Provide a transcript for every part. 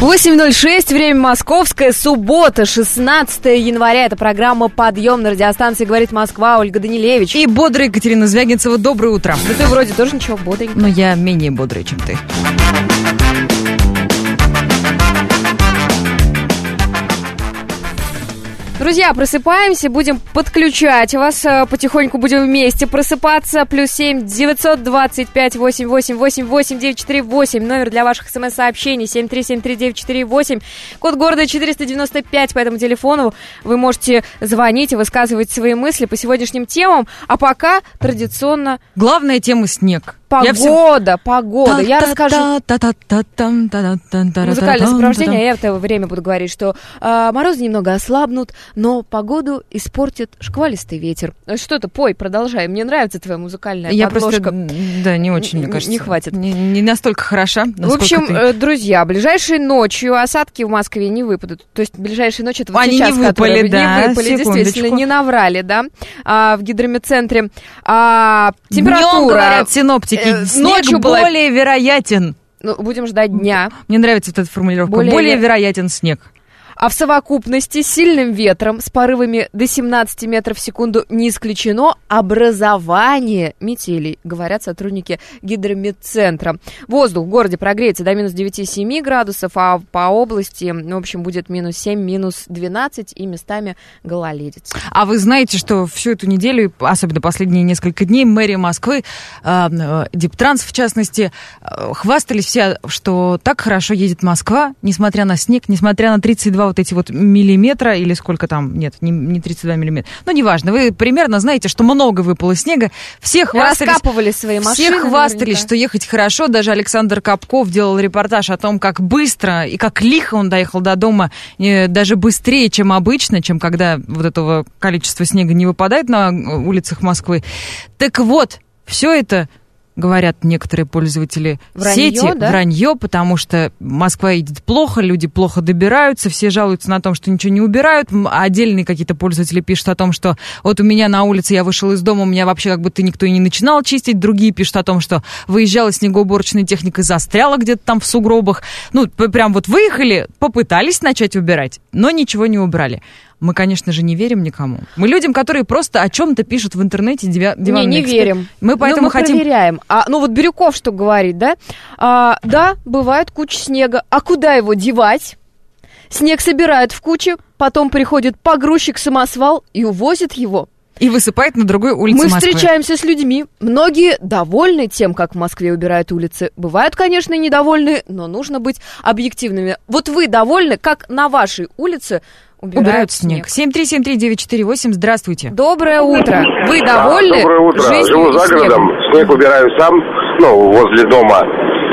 8:06, время московское, суббота, 16 января. Это программа «Подъем» на радиостанции «Говорит Москва», Ольга Данилевич. И бодрая Екатерина Звягинцева. Доброе утро. Да ты вроде тоже ничего, бодренько. Но я менее бодрая, чем ты. Друзья, просыпаемся, будем подключать вас, потихоньку будем вместе просыпаться. +7 925 88 88 948, номер для ваших смс-сообщений 7373948, код города 495, по этому телефону вы можете звонить и высказывать свои мысли по сегодняшним темам, а пока традиционно... Главная тема — снег. Погода. Я расскажу музыкальное сопровождение, а я в это время буду говорить, что морозы немного ослабнут, но погоду испортит шквалистый ветер. Что-то пой, продолжай. Мне нравится твоя музыкальная подложка. Да, не очень, мне кажется. Не хватит. Не настолько хороша. В общем, друзья, ближайшей ночью осадки в Москве не выпадут. То есть ближайшей ночью, это вот они сейчас, не выпали, да, не выпали, действительно, не наврали, да, в гидрометцентре. Температура... Днем, говорят синоптики, ночью более вероятен. Ну, будем ждать дня. Мне нравится вот эта формулировка. Более вероятен снег. А в совокупности с сильным ветром, с порывами до 17 метров в секунду не исключено образование метелей, говорят сотрудники гидрометцентра. Воздух в городе прогреется до минус 9-7 градусов, а по области, в общем, будет минус 7, минус 12 и местами гололедица. А вы знаете, что всю эту неделю, особенно последние несколько дней, мэрия Москвы, Диптранс в частности, хвастались все, что так хорошо едет Москва, несмотря на снег, несмотря на 32 вот эти вот миллиметра, или сколько там, нет, не 32 миллиметра, но неважно, вы примерно знаете, что много выпало снега, все хвастались, раскапывали свои машины, все хвастались, наверняка, что ехать хорошо, даже Александр Капков делал репортаж о том, как быстро и как лихо он доехал до дома, даже быстрее, чем обычно, чем когда вот этого количества снега не выпадает на улицах Москвы. Так вот, все это, говорят некоторые пользователи сети, да? вранье, потому что Москва едет плохо, люди плохо добираются, все жалуются на том, что ничего не убирают. Отдельные какие-то пользователи пишут о том, что вот у меня на улице, я вышел из дома, у меня вообще как будто никто и не начинал чистить. Другие пишут о том, что выезжала снегоуборочная техника, застряла где-то там в сугробах. Ну, прям вот выехали, попытались начать убирать, но ничего не убрали. Мы, конечно же, не верим никому. Мы людям, которые просто о чем-то пишут в интернете, не верим. Мы поэтому хотим... проверяем. Вот Бирюков что говорит, да? Да, бывает куча снега. А куда его девать? Снег собирают в кучу, потом приходит погрузчик-самосвал и увозит его. И высыпает на другой улице Москвы. Мы встречаемся с людьми. Многие довольны тем, как в Москве убирают улицы. Бывают, конечно, и недовольны, но нужно быть объективными. Вот вы довольны, как на вашей улице убирают снег? 7373948, здравствуйте. Доброе утро. Вы довольны? Доброе утро. Живу за городом, снег убираю сам, возле дома.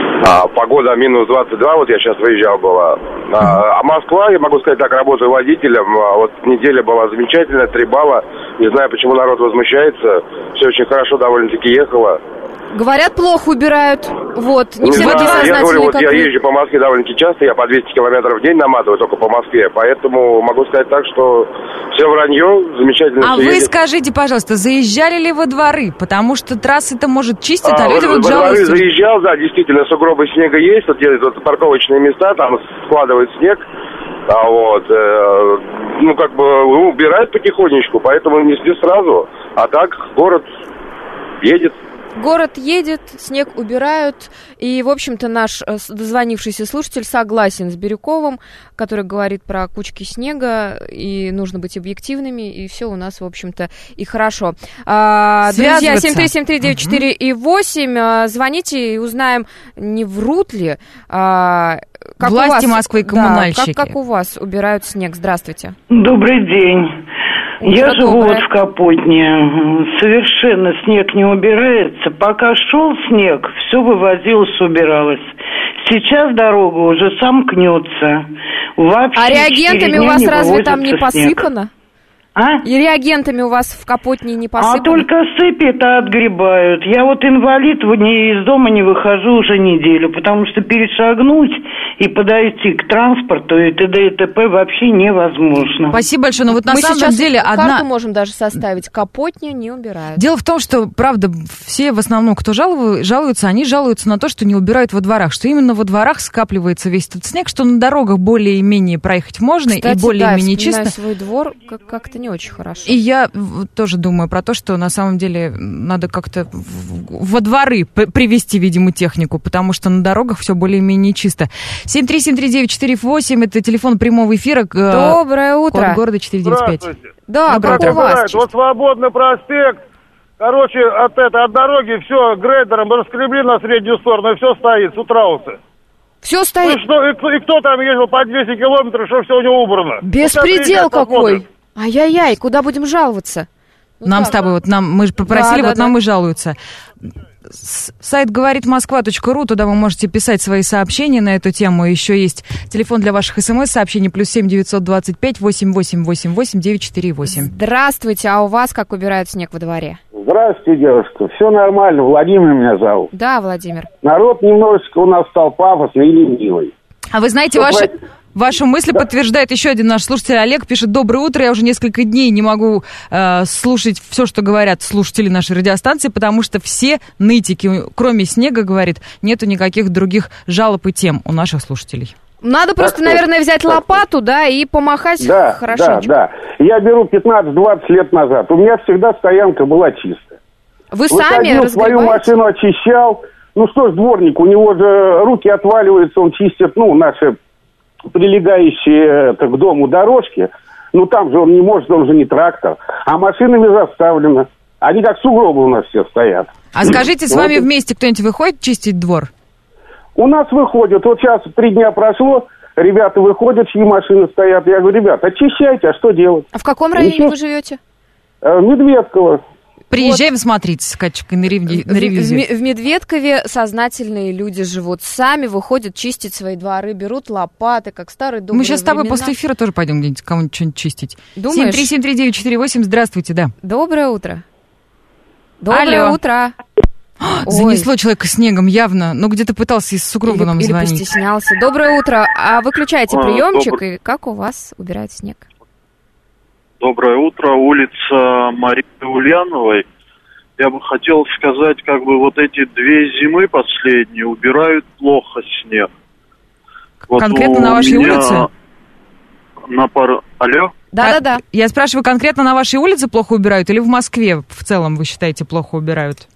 Погода минус 22, вот я сейчас выезжал была. А Москва, я могу сказать так, работаю водителем. Вот неделя была замечательная, 3 балла. Не знаю, почему народ возмущается. Все очень хорошо довольно-таки ехало. Говорят, плохо убирают. Вот, не все такие сознательные, я говорю, я езжу по Москве довольно-таки часто, я по 200 километров в день наматываю только по Москве, поэтому могу сказать так, что все вранье, замечательно. А вы скажите, пожалуйста, заезжали ли во дворы? Потому что трассы-то, может, чистят, люди вот жалуются. Во дворы заезжал, да, действительно, сугробы снега есть, вот есть парковочные места, там складывают снег, убирают потихонечку, поэтому не сразу, а так город едет. Город едет, снег убирают, и, в общем-то, наш дозвонившийся слушатель согласен с Бирюковым, который говорит про кучки снега, и нужно быть объективными, и все у нас, в общем-то, и хорошо. Друзья, 7373948, звоните и узнаем, не врут ли, как власти у вас, Москвы и коммунальщики. Как у вас убирают снег? Здравствуйте. Добрый день. Я живу вот в Капотне. Совершенно снег не убирается. Пока шел снег, все вывозилось, убиралось. Сейчас дорога уже сомкнется. Вообще реагентами у вас разве там не посыпано? И реагентами у вас в Капотне не посыпали? А только сыпи-то отгребают. Я вот инвалид, из дома не выхожу уже неделю, потому что перешагнуть и подойти к транспорту и т.д. и т.п. вообще невозможно. Спасибо большое. Но вот на самом деле карту можем даже составить. Капотня не убирают. Дело в том, что, правда, все в основном, кто жалуются, они жалуются на то, что не убирают во дворах, что именно во дворах скапливается весь этот снег, что на дорогах более-менее проехать можно. Кстати, и более-менее чисто. Свой двор как-то не очень хорошо. И я тоже думаю про то, что на самом деле надо как-то во дворы привести, видимо, технику, потому что на дорогах все более-менее чисто. 7373948, это телефон прямого эфира. Доброе утро. Код города 495. Здравствуйте. Да, как у вас? Вот Свободный проспект, короче, от дороги все грейдером раскребли на среднюю сторону, и все стоит с утра уже. Все стоит? И кто там ездил по 200 километров, что все у него убрано? Беспредел какой! Ай-яй-яй, куда будем жаловаться? Нам с тобой, мы же попросили, нам и жалуются. Сайт говорит Москва.ру, туда вы можете писать свои сообщения на эту тему. Еще есть телефон для ваших смс-сообщений, +7 925 8888 948. Здравствуйте, а у вас как убирают снег во дворе? Здравствуйте, девушка. Все нормально, Владимир меня зовут. Да, Владимир. Народ немножечко у нас стал пафосный и ленивый. А вы знаете, вашу мысль подтверждает еще один наш слушатель. Олег пишет: доброе утро, я уже несколько дней не могу слушать все, что говорят слушатели нашей радиостанции, потому что все нытики, кроме снега, говорит, нету никаких других жалоб и тем у наших слушателей. Надо просто, наверное, взять лопату, да, и помахать хорошенечко. Да. Я беру 15-20 лет назад. У меня всегда стоянка была чистая. Вы сами разгребаете? Свою машину очищал. Ну что ж, дворник, у него же руки отваливаются, он чистит, наши прилегающие к дому дорожки. Ну там же он не может, он же не трактор. А машинами заставлено. Они как сугробы у нас все стоят. А скажите, с вами вместе кто-нибудь выходит чистить двор? У нас выходят. Вот сейчас 3 дня прошло, ребята выходят, чьи машины стоят. Я говорю: ребят, очищайте, а что делать? А в каком районе вы живете? Медведково. Приезжаем смотреть с Катечкой на ревизию. В Медведкове сознательные люди живут. Сами выходят чистить свои дворы, берут лопаты, как старые добрые Мы сейчас с тобой времена. после эфира тоже пойдем где-нибудь кому-нибудь что-нибудь чистить. Думаешь? 7373948, здравствуйте, да. Доброе утро. Доброе Алло. утро. Занесло человека снегом явно. Ну, где-то пытался из сугроба нам звонить. Или постеснялся. Доброе утро. А выключайте приемчик, и как у вас убирают снег? Доброе утро. Улица Марии Ульяновой. Я бы хотел сказать, вот эти 2 зимы последние убирают плохо снег. Конкретно на вашей улице? Алло? Да. Я спрашиваю, конкретно на вашей улице плохо убирают или в Москве в целом, вы считаете, плохо убирают?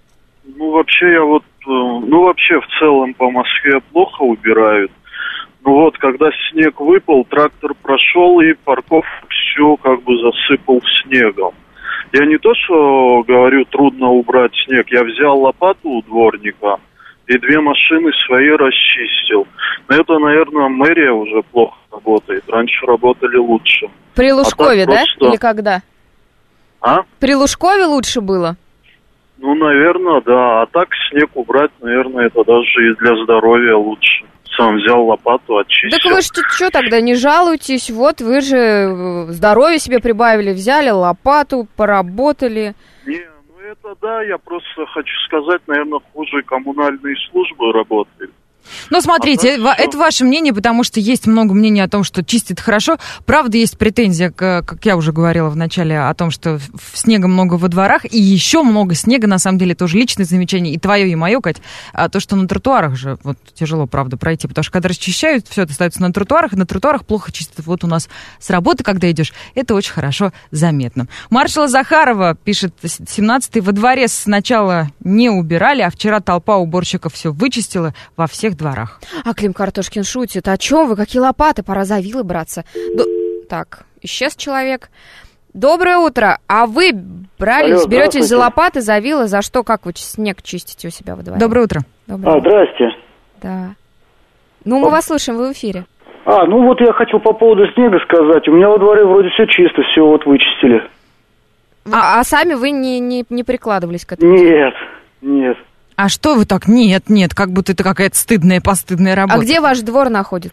Вообще в целом по Москве плохо убирают. Когда снег выпал, трактор прошел, и парковку все засыпал снегом. Я не то, что говорю, трудно убрать снег. Я взял лопату у дворника и 2 машины свои расчистил. Но это, наверное, мэрия уже плохо работает. Раньше работали лучше. При Лужкове, да? Или когда? А? При Лужкове лучше было? Наверное, да. А так снег убрать, наверное, это даже и для здоровья лучше. Сам взял лопату, очистил. Так вы что тогда, не жалуйтесь? Вот вы же здоровье себе прибавили, взяли лопату, поработали. Не, это да, я просто хочу сказать, наверное, хуже коммунальные службы работают. Ну, смотрите, это ваше мнение, потому что есть много мнений о том, что чистит хорошо. Правда, есть претензия, как я уже говорила в начале, о том, что снега много во дворах, и еще много снега, на самом деле, тоже личное замечание, и твое, и мое, Кать, то, что на тротуарах же тяжело, правда, пройти, потому что когда расчищают, все это остается на тротуарах, и на тротуарах плохо чистят. Вот у нас с работы, когда идешь, это очень хорошо заметно. Маршала Захарова пишет, 17-й, во дворе сначала не убирали, а вчера толпа уборщиков все вычистила во всех дворах. А Клим Картошкин шутит. О чем вы? Какие лопаты? Пора за вилы браться. Так, исчез человек. Доброе утро. А вы беретесь за лопаты, за вилы, за что? Как вы снег чистите у себя во дворе? Доброе утро. Здрасте. Да. Мы вас слышим, вы в эфире. Я хотел по поводу снега сказать. У меня во дворе вроде все чисто, все вычистили. А сами вы не прикладывались к этому? Нет. А что вы так? Нет, как будто это какая-то постыдная работа. А где ваш двор находится?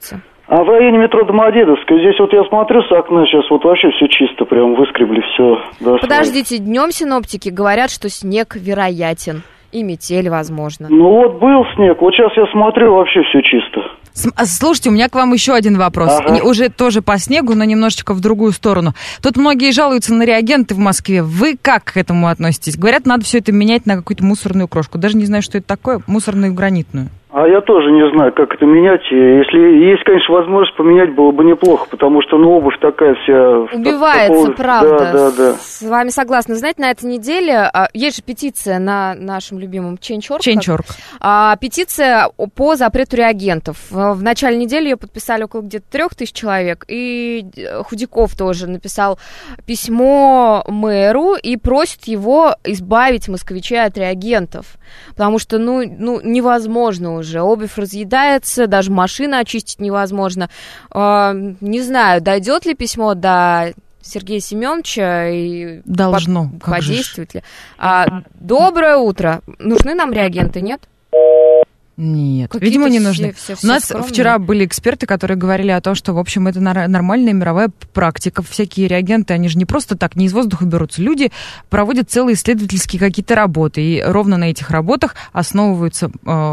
А в районе метро Домодедовская, здесь вот я смотрю с окна, сейчас вот вообще все чисто, прям выскребли все. Подождите, днем синоптики говорят, что снег вероятен и метель возможно. Ну вот был снег, вот сейчас я смотрю, вообще все чисто. Слушайте, у меня к вам еще один вопрос. Ага. Уже тоже по снегу, но немножечко в другую сторону. Тут многие жалуются на реагенты в Москве. Вы как к этому относитесь? Говорят, надо все это менять на какую-то муссорную крошку. Даже не знаю, что это такое, мусорную гранитную. А я тоже не знаю, как это менять. Если есть, конечно, возможность поменять, было бы неплохо, потому что, обувь такая вся... Убивается, правда. Да. С вами согласна. Знаете, на этой неделе есть же петиция на нашем любимом Change.org. Петиция по запрету реагентов. В начале недели ее подписали около где-то 3000 человек, и Худяков тоже написал письмо мэру и просит его избавить москвичей от реагентов, потому что, невозможно уже. Обувь разъедается, даже машину очистить невозможно. Не знаю, дойдет ли письмо до Сергея Семеновича и должно подействует ли. Доброе утро. Нужны нам реагенты, нет? Нет, какие-то видимо, не нужны. Все У нас скромные. вчера были эксперты, которые говорили о том, что, в общем, это нормальная мировая практика. Всякие реагенты, они же не просто так, не из воздуха берутся. Люди проводят целые исследовательские какие-то работы, и ровно на этих работах основываются...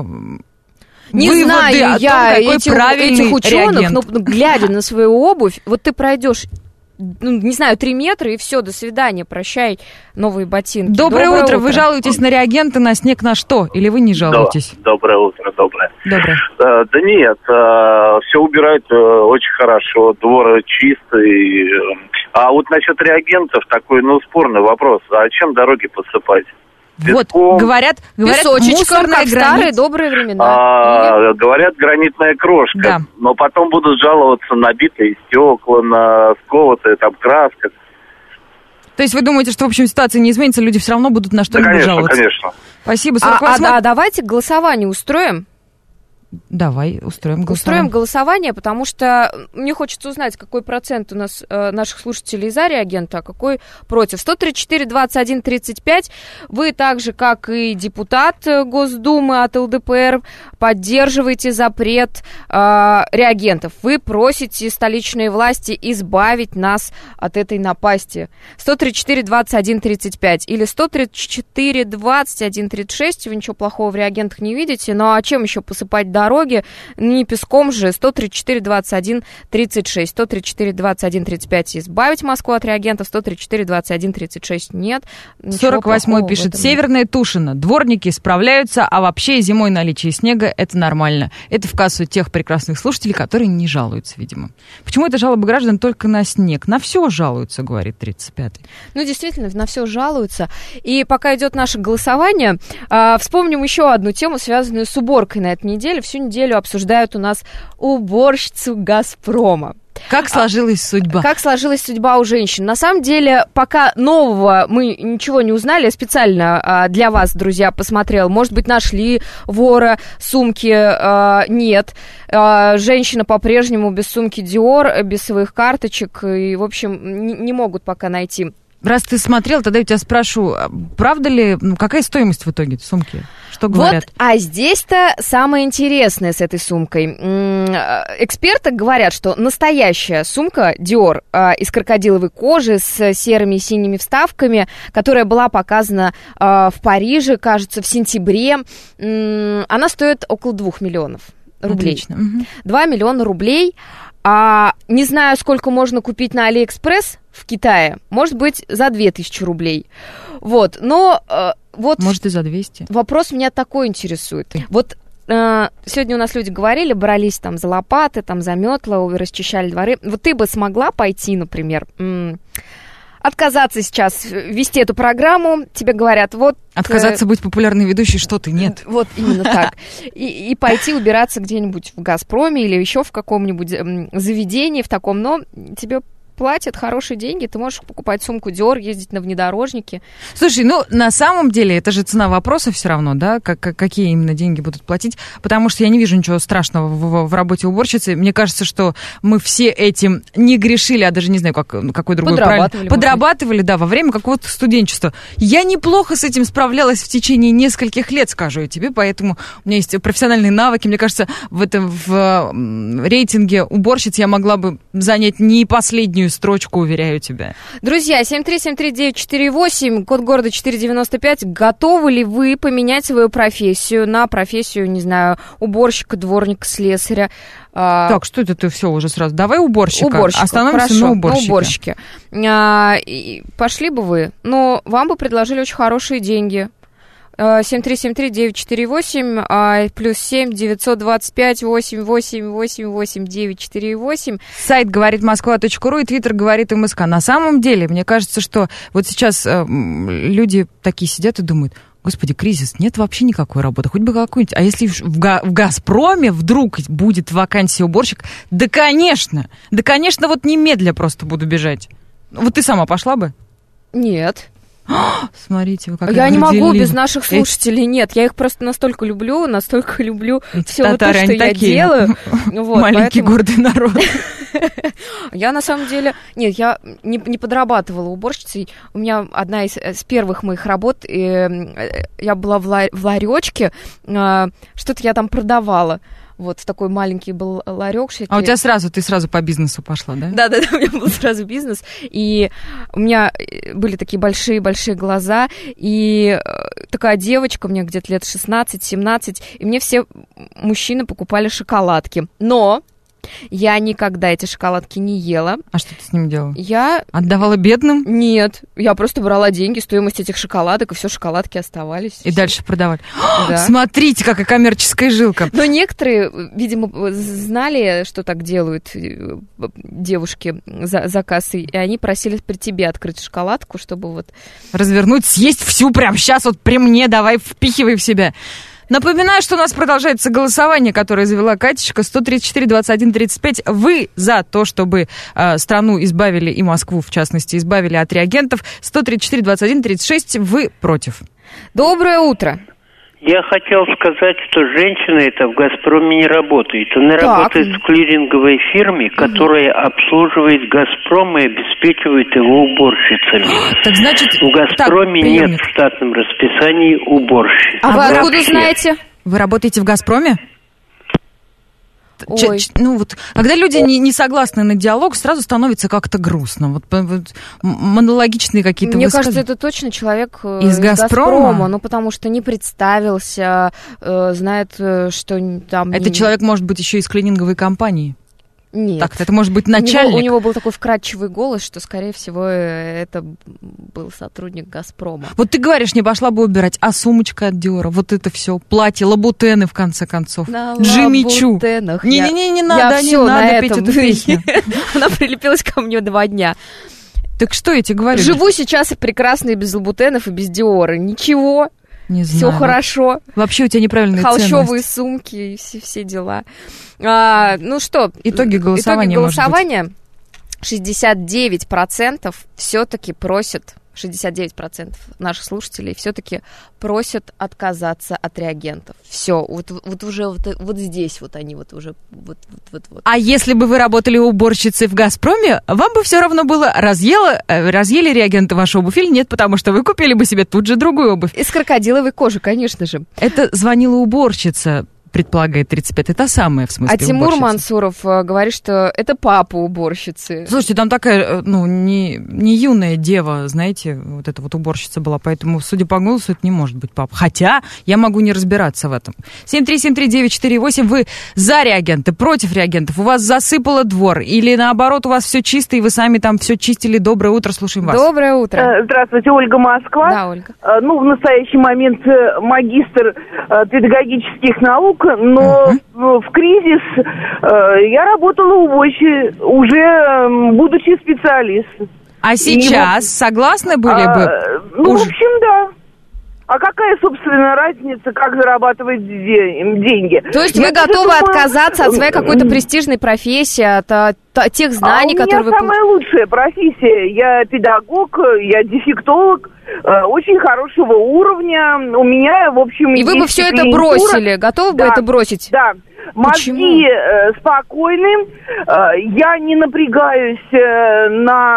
Не выводы знаю о я том, какой правильный этих ученых, реагент. но глядя на свою обувь, вот ты пройдешь, 3 метра, и все, до свидания, прощай, новые ботинки. Доброе утро. Вы жалуетесь на реагенты, на снег, на что? Или вы не жалуетесь? Доброе утро, доброе. Доброе. Да нет, все убирают очень хорошо, двор чистый. А вот насчет реагентов такой, спорный вопрос. А чем дороги посыпать? Вот, говорят песочечком, как в старые добрые времена. Говорят, гранитная крошка. Да. Но потом будут жаловаться на битые стекла, на сколотые там краска. То есть вы думаете, что, в общем, ситуация не изменится, люди все равно будут на что-нибудь жаловаться? Конечно. Спасибо. Давайте голосование устроим. Давай, устроим голосование. Устроим голосование, потому что мне хочется узнать, какой процент у нас наших слушателей за реагента, а какой против. 134-21-35. Вы так же, как и депутат Госдумы от ЛДПР, поддерживаете запрет реагентов. Вы просите столичные власти избавить нас от этой напасти. 134-21-35 или 134-21-36. Вы ничего плохого в реагентах не видите, но а чем еще посыпать дороги? Не песком же. 134-21-36. 134-21-35 избавить Москву от реагентов. 134-21-36 нет. 48-й пишет: Северная Тушино. Дворники справляются, а вообще зимой наличие снега — это нормально. Это в кассу тех прекрасных слушателей, которые не жалуются, видимо. Почему это жалобы граждан только на снег? На все жалуются, говорит 35-й. Действительно, на все жалуются. И пока идет наше голосование, вспомним еще одну тему, связанную с уборкой на этой неделе. Всю неделю обсуждают у нас уборщицу «Газпрома». Как сложилась судьба? Как сложилась судьба у женщин? На самом деле, пока нового мы ничего не узнали, я специально для вас, друзья, посмотрела. Может быть, нашли вора сумки? Нет. Женщина по-прежнему без сумки Dior, без своих карточек, и, в общем, не могут пока найти. Раз ты смотрел, тогда я тебя спрошу, правда ли, какая стоимость в итоге сумки? Что говорят? А здесь-то самое интересное с этой сумкой. Эксперты говорят, что настоящая сумка Dior из крокодиловой кожи с серыми и синими вставками, которая была показана в Париже, кажется, в сентябре, она стоит около 2 миллионов рублей. Отлично. 2 миллиона рублей. Не знаю, сколько можно купить на Алиэкспресс в Китае. Может быть, за 2000 рублей. Может, и за 200. Вопрос меня такой интересует. Сегодня у нас люди говорили, брались там за лопаты, там за метла, расчищали дворы. Вот ты бы смогла пойти, например, отказаться сейчас вести эту программу, тебе говорят, Отказаться быть популярной ведущей, что ты, нет. Вот именно так. И пойти убираться где-нибудь в «Газпроме» или еще в каком-нибудь заведении в таком, но тебе платят хорошие деньги, ты можешь покупать сумку Dior, ездить на внедорожнике. Слушай, ну, на самом деле, это же цена вопроса все равно, да, какие именно деньги будут платить, потому что я не вижу ничего страшного в работе уборщицы. Мне кажется, что мы все этим не грешили, а даже не знаю, какой другой правильно. Подрабатывали, да, во время какого-то студенчества. Я неплохо с этим справлялась в течение нескольких лет, скажу я тебе, поэтому у меня есть профессиональные навыки. Мне кажется, в рейтинге уборщиц я могла бы занять не последнюю строчку, уверяю тебя. Друзья, 7373948, код города 495. Готовы ли вы поменять свою профессию на профессию, не знаю, уборщика, дворника, слесаря? Так, что это ты все уже сразу? Давай уборщика. Остановимся хорошо, на уборщике. Пошли бы вы, но вам бы предложили очень хорошие деньги. 7373948, плюс 7 925 8888 948. Сайт говорит Москва.ру и Твиттер говорит МСК. На самом деле, мне кажется, что вот сейчас люди такие сидят и думают: господи, кризис, нет вообще никакой работы, хоть бы какую-нибудь. А если в «Газпроме» вдруг будет вакансия уборщик, да, конечно, вот немедля просто буду бежать. Вот ты сама пошла бы? Нет. Смотрите, вы как я не могу без наших слушателей, нет, я их просто настолько люблю все вот то, что я делаю. Маленький гордый народ. Я на самом деле, нет, я не подрабатывала уборщицей. У меня одна из первых моих работ, я была в ларечке, что-то я там продавала. Вот такой маленький был ларек. А у тебя ты сразу по бизнесу пошла, да? Да, у меня был сразу бизнес. И у меня были такие большие-большие глаза. И такая девочка, мне где-то лет 16-17, и мне все мужчины покупали шоколадки. Но я никогда эти шоколадки не ела. А что ты с ним делала? Я отдавала бедным? Нет, я просто брала деньги, стоимость этих шоколадок, и все шоколадки оставались. И дальше продавали. Да. Смотрите, какая коммерческая жилка. Но некоторые, видимо, знали, что так делают девушки за кассой, и они просили при тебе открыть шоколадку, чтобы вот... развернуть, съесть всю прямо сейчас, вот при мне, давай впихивай в себя. Напоминаю, что у нас продолжается голосование, которое завела Катечка. 134-21-35. Вы за то, чтобы страну избавили, и Москву, в частности, избавили от реагентов. 134-21-36. Вы против. Доброе утро. Я хотел сказать, что женщина это в «Газпроме» не работает. Она работает в клиринговой фирме, которая обслуживает «Газпром» и обеспечивает его уборщицами. Так значит, в «Газпроме» нет в штатном расписании уборщиц. А вы откуда знаете? Вы работаете в «Газпроме»? Ой. Когда люди не согласны на диалог, сразу становится как-то грустно. Вот монологичные какие-то Мне кажется, это точно человек из «Газпрома». Ну, потому что не представился, знает, что там... Это человек может быть еще из клининговой компании. Нет. Так, это может быть начальник. У него был такой вкрадчивый голос, что, скорее всего, это был сотрудник «Газпрома». Вот ты говоришь, не пошла бы убирать, а сумочка от Диора, вот это все, платье, лабутены, в конце концов. На Джимми Чу. лабутенах. Не надо петь эту песню. Она прилепилась ко мне 2 дня. Так что я тебе говорю? Живу сейчас и прекрасно и без лабутенов, и без Диора. Ничего. Не знаю. Все хорошо. Вообще у тебя неправильные ценности. Холщовые сумки и все дела. Ну что? Итоги голосования. 69% все-таки просят, 69% наших слушателей все-таки просят отказаться от реагентов. Все, вот уже вот здесь вот они вот уже вот. А если бы вы работали уборщицей в «Газпроме», вам бы все равно было, разъели реагенты вашу обувь или нет, потому что вы купили бы себе тут же другую обувь. Из крокодиловой кожи, конечно же. Это звонила уборщица, предполагает 35, это самое, в смысле, А Тимур уборщица. Мансуров говорит, что это папа уборщицы. Слушайте, там такая, не юная дева, знаете, вот эта вот уборщица была, поэтому, судя по голосу, это не может быть папа. Хотя я могу не разбираться в этом. 7373948, вы за реагенты, против реагентов, у вас засыпало двор, или наоборот, у вас все чисто, и вы сами там все чистили. Доброе утро, слушаем вас. Доброе утро. Здравствуйте, Ольга, Москва. Да, Ольга. В настоящий момент магистр педагогических наук, но в кризис я работала уборщицей, уже будучи специалистом. А сейчас согласны были бы? В общем, да. А какая, собственно, разница, как зарабатывать деньги? То есть вы готовы отказаться от своей какой-то престижной профессии, от тех знаний, которые вы... У меня самая лучшая профессия. Я педагог, я дефектолог, очень хорошего уровня. У меня, в общем... И вы бы все это бросили? Готовы бы это бросить? Да. Мозги спокойны. Я не напрягаюсь на...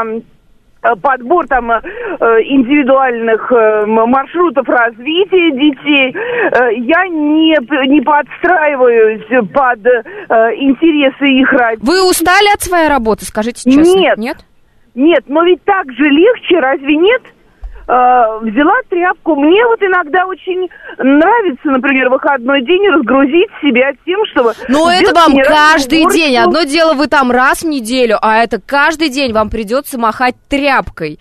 подбор там индивидуальных маршрутов развития детей. Я не подстраиваюсь под интересы их родителей. Вы устали от своей работы, скажите честно? Нет, но ведь так же легче, разве нет? Взяла тряпку. Мне вот иногда очень нравится, например, выходной день разгрузить себя тем, чтобы... Но это вам каждый день. Одно дело вы там раз в неделю, а это каждый день вам придется махать тряпкой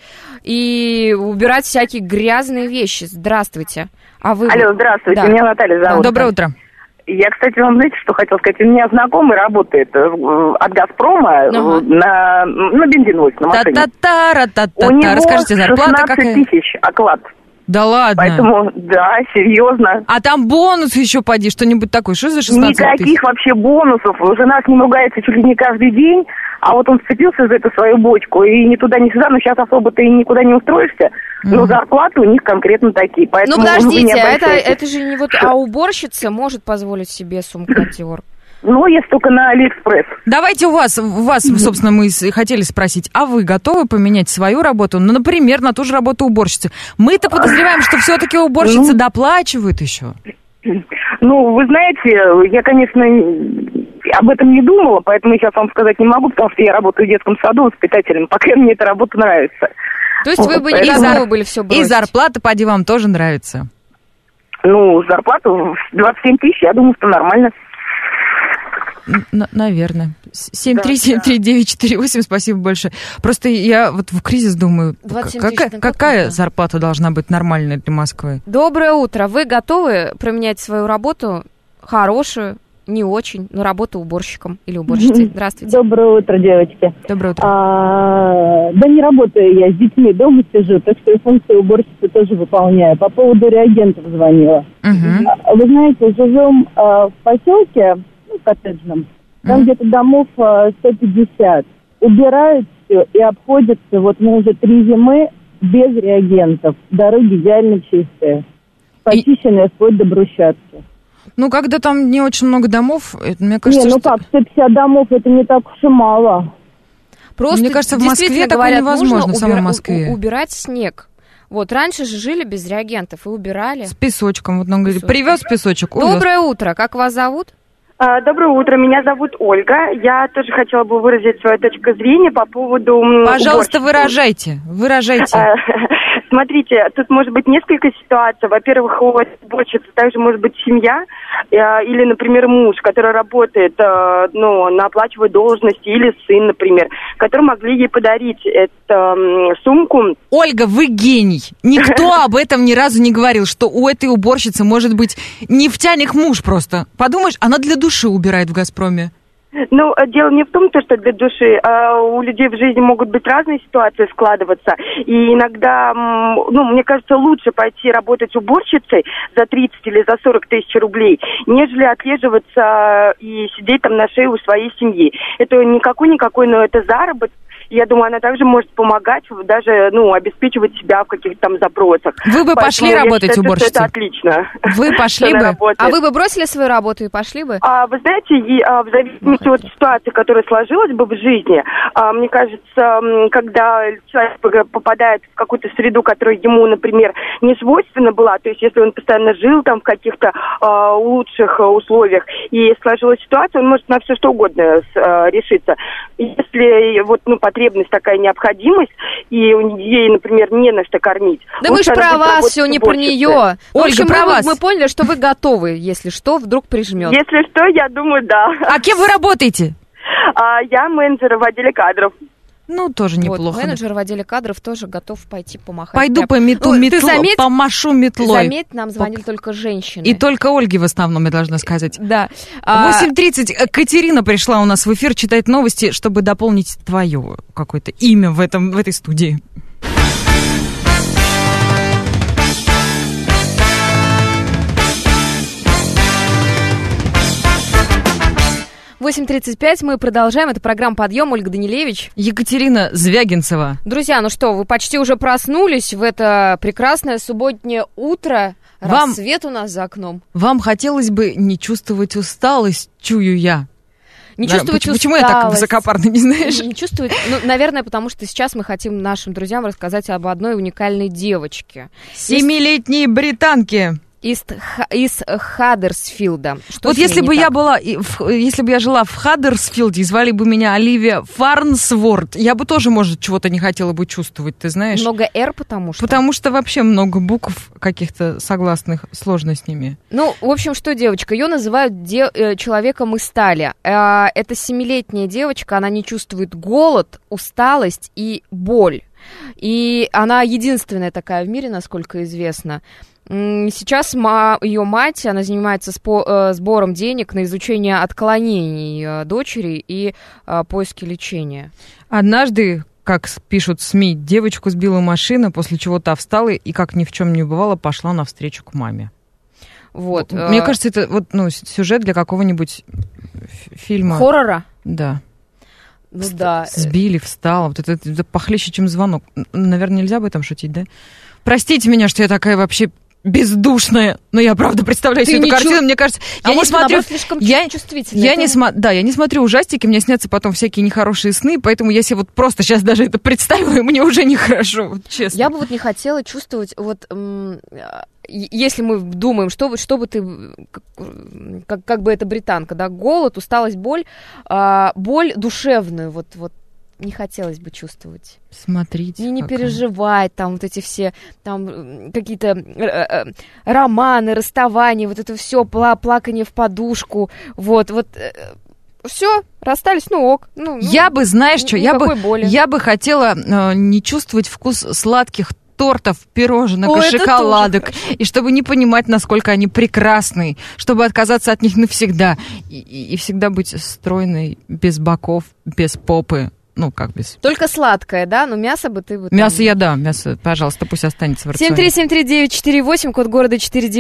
и убирать всякие грязные вещи. Здравствуйте. Алло, здравствуйте. Да. Меня Наталья зовут. Доброе утро. Я, кстати, вам знаете, что хотела сказать? У меня знакомый работает от «Газпрома» на бензиновой, на машине. У него расскажите, зарплата 16 тысяч оклад. Да ладно? Поэтому, да, серьезно. А там бонус еще поди, что-нибудь такое. Что за 16 тысяч? Никаких вообще бонусов. Жена с ним ругается чуть ли не каждый день, а вот он вцепился за эту свою бочку, и ни туда, ни сюда, но сейчас особо ты никуда не устроишься, но зарплаты у них конкретно такие. Поэтому подождите, это же не вот... А уборщица может позволить себе сумку от Dior? Ну, если только на Алиэкспресс. Давайте у вас, собственно, мы хотели спросить, а вы готовы поменять свою работу, ну, например, на ту же работу уборщицы? Мы-то подозреваем, что все-таки уборщицы доплачивают еще. Ну, вы знаете, я, конечно, об этом не думала, поэтому сейчас вам сказать не могу, потому что я работаю в детском саду воспитателем, пока мне эта работа нравится. То есть вы бы не готовы были все бросить? И зарплата, поди, вам тоже нравится? Ну, зарплату 27 тысяч, я думаю, что нормально. Наверное. 7373948, спасибо большое. Просто я вот в кризис думаю, какая зарплата должна быть нормальная для Москвы? Доброе утро. Вы готовы променять свою работу, хорошую, не очень, но работу уборщиком или уборщицей? Здравствуйте. Доброе утро, девочки. Доброе утро. Да не работаю я, с детьми дома сижу, так что и функцию уборщицы тоже выполняю. По поводу реагентов звонила. Вы знаете, живем в поселке, коттеджном, там где-то домов 150. Убирают все и обходятся, вот мы уже 3 зимы без реагентов. Дороги идеально чистые, почищенные вплоть до брусчатки. Ну, когда там не очень много домов, это, мне кажется, ну как, 150 домов, это не так уж и мало. Просто, мне кажется, в Москве такое невозможно, в самой Москве. Убирать снег. Вот, раньше же жили без реагентов и убирали. С песочком. Вот он говорит, привез песочек, увез. Доброе утро, как вас зовут? Доброе утро, меня зовут Ольга. Я тоже хотела бы выразить свою точку зрения по поводу... Пожалуйста, выражайте. Смотрите, тут может быть несколько ситуаций. Во-первых, у уборщицы также может быть семья или, например, муж, который работает на оплачиваемой должности, или сын, например, которые могли ей подарить эту сумку. Ольга, вы гений. Никто об этом ни разу не говорил, что у этой уборщицы может быть нефтяник муж просто. Подумаешь, она для души убирает в «Газпроме». Ну, дело не в том, что для души. У людей в жизни могут быть разные ситуации складываться. И иногда, мне кажется, лучше пойти работать уборщицей за 30 или за 40 тысяч рублей, нежели отлеживаться и сидеть там на шее у своей семьи. Это не какой-никакой, но это заработок. Я думаю, она также может помогать, даже, обеспечивать себя в каких-то там запросах. Вы бы пошли работать уборщицей? Это отлично. Вы пошли бы? А вы бы бросили свою работу и пошли бы? Вы знаете, в зависимости от ситуации, которая сложилась бы в жизни, мне кажется, когда человек попадает в какую-то среду, которая ему, например, не свойственна была, то есть если он постоянно жил там в каких-то лучших условиях, и сложилась ситуация, он может на все что угодно решиться. Если потребность такая, необходимость, и ей, например, не на что кормить. Да мы же про вас, все не про нее. Ольга, про вас. Мы поняли, что вы готовы, если что, вдруг прижмет. Если что, я думаю, да. А кем вы работаете? Я менеджер в отделе кадров. Ну, тоже неплохо. Менеджер в отделе кадров тоже готов пойти помахать. Пойду помашу метлой. Заметь, нам звонили только женщины. И только Ольги в основном, я должна сказать. Да. 8:30. Катерина пришла у нас в эфир читать новости, чтобы дополнить твое какое-то имя в этой студии. 8:35, мы продолжаем. Это программа «Подъем», Ольга Данилевич. Екатерина Звягинцева. Друзья, ну что, вы почти уже проснулись в это прекрасное субботнее утро. Рассвет у нас за окном. Вам хотелось бы не чувствовать усталость, чую я. Не чувствовать усталость. Почему я так высокопарно, не знаешь? Не чувствовать, ну, наверное, потому что сейчас мы хотим нашим друзьям рассказать об одной уникальной девочке. 7-летней британке. Из Хаддерсфилда. Что вот если бы я жила в Хаддерсфилде и звали бы меня Оливия Фарнсворт, я бы тоже, может, чего-то не хотела бы чувствовать, ты знаешь? Много «р», потому что? Потому что вообще много букв каких-то согласных, сложно с ними. Ну, в общем, что девочка? Ее называют человеком из стали. Это 7-летняя девочка, она не чувствует голод, усталость и боль. И она единственная такая в мире, насколько известно. Сейчас ее мать, она занимается сбором денег на изучение отклонений дочери и поиски лечения. Однажды, как пишут СМИ, девочку сбила машина, после чего та встала и, как ни в чем не бывало, пошла навстречу к маме. Вот. Мне кажется, это сюжет для какого-нибудь фильма. Хоррора? Да. Ну да. Сбили, встала. Вот это похлеще, чем звонок. Наверное, нельзя об этом шутить, да? Простите меня, что я такая вообще бездушная, но я правда представляю себе эту картину, мне кажется, я не смотрю, я не смотрю ужастики, мне снятся потом всякие нехорошие сны, поэтому я себе вот просто сейчас даже это представила, и мне уже нехорошо, вот, честно. Я бы вот не хотела чувствовать, вот, если мы думаем, что бы ты, как бы это британка, да, голод, усталость, боль душевную, вот не хотелось бы чувствовать. Смотрите. И не переживать, там вот эти все, там какие-то романы, расставания, вот это все, плакание в подушку, вот, все, расстались, ок. Я бы, знаешь что, я бы хотела не чувствовать вкус сладких тортов, пирожных и шоколадок, и чтобы не понимать, насколько они прекрасны, чтобы отказаться от них навсегда, и всегда быть стройной, без боков, без попы. Как без... Только сладкое, да? Но мясо бы ты... Мясо мясо, пожалуйста, пусть останется в рационе. 7373948, код города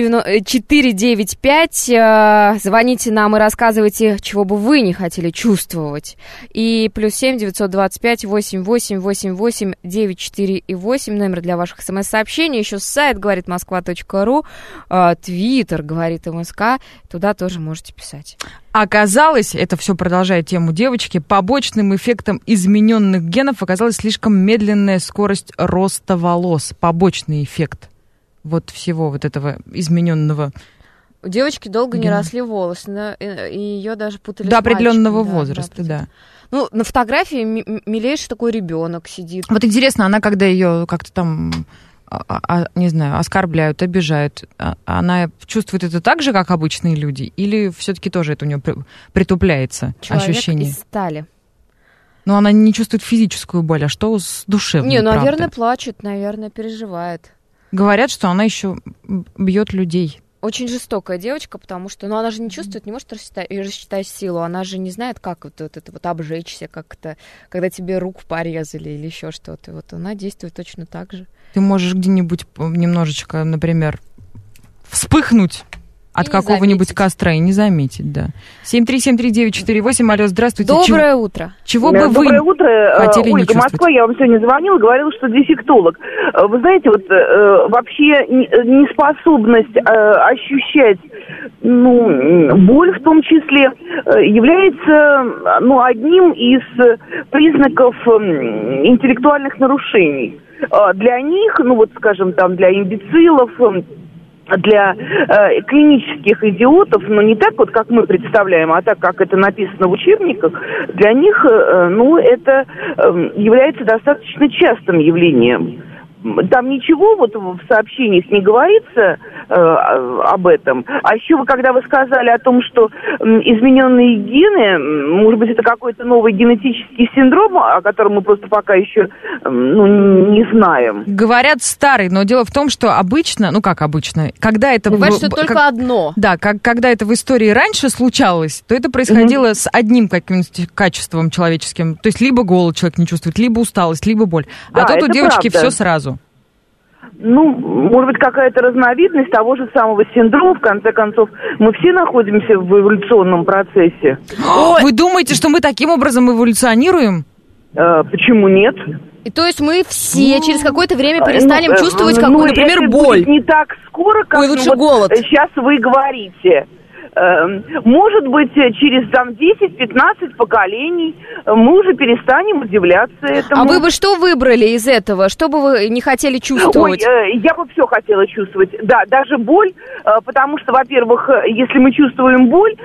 495. Звоните нам и рассказывайте, чего бы вы не хотели чувствовать. И +7 925 8888 94,8, номер для ваших смс-сообщений. Еще сайт говорит Москва.ру, Твиттер говорит МСК. Туда тоже можете писать. Оказалось, это все продолжает тему девочки, побочным эффектом измененных генов оказалась слишком медленная скорость роста волос. Побочный эффект вот всего вот этого измененного. У девочки долго не росли волосы, и ее даже путали до определенного возраста, да. На фотографии милейший такой ребенок сидит. Вот интересно, она когда ее как-то там... не знаю, оскорбляют, обижают, она чувствует это так же, как обычные люди, или все-таки тоже это у нее притупляется ощущение? Человек из стали. Но она не чувствует физическую боль, а что с душевной, наверное, плачет, наверное, переживает. Говорят, что она еще бьет людей. Очень жестокая девочка, потому что, она же не чувствует, не может рассчитать силу, она же не знает, как вот это вот обжечься, как это, когда тебе руку порезали или еще что-то. Вот она действует точно так же. Ты можешь где-нибудь немножечко, например, вспыхнуть от какого-нибудь костра и не заметить, да. 7373948, алло, здравствуйте. Доброе утро. Чего бы вы Доброе утро, хотели Ольга, не чувствовать? Москва, я вам сегодня звонила, говорила, что дефектолог. Вы знаете, вообще неспособность ощущать, боль в том числе, является, одним из признаков интеллектуальных нарушений. Для них, для имбецилов, для клинических идиотов, но не так вот, как мы представляем, а так, как это написано в учебниках, для них, это является достаточно частым явлением. Там ничего в сообщениях не говорится об этом. А еще когда вы сказали о том, что измененные гены, может быть, это какой-то новый генетический синдром, о котором мы просто пока еще не знаем. Говорят старый, но дело в том, что обычно, когда это... Бывает, что только одно. Да, когда это в истории раньше случалось, то это происходило с одним каким-нибудь качеством человеческим. То есть либо голод человек не чувствует, либо усталость, либо боль. Да, а тут у девочки правда. все сразу. может быть, какая-то разновидность того же самого синдрома. В конце концов, мы все находимся в эволюционном процессе. Вы думаете, что мы таким образом эволюционируем? Почему нет? И то есть мы все через какое-то время перестанем чувствовать какую, например, боль. Будет не так скоро, как голод. Сейчас вы говорите. Может быть, через 10-15 поколений мы уже перестанем удивляться этому. А вы бы что выбрали из этого? Что бы вы не хотели чувствовать? Я бы все хотела чувствовать. Да, даже боль, потому что, во-первых, если мы чувствуем боль,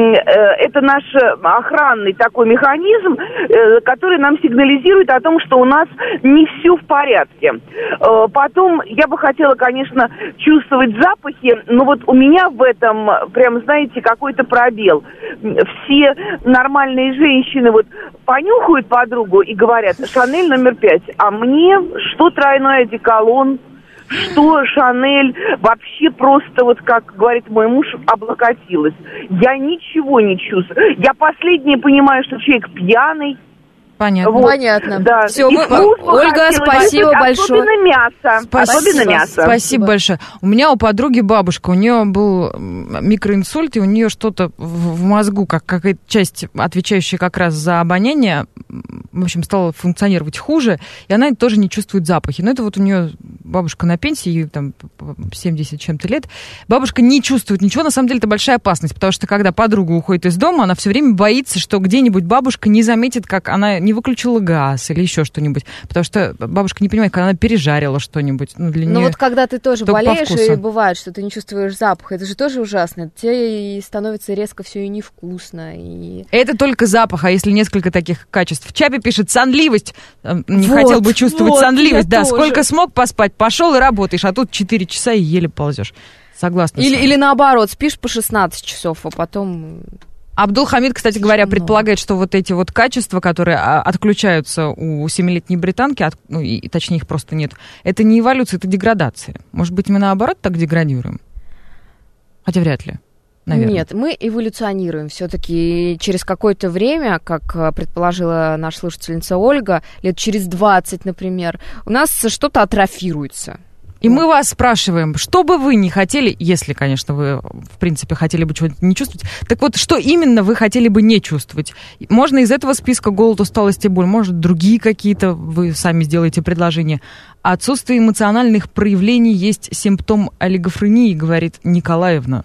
это наш охранный такой механизм, который нам сигнализирует о том, что у нас не все в порядке. Потом я бы хотела, конечно, чувствовать запахи, но вот у меня в этом, прям, знаете, какой-то пробел. Все нормальные женщины вот понюхают подругу и говорят: Шанель номер 5, а мне что тройной одеколон, что Шанель, вообще просто, вот как говорит мой муж, облокотилась. Я ничего не чувствую. Я последнее понимаю, что человек пьяный. Понятно. Вот. Понятно. Да. Все, Ольга, спасибо большое. Особенно мясо. Особенно мясо. Спасибо большое. У меня у подруги бабушка, у нее был микроинсульт, и у нее что-то в мозгу, какая-то часть, отвечающая как раз за обоняние, в общем, стала функционировать хуже, и она тоже не чувствует запахи. Но это вот у нее бабушка на пенсии, ей там 70 чем-то лет. Бабушка не чувствует ничего, на самом деле это большая опасность, потому что когда подруга уходит из дома, она все время боится, что где-нибудь бабушка не заметит, как она не выключила газ или еще что-нибудь, потому что бабушка не понимает, когда она пережарила что-нибудь. Для нее вот когда ты тоже болеешь, и бывает, что ты не чувствуешь запаха, это же тоже ужасно. Тебе и становится резко все и невкусно. Это только запах, а если несколько таких качеств. Чапи пишет: сонливость. Не хотел бы чувствовать сонливость. Да, тоже. Сколько смог поспать, пошел и работаешь, а тут 4 часа и еле ползешь. Согласна. Или наоборот, спишь по 16 часов, а потом... Абдул-Хамид, кстати говоря, предполагает, что вот эти вот качества, которые отключаются у 7-летней британки, точнее их просто нет, это не эволюция, это деградация. Может быть, мы наоборот так деградируем? Хотя вряд ли. Наверное. Нет, мы эволюционируем все-таки через какое-то время, как предположила наша слушательница Ольга, лет через 20, например, у нас что-то атрофируется. И мы вас спрашиваем, что бы вы не хотели, если, конечно, вы, в принципе, хотели бы чего-то не чувствовать, так вот, что именно вы хотели бы не чувствовать? Можно из этого списка голод, усталость и боль, может, другие какие-то, вы сами сделаете предложение. Отсутствие эмоциональных проявлений есть симптом олигофрении, говорит Николаевна.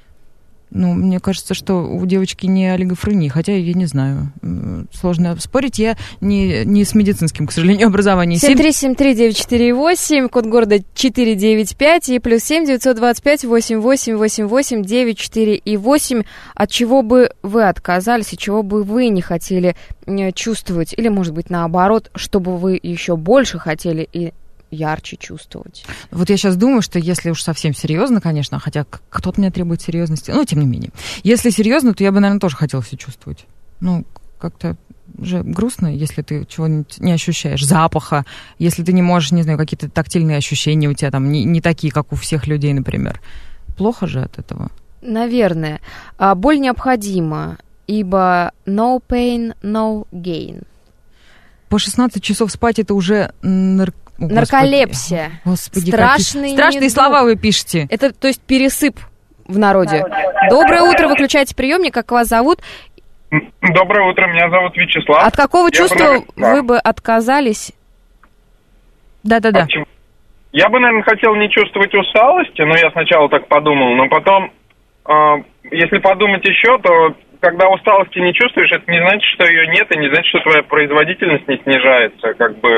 Мне кажется, что у девочки не олигофрения, хотя я не знаю. Сложно спорить, я не с медицинским, к сожалению, образованием. 7373948, код города 495 и +7 925 8888 94 и 8. От чего бы вы отказались, и чего бы вы не хотели чувствовать, или, может быть, наоборот, чтобы вы еще больше хотели и ярче чувствовать. Вот я сейчас думаю, что если уж совсем серьезно, конечно, хотя кто-то меня требует серьезности, но тем не менее. Если серьезно, то я бы, наверное, тоже хотела все чувствовать. Как-то же грустно, если ты чего-нибудь не ощущаешь, запаха, если ты не можешь, не знаю, какие-то тактильные ощущения у тебя там не такие, как у всех людей, например. Плохо же от этого? Наверное. Боль необходима, ибо no pain, no gain. По 16 часов спать это уже нарколепсия. Господи, страшные слова вы пишете. Это, то есть, пересып в народе. Доброе утро, выключайте приемник, как вас зовут? Доброе утро, меня зовут Вячеслав. От какого чувства вы бы отказались? Да-да-да. Я бы, наверное, хотел не чувствовать усталости, но я сначала так подумал, но потом, если подумать еще, то когда усталости не чувствуешь, это не значит, что ее нет, и не значит, что твоя производительность не снижается,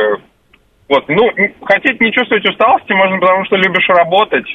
хотеть не чувствовать усталости можно, потому что любишь работать,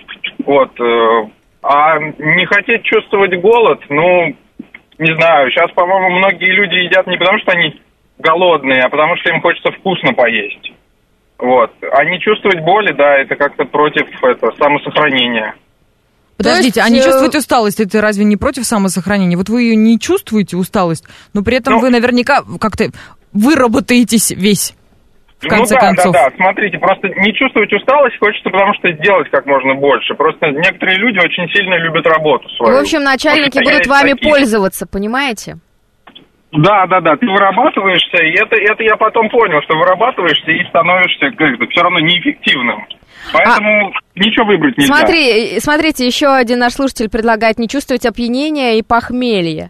а не хотеть чувствовать голод, не знаю, сейчас, по-моему, многие люди едят не потому, что они голодные, а потому что им хочется вкусно поесть, а не чувствовать боли, да, это как-то против самосохранения. Подождите, а не чувствовать усталость, это разве не против самосохранения? Вот вы ее не чувствуете, усталость, но при этом вы наверняка как-то выработаетесь весь. В конце концов. Да, смотрите, просто не чувствовать усталость хочется, потому что сделать как можно больше. Просто некоторые люди очень сильно любят работу свою. В общем, начальники будут вами пользоваться, понимаете? Да, ты вырабатываешься, и это я потом понял, что вырабатываешься и становишься как-то все равно неэффективным. Поэтому ничего выбрать нельзя. Смотрите, еще один наш слушатель предлагает не чувствовать опьянения и похмелья.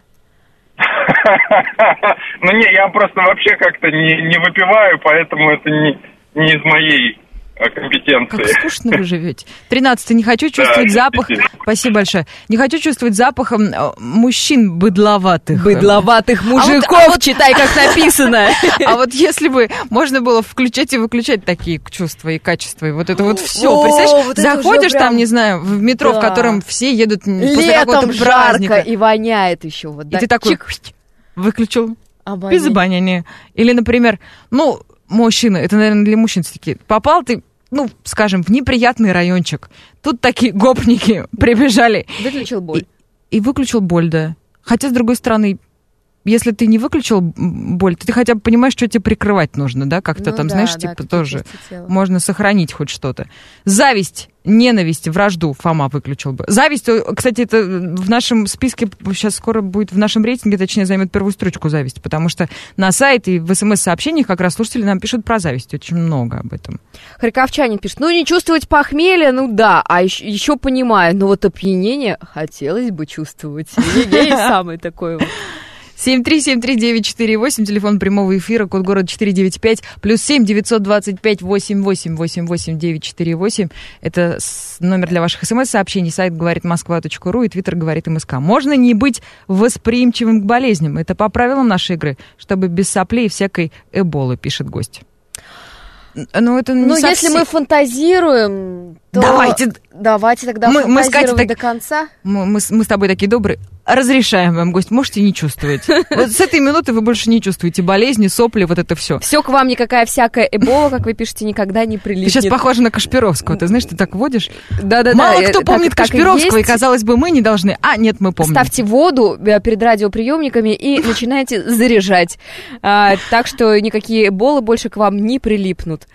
Ну не, я просто вообще как-то не выпиваю, поэтому это не из моей компетенции. Как скучно вы живете. 13-й. Не хочу чувствовать запах... Спасибо большое. Не хочу чувствовать запах мужчин быдловатых. Быдловатых мужиков, читай, как написано. А вот если бы можно было включать и выключать такие чувства и качества, и вот это вот все. Представляешь, заходишь там, не знаю, в метро, в котором все едут после какого-то праздника. Жарко и воняет еще. И ты такой выключил без обоняния. Или, например, мужчина, это, наверное, для мужчин все-таки. Попал ты, скажем, в неприятный райончик. Тут такие гопники прибежали. Выключил боль. И выключил боль, да. Хотя, с другой стороны, если ты не выключил боль, ты хотя бы понимаешь, что тебе прикрывать нужно, да? Как-то знаешь, тоже можно сохранить хоть что-то. Зависть, ненависть, вражду Фома выключил бы. Зависть, кстати, это в нашем списке, сейчас скоро будет в нашем рейтинге, точнее, займет первую строчку зависть, потому что на сайте и в СМС-сообщениях как раз слушатели нам пишут про зависть, очень много об этом. Харьковчанин пишет, не чувствовать похмелье, да, а еще понимаю, но вот опьянение хотелось бы чувствовать. Ей самый такой вот. 7373948, телефон прямого эфира, код города 495, +7 925 88 88 948. Это номер для ваших смс-сообщений. Сайт говорит Москва.ру и твиттер говорит МСК. Можно не быть восприимчивым к болезням. Это по правилам нашей игры, чтобы без соплей и всякой эболы, пишет гость. Это не совсем... если мы фантазируем, то... Давайте тогда фантазировать до конца. Мы с тобой такие добрые. Разрешаем вам, гость, можете не чувствовать. Вот с этой минуты вы больше не чувствуете болезни, сопли, вот это все. Все к вам никакая всякая эбола, как вы пишете, никогда не прилипнет. Ты сейчас похожа на Кашпировского, ты знаешь, ты так водишь. Да. Мало кто помнит Кашпировского, и казалось бы, мы не должны. Нет, мы помним. Ставьте воду перед радиоприемниками и начинайте заряжать. Так что никакие эболы больше к вам не прилипнут.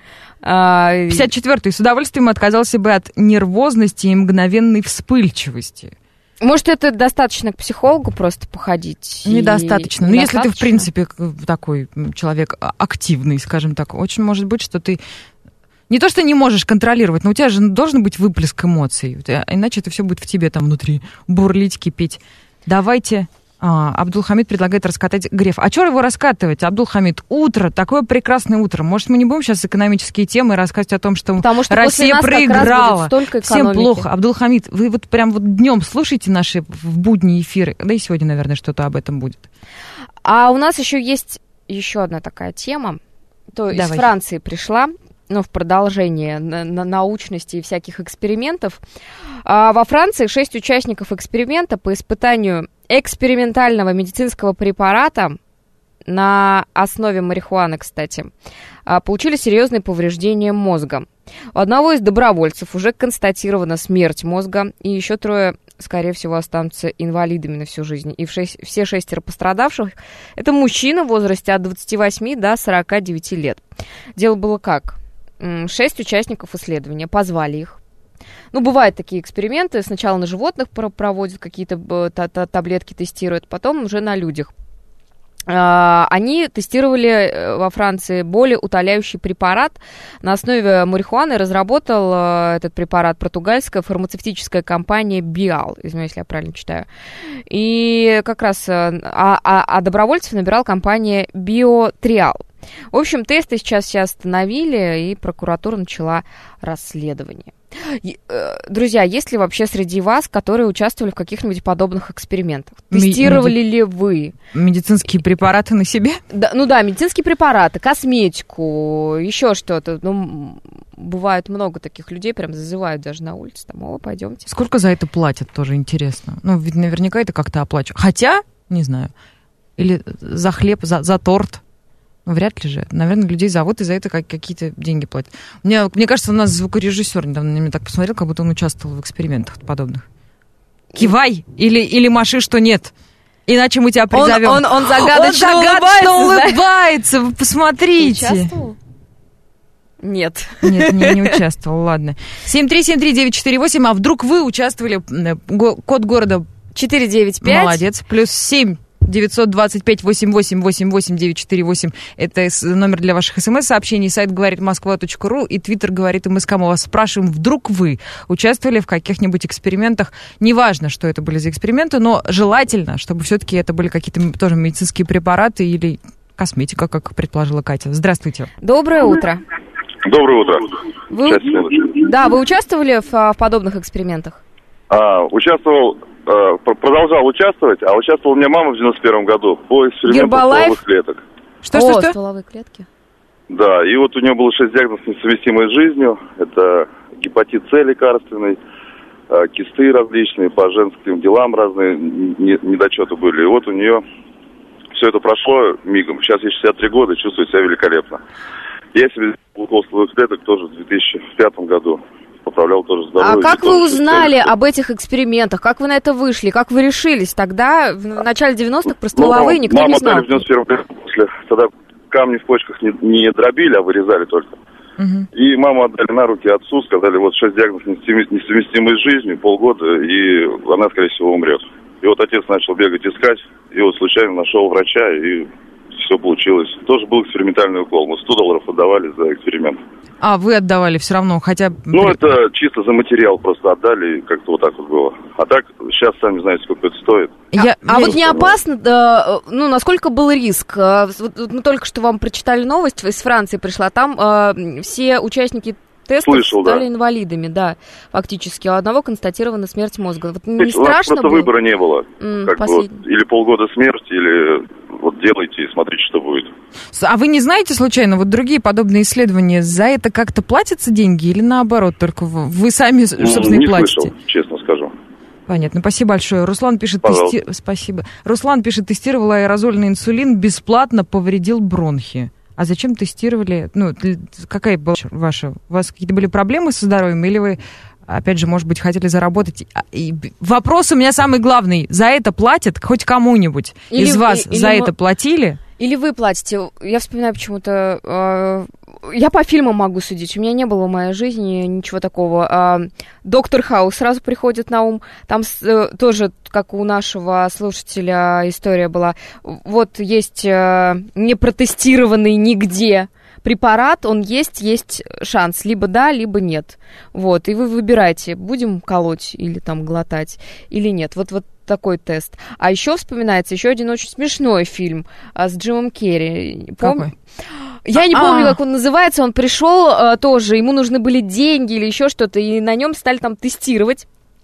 54-й. С удовольствием отказался бы от нервозности и мгновенной вспыльчивости. Может, это достаточно к психологу просто походить? Недостаточно. Но если ты, в принципе, такой человек активный, скажем так, очень может быть, что ты не то что не можешь контролировать, но у тебя же должен быть выплеск эмоций. Иначе это все будет в тебе там внутри бурлить, кипеть. Давайте... Абдулхамид предлагает раскатать Греф. А что его раскатывать, Абдулхамид? Утро, такое прекрасное утро. Может, мы не будем сейчас экономические темы рассказывать о том, что Россия проиграла. Всем плохо. Абдулхамид, вы вот прям вот днем слушайте наши в будни эфиры. Да и сегодня, наверное, что-то об этом будет. А у нас еще есть еще одна такая тема. То из Франции пришла, в продолжение научности и всяких экспериментов. Во Франции 6 участников эксперимента по испытанию экспериментального медицинского препарата на основе марихуаны, кстати, получили серьезные повреждения мозга. У одного из добровольцев уже констатирована смерть мозга, и еще 3, скорее всего, останутся инвалидами на всю жизнь. И все 6 пострадавших – это мужчины в возрасте от 28 до 49 лет. Дело было как? 6 участников исследования, позвали их. Бывают такие эксперименты. Сначала на животных проводят какие-то таблетки, тестируют, потом уже на людях. Они тестировали во Франции болеутоляющий препарат. На основе марихуаны разработал этот препарат португальская фармацевтическая компания Bial, извиняюсь, если я правильно читаю. И как раз добровольцев набирала компания Biotrial. В общем, тесты сейчас все остановили, и прокуратура начала расследование. Друзья, есть ли вообще среди вас, которые участвовали в каких-нибудь подобных экспериментах? Тестировали ли вы? Медицинские препараты на себе? Медицинские препараты, косметику, еще что-то. Бывает много таких людей, прям зазывают даже на улице. Пойдемте. Сколько за это платят, тоже интересно. Ведь наверняка это как-то оплачивают. Хотя, не знаю, или за хлеб, за торт. Вряд ли же. Наверное, людей зовут и за это какие-то деньги платят. Мне кажется, у нас звукорежиссер недавно на меня так посмотрел, как будто он участвовал в экспериментах подобных. Кивай или маши, что нет. Иначе мы тебя призовем. Он загадочно улыбается. Вы посмотрите. Ты участвовал? Нет. Нет, не участвовал, ладно. 7373948, а вдруг вы участвовали? Код города 495. Молодец. +7 925-88-88-948. Это номер для ваших смс-сообщений. Сайт говорит Москва.ру и твиттер говорит МСК. Мы вас спрашиваем, вдруг вы участвовали в каких-нибудь экспериментах? Неважно, что это были за эксперименты, но желательно, чтобы все-таки это были какие-то тоже медицинские препараты или косметика, как предположила Катя. Здравствуйте. Доброе утро. Доброе утро. Да, вы участвовали в подобных экспериментах? Участвовал, продолжал участвовать, а участвовала у меня мама в 91 году по эксперименту стволовых клеток. Что? Стволовые клетки? Да, и вот у нее было 6 диагнозов, несовместимых с жизнью. Это гепатит С лекарственный, кисты различные, по женским делам разные недочеты были. И вот у нее все это прошло мигом. Сейчас ей 63 года, чувствую себя великолепно. Я себе укол стволовых клеток тоже в 2005 году. Поправлял тоже здоровье. А как вы узнали об этих экспериментах? Как вы на это вышли? Как вы решились? Тогда, в начале 90-х, про стволовые никто не знал. Мама отдали в 91 году, тогда камни в почках не дробили, а вырезали только. И маму отдали на руки отцу, сказали, вот 6 диагнозов несовместимые с жизнью, полгода, и она, скорее всего, умрет. И вот отец начал бегать, искать, и вот случайно нашел врача, и все получилось. Тоже был экспериментальный укол. Мы $100 отдавали за эксперимент. А, вы отдавали все равно, хотя... Ну, это чисто за материал просто отдали, и как-то вот так вот было. А так, сейчас сами знаете, сколько это стоит. Вот не опасно, ну, насколько был риск? Мы только что вам прочитали новость, из Франции пришла, там все участники тестов стали инвалидами, да, фактически. У одного констатирована смерть мозга. Вот не страшно просто было? Выбора не было. Как бы вот, или полгода смерти, или вот делайте и смотрите, что будет. А вы не знаете, случайно, вот другие подобные исследования, за это как-то платятся деньги или наоборот, только вы сами, собственно, и платите? Не слышал, честно скажу. Понятно, спасибо большое. Руслан пишет, спасибо. Руслан пишет, тестировал аэрозольный инсулин, бесплатно повредил бронхи. А зачем тестировали? Ну, какая была ваша? У вас какие-то были проблемы со здоровьем? Или вы, опять же, может быть, хотели заработать? И вопрос у меня самый главный. За это платят хоть кому-нибудь из вас? За это платили? Или вы платите? Я вспоминаю почему-то... Я по фильмам могу судить. У меня не было в моей жизни ничего такого. «Доктор Хаус» сразу приходит на ум. Там тоже, как у нашего слушателя, история была. Вот есть не протестированный нигде препарат, он есть шанс. Либо да, либо нет. Вот. И вы выбираете, будем колоть или там глотать, или нет. Вот такой тест. А еще вспоминается еще один очень смешной фильм с Джимом Керри. Какой? Я не помню, как он называется. Он пришел тоже, ему нужны были деньги или еще что-то, и на нем стали там тестировать.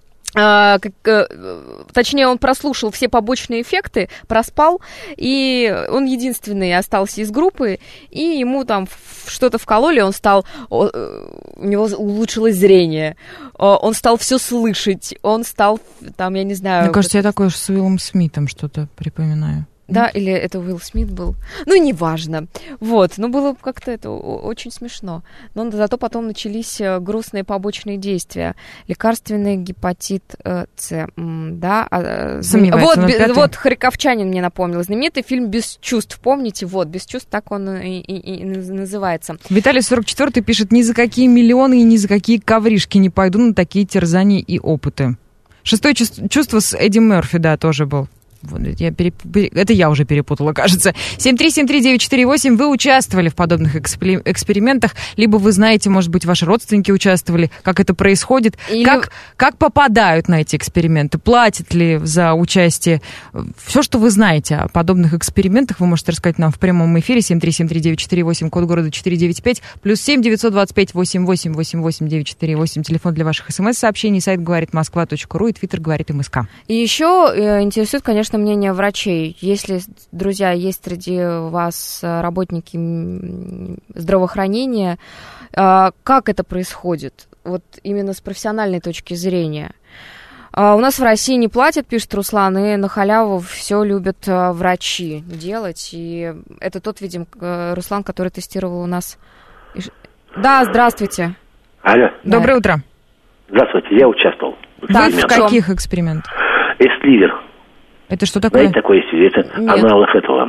Точнее, он прослушал все побочные эффекты, проспал, и он единственный остался из группы, и ему там что-то вкололи, у него улучшилось зрение, он стал все слышать, он стал, там, я не знаю... Мне кажется, я такое с Уиллом Смитом что-то припоминаю. Да, или это Уилл Смит был. Ну, неважно. Вот, ну, было как-то это очень смешно. Но зато потом начались грустные побочные действия. Лекарственный гепатит С. Да. Вот Харьковчанин мне напомнил. Знаменитый фильм «Без чувств». Помните? Вот, «Без чувств», так он и называется. Виталий 44-й пишет, ни за какие миллионы и ни за какие ковришки не пойду на такие терзания и опыты. «Шестое чувство» с Эдди Мерфи, да, тоже был. Это я уже перепутала, кажется. 7373948. Вы участвовали в подобных экспериментах, либо вы знаете, может быть, ваши родственники участвовали, как это происходит, как попадают на эти эксперименты, платят ли за участие. Все, что вы знаете о подобных экспериментах, вы можете рассказать нам в прямом эфире. 7373948, код города 495, +7 925 88 88 948. Телефон для ваших смс-сообщений, сайт говорит Москва.ру и твиттер говорит МСК. И еще интересует, конечно, мнение врачей. Если, друзья, есть среди вас работники здравоохранения, как это происходит? Вот именно с профессиональной точки зрения. У нас в России не платят, пишет Руслан, и на халяву все любят врачи делать. И это тот, видимо, Руслан, который тестировал у нас. Да, здравствуйте. Алло. Доброе утро. Здравствуйте, я участвовал. Вы в каких экспериментах? Эстливер. Это что такое? Знаете, такое есть, это аналог этого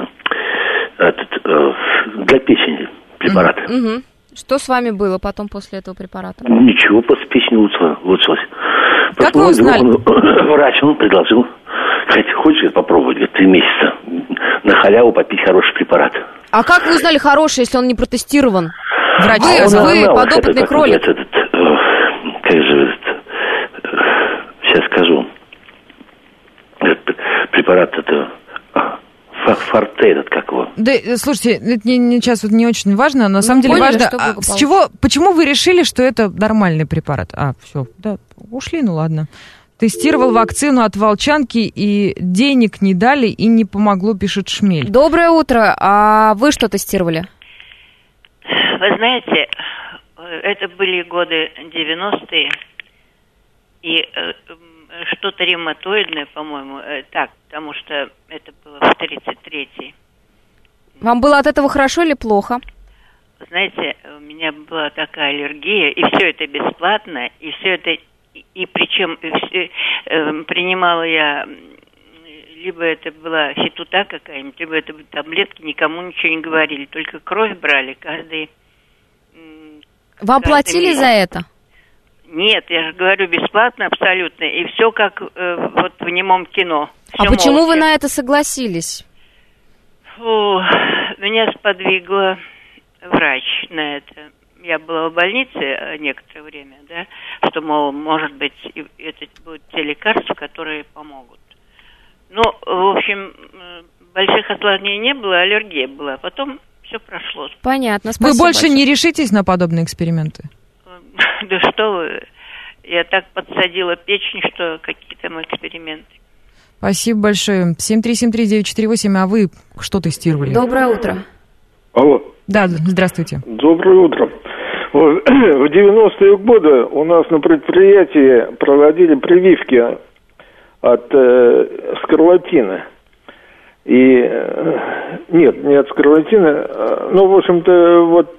для печени препарат. Угу. Что с вами было потом после этого препарата? Ничего, после печени улучшилось. Как вы узнали? Врач, он предложил. хочешь попробовать 3 месяца на халяву попить хороший препарат? А как вы узнали хороший, если он не протестирован? Врач, вы подопытный кролик. Сейчас скажу. Этот препарат, Форте, этот как его? Да, слушайте, это сейчас вот не очень важно, но на самом деле важно, почему вы решили, что это нормальный препарат? Все, да, ушли, ну ладно. Тестировал вакцину от волчанки, и денег не дали, и не помогло, пишет Шмель. Доброе утро. А вы что тестировали? Вы знаете, это были годы 90-е, и что-то ревматоидное, по-моему, так, потому что это было в 33-й. Вам было от этого хорошо или плохо? Знаете, у меня была такая аллергия, и все это бесплатно, и все это, и причем принимала я, либо это была хитута какая-нибудь, либо это были таблетки, никому ничего не говорили, только кровь брали каждый. Вам платили месяц за это? Нет, я же говорю, бесплатно абсолютно, и все как вот в немом кино. А почему молча. Вы на это согласились? Меня сподвигла врач на это. Я была в больнице некоторое время, да, что, мол, может быть, это будут те лекарства, которые помогут. Ну, в общем, больших осложнений не было, аллергия была. Потом все прошло. Понятно, спасибо. Вы больше не решитесь на подобные эксперименты? Да что вы, я так подсадила печень, что какие там эксперименты. Спасибо большое. 7373948, а вы что тестировали? Доброе утро. Алло. Да, здравствуйте. Доброе утро. В 90-е годы у нас на предприятии проводили прививки от скарлатины. И нет, не от скарлатины, ну, в общем-то, вот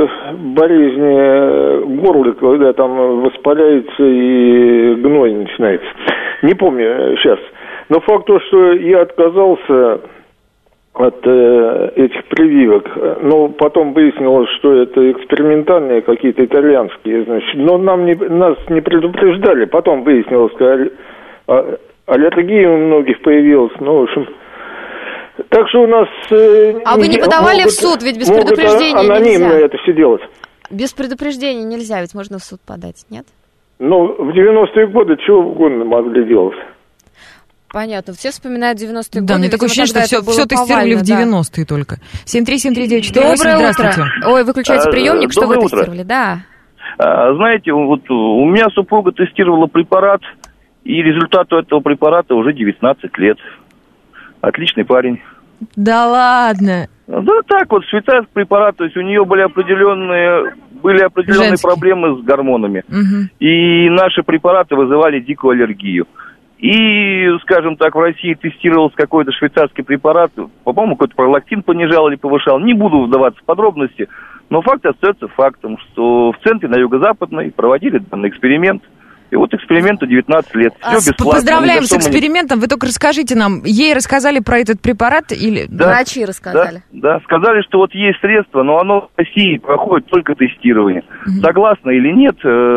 болезни горла, когда там воспаляется и гной начинается. Не помню сейчас. Но факт то, что я отказался от этих прививок, но потом выяснилось, что это экспериментальные какие-то итальянские, значит, но нас не предупреждали. Потом выяснилось, что аллергия у многих появилась, ну, в общем... Так что у нас... А вы не подавали в суд, ведь без предупреждения анонимно нельзя. Это все делать. Без предупреждения нельзя, ведь можно в суд подать, нет? Ну, в 90-е годы чего угодно могли делать. Понятно, все вспоминают 90-е годы. Да, мне такое ощущение, что все тестировали в 90-е только. 7373948, здравствуйте. Ой, выключайте приемник, что вы тестировали? Да. Знаете, вот у меня супруга тестировала препарат, и результату этого препарата уже 19 лет. Отличный парень. Да ладно? Да так вот, швейцарский препарат, то есть у нее были определенные проблемы с гормонами. Угу. И наши препараты вызывали дикую аллергию. И, скажем так, в России тестировался какой-то швейцарский препарат, по-моему, какой-то пролактин понижал или повышал. Не буду вдаваться в подробности, но факт остается фактом, что в центре на Юго-Западной проводили данный эксперимент. И вот эксперименту 19 лет. Все бесплатно. Поздравляем с экспериментом. Вы только расскажите нам, ей рассказали про этот препарат или... Да, врачи рассказали. Да, сказали, что вот есть средство, но оно в России проходит только тестирование. Согласна или нет,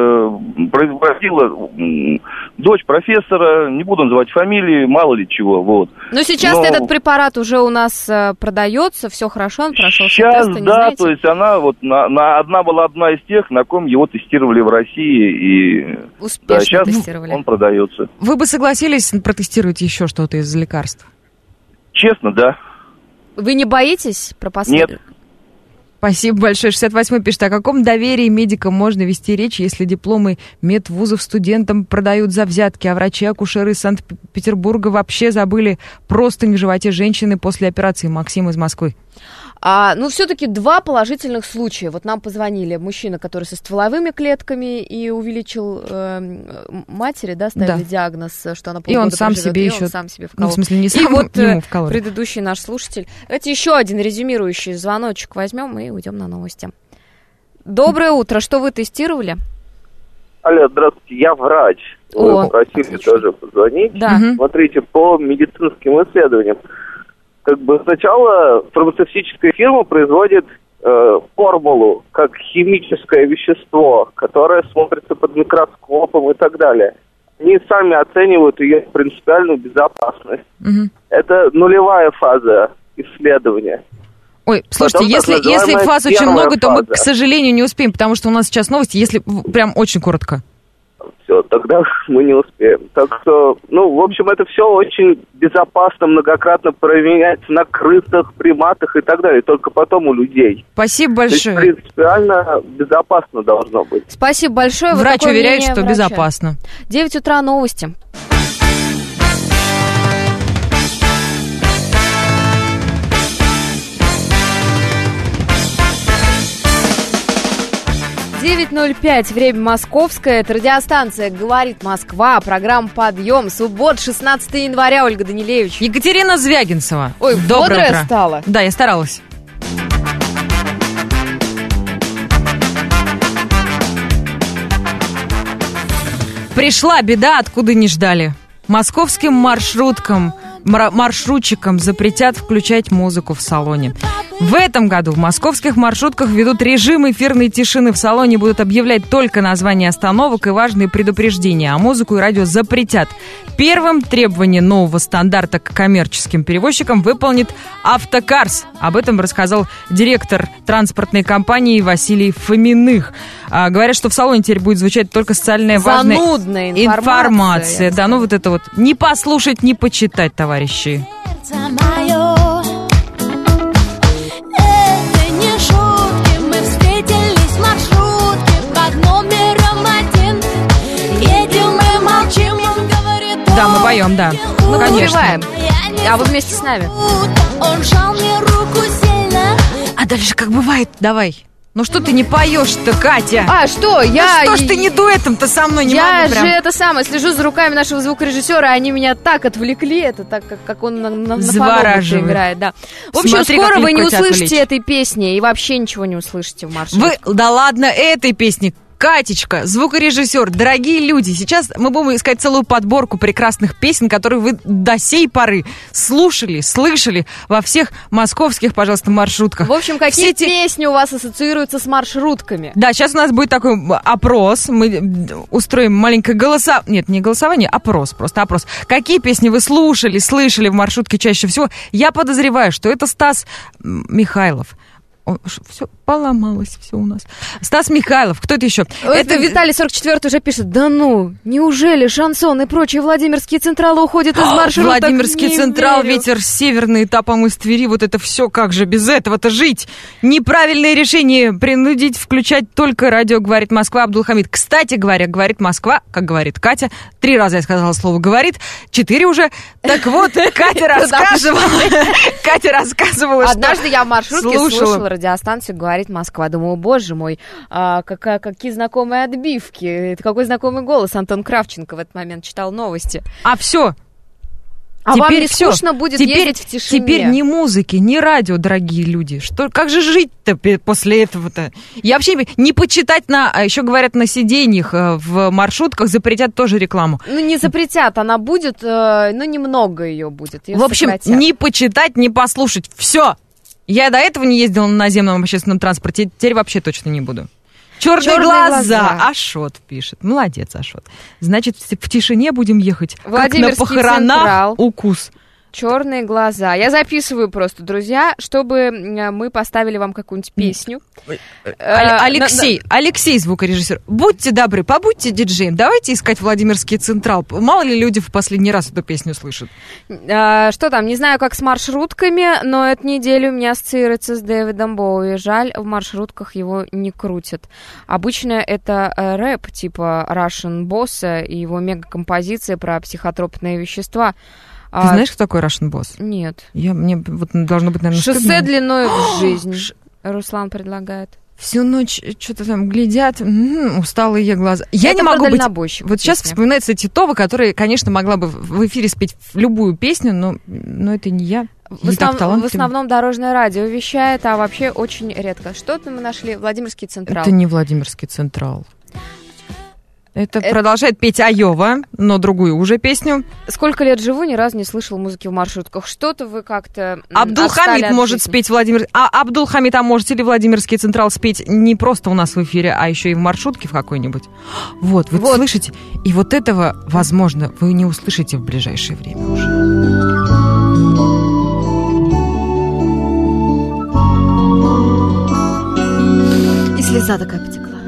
производила дочь профессора, не буду называть фамилии, мало ли чего, вот. Но сейчас этот препарат уже у нас продается, все хорошо, он прошел все тесты, не да, знаете? То есть она вот была одна из тех, на ком его тестировали в России, и да, сейчас тестировали. Он продается. Вы бы согласились протестировать еще что-то из лекарств? Честно, да. Вы не боитесь про последствия? Нет. Спасибо большое. 68-й пишет, о каком доверии медикам можно вести речь, если дипломы медвузов студентам продают за взятки, а врачи-акушеры из Санкт-Петербурга вообще забыли простынь в животе женщины после операции? Максим из Москвы. Ну, все-таки 2 положительных случая. Вот нам позвонили мужчина, который со стволовыми клетками и увеличил матери, да, ставили диагноз, что она полгода и он сам проживет, себе и еще, он сам себе вколол. Ну, в смысле, не сам, и вот ему вкололи. Предыдущий наш слушатель. Давайте еще один резюмирующий звоночек возьмем и уйдем на новости. Доброе утро. Что вы тестировали? Алло, здравствуйте, я врач. Вы попросили тоже позвонить. Да. Смотрите, по медицинским исследованиям. Как бы сначала фармацевтическая фирма производит формулу как химическое вещество, которое смотрится под микроскопом и так далее. не сами оценивают ее принципиальную безопасность. Угу. Это нулевая фаза исследования. Ой, слушайте, если фаз очень много, то мы, к сожалению, не успеем, потому что у нас сейчас новости, если прям очень коротко. Все, тогда мы не успеем. Так что, в общем, это все очень безопасно, многократно проверяется на крысах, приматах и так далее, только потом у людей. Спасибо большое. То есть, принципиально безопасно должно быть. Спасибо большое. Врач уверяет, что безопасно. 9 утра, новости. «9:05», время московское, это радиостанция «Говорит Москва», программа «Подъем», суббота, 16 января, Ольга Данилевич. Екатерина Звягинцева. Ой, доброе бодрая утро. Стала. Да, я старалась. Пришла беда, откуда не ждали. Московским маршрутчикам запретят включать музыку в салоне. В этом году в московских маршрутках введут режим эфирной тишины. В салоне будут объявлять только названия остановок и важные предупреждения, а музыку и радио запретят. Первым требование нового стандарта к коммерческим перевозчикам выполнит «Автокарс». Об этом рассказал директор транспортной компании Василий Фоминых. Говорят, что в салоне теперь будет звучать только социальная важная информация. Да, вот это вот. Не послушать, не почитать, товарищи. Да, мы поем, да. Мы конечно. Напеваем. А вы вместе с нами. Он жал мне руку сильно. А дальше как бывает, давай. Ну что ты не поешь-то, Катя? А, что? Что ж ты не дуэтом-то со мной не могу прям? Я же слежу за руками нашего звукорежиссера, они меня так отвлекли, это так, как он на фонографе играет, да. В общем, Смотри, скоро вы не услышите этой песни и вообще ничего не услышите в маршрутке. Да ладно, этой песни. Катечка, звукорежиссер, дорогие люди, сейчас мы будем искать целую подборку прекрасных песен, которые вы до сей поры слушали, слышали во всех московских, пожалуйста, маршрутках. В общем, какие песни у вас ассоциируются с маршрутками? Да, сейчас у нас будет такой опрос, мы устроим маленькое голосование, нет, не голосование, опрос, просто опрос. Какие песни вы слушали, слышали в маршрутке чаще всего? Я подозреваю, что это Стас Михайлов. Все поломалось, все у нас. Стас Михайлов, кто это еще? Это Виталий 44 уже пишет: да неужели шансон и прочие Владимирские централы уходят из маршруток? Владимирский Централ, ветер северный, этапом из Твери, вот это все, как же без этого-то жить? Неправильное решение принудить включать только радио «Говорит Москва». Абдулхамид. Кстати говоря, «Говорит Москва», как говорит Катя, 3 раза я сказала слово «говорит», 4 уже. Так вот, Катя рассказывала, что однажды я в маршрутке слушала радиостанцию «Говорит Москва». Думала, боже мой, какие знакомые отбивки. Это какой знакомый голос. Антон Кравченко в этот момент читал новости. А все. А теперь вам не скучно будет ездить в тишине? Теперь ни музыки, ни радио, дорогие люди. Как же жить-то после этого-то? Я вообще не почитать еще говорят, на сиденьях в маршрутках запретят тоже рекламу. Не запретят, она будет, немного ее будет. В общем, не почитать, не послушать. Все. Я до этого не ездила на наземном общественном транспорте, теперь вообще точно не буду. Черные глаза. Ашот пишет. Молодец, Ашот. Значит, в тишине будем ехать. Как на похоронах Централ. Укус. Черные глаза. Я записываю просто, друзья, чтобы мы поставили вам какую-нибудь песню. Алексей, звукорежиссер, будьте добры, побудьте диджеем. Давайте искать Владимирский Централ. Мало ли люди в последний раз эту песню слышат. Что там, не знаю, как с маршрутками, но эту неделю у меня ассоциируется с Дэвидом Боуи. Жаль, в маршрутках его не крутят. Обычно это рэп типа Russian Boss и его мегакомпозиция про психотропные вещества. Ты знаешь, кто такой Russian Boss? Нет. Мне должно быть, наверное, «Шоссе стыдно. длиною в жизнь». Руслан предлагает. Всю ночь что-то там глядят, усталые глаза. Я это не могу быть... Вот песня. Сейчас вспоминается Титова, которая, конечно, могла бы в эфире спеть любую песню, но это не я. В основном дорожное радио вещает, а вообще очень редко. Что-то мы нашли. Владимирский Централ. Это не Владимирский Централ. Это продолжает петь Айова, но другую уже песню. Сколько лет живу, ни разу не слышал музыки в маршрутках. Что-то вы как-то... Абдулхамид может спеть Владимир... Абдулхамид, а можете ли Владимирский Централ спеть не просто у нас в эфире, а еще и в маршрутке в какой-нибудь? Вот, вы слышите? И вот этого, возможно, вы не услышите в ближайшее время уже. И слеза такая потекла.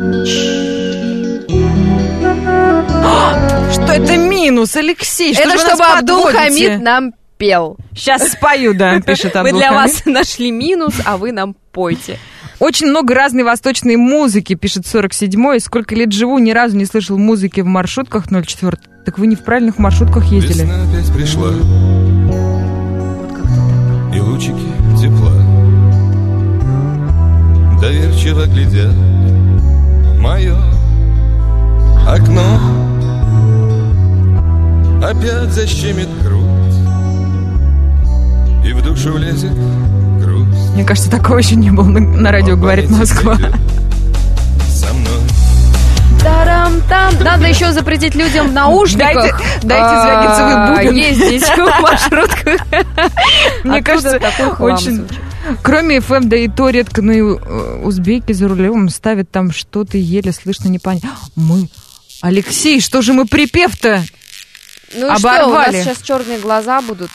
Что это минус, Алексей? Что это чтобы Абдулхамид нам пел. Сейчас спою, да, пишет Абдулхамид. Мы для вас нашли минус, а вы нам пойте. Очень много разной восточной музыки, пишет 47-й. Сколько лет живу, ни разу не слышал музыки в маршрутках 04. Так вы не в правильных маршрутках ездили? Весна опять пришла. Вот как-то так. И лучики тепла доверчиво глядят в мое окно. Опять защемит грудь, и в душу влезет грусть. Мне кажется, такого еще не было на радио «Говорит Москва». Со мной. Тарам-там. Надо еще запретить людям в наушниках. Дайте звягинцевый бубен. Ездить в маршрутках. Мне кажется, очень... Кроме FM, да и то редко, но и узбеки за рулем ставят там что-то еле слышно, непонятно. Алексей, что же мы припев-то? Ну и что, у нас сейчас черные глаза будут.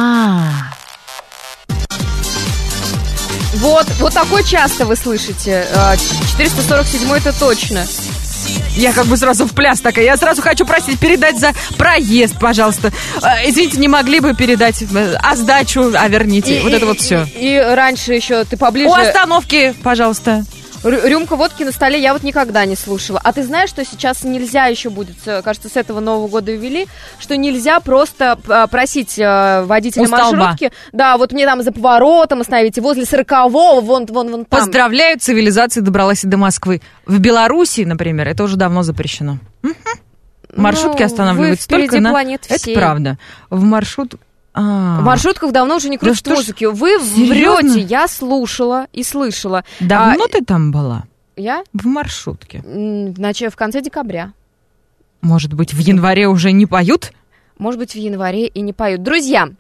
Вот такой часто вы слышите. 447-й это точно. Я как бы сразу в пляс такая. Я сразу хочу просить передать за проезд, пожалуйста. Извините, не могли бы передать сдачу, верните. Вот это вот все. И раньше еще ты поближе... У остановки, пожалуйста. Рюмка водки на столе я вот никогда не слушала. А ты знаешь, что сейчас нельзя еще будет, кажется, с этого Нового года ввели, что нельзя просто просить водителя маршрутки, да, вот мне там за поворотом остановите, возле 40-го, вон там. Поздравляю, цивилизация добралась и до Москвы. В Беларуси, например, это уже давно запрещено. Маршрутки останавливаются только на... Это правда. В маршрутках давно уже не крутят музыки. Вы врете, я слушала и слышала. Давно ты там была? Я? В маршрутке. В конце декабря. Может быть, в январе уже не поют? Может быть, в январе и не поют. Друзья,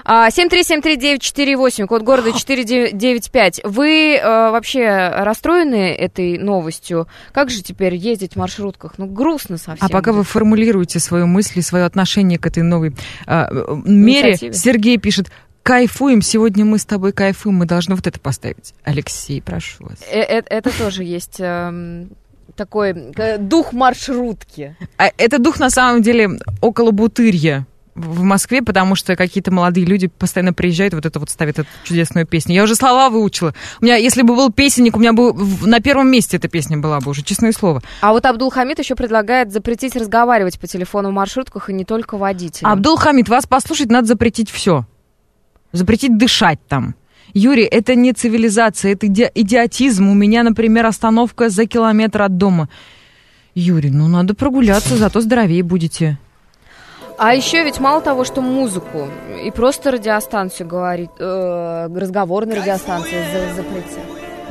7373948, код города 495. Вы вообще расстроены этой новостью? Как же теперь ездить в маршрутках? Ну, грустно совсем. А пока вы формулируете свою мысль, свое отношение к этой новой мере, Сергей пишет: кайфуем, сегодня мы с тобой кайфуем, мы должны вот это поставить. Алексей, прошу вас. Это тоже есть... такой дух маршрутки. Это дух, на самом деле, около Бутырья в Москве, потому что какие-то молодые люди постоянно приезжают, вот это вот ставят эту чудесную песню. Я уже слова выучила. У меня, если бы был песенник, у меня бы на первом месте эта песня была бы уже, честное слово. А вот Абдулхамид еще предлагает запретить разговаривать по телефону в маршрутках и не только водителям. Абдулхамид, вас послушать надо запретить все. Запретить дышать там. Юрий, это не цивилизация, это идиотизм. У меня, например, остановка за километр от дома. Юрий, надо прогуляться, зато здоровее будете. А еще ведь мало того, что музыку и просто радиостанцию говорит, разговор на радиостанции запретят.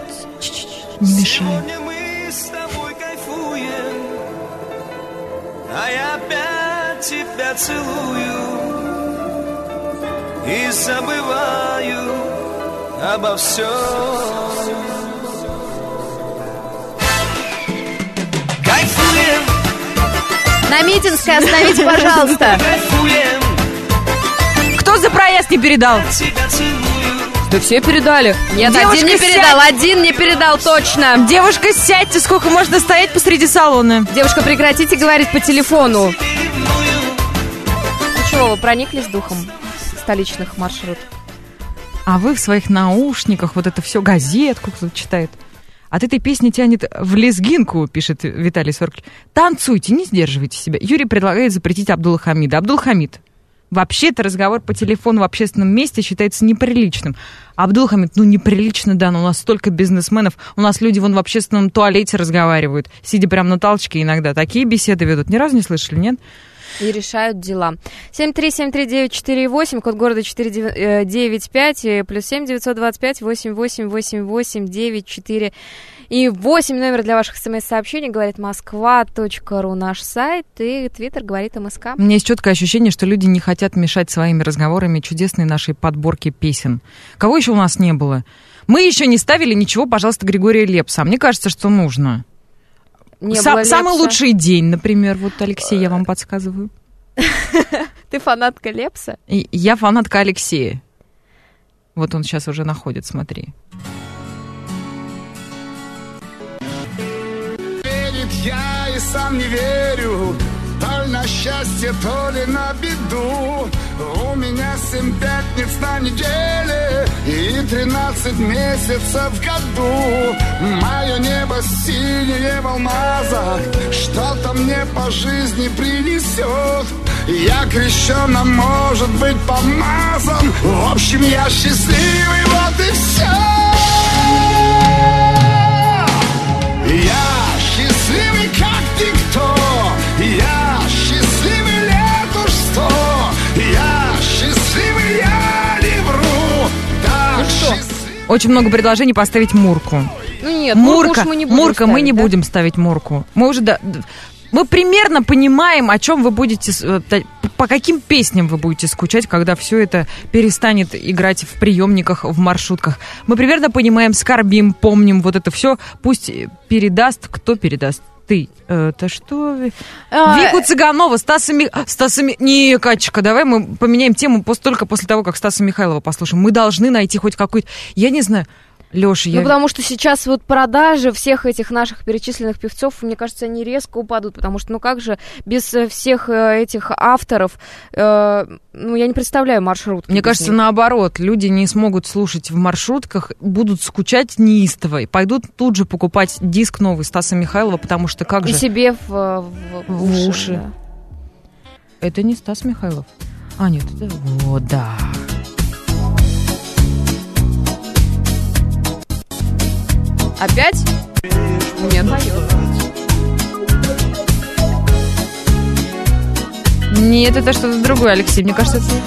Не мешай. А я опять тебя целую и забываю обо всем. Кайфуем. На Митинской остановите, пожалуйста. Кайфуем. Кто за проезд не передал? Да все передали. Нет, девушка, один не передал, точно. Девушка, сядьте, сколько можно стоять посреди салона. Девушка, прекратите говорить по телефону. Ну чего, вы прониклись духом столичных маршрутов? А вы в своих наушниках, вот это все, газетку кто-то читает. От этой песни тянет в лезгинку, пишет Виталий 40. Танцуйте, не сдерживайте себя. Юрий предлагает запретить Абдулхамида. Абдулхамид, вообще-то разговор по телефону в общественном месте считается неприличным. Абдулхамид, неприлично, да, но у нас столько бизнесменов. У нас люди вон в общественном туалете разговаривают, сидя прямо на толчке иногда. Такие беседы ведут. Ни разу не слышали, нет? И решают дела. 7373948, код города 495, плюс 7 925 8888 94 и 8 номер для ваших смс-сообщений, говорит Москва.ру наш сайт, и Твиттер говорит МСК. У меня есть четкое ощущение, что люди не хотят мешать своими разговорами чудесной нашей подборке песен. Кого еще у нас не было? Мы еще не ставили ничего, пожалуйста, Григория Лепса. Мне кажется, что нужно. Самый лучший день, например. Вот, Алексей, я вам подсказываю. Ты фанатка Лепса? Я фанатка Алексея. Вот он сейчас уже находит, смотри. Я и сам не верю, то ли на счастье, то ли на беду. У меня 7 пятниц на неделе и 13 месяцев в году. Мое небо синее в алмазах что-то мне по жизни принесет. Я крещен, а может быть помазан. В общем, я счастливый, вот и все. Я счастливый, как никто. Я счастливый лет уж 100. Я счастливый, я не вру. Так Очень много предложений поставить Мурку. Ну нет, Мурка, мы не будем Мурка, ставить, мы не будем ставить Мурку. Мы уже мы примерно понимаем, о чем вы будете, по каким песням вы будете скучать, когда все это перестанет играть в приемниках, в маршрутках. Мы примерно понимаем, скорбим, помним вот это все. Пусть передаст, кто передаст? Ты. Это что? Вику Цыганова, Стаса Не, Катечка, давай мы поменяем тему только после того, как Стаса Михайлова послушаем. Мы должны найти хоть какой-то, я не знаю, Лёша, потому что сейчас вот продажи всех этих наших перечисленных певцов, мне кажется, они резко упадут, потому что, как же без всех этих авторов, я не представляю маршрутки. Мне кажется, наоборот, люди не смогут слушать в маршрутках, будут скучать неистово, и пойдут тут же покупать диск новый Стаса Михайлова, потому что как же... И себе в уши. Да. Это не Стас Михайлов. А, нет, это... О, да... Опять? Нет, поет. Нет, это что-то другое, Алексей. Мне кажется, это...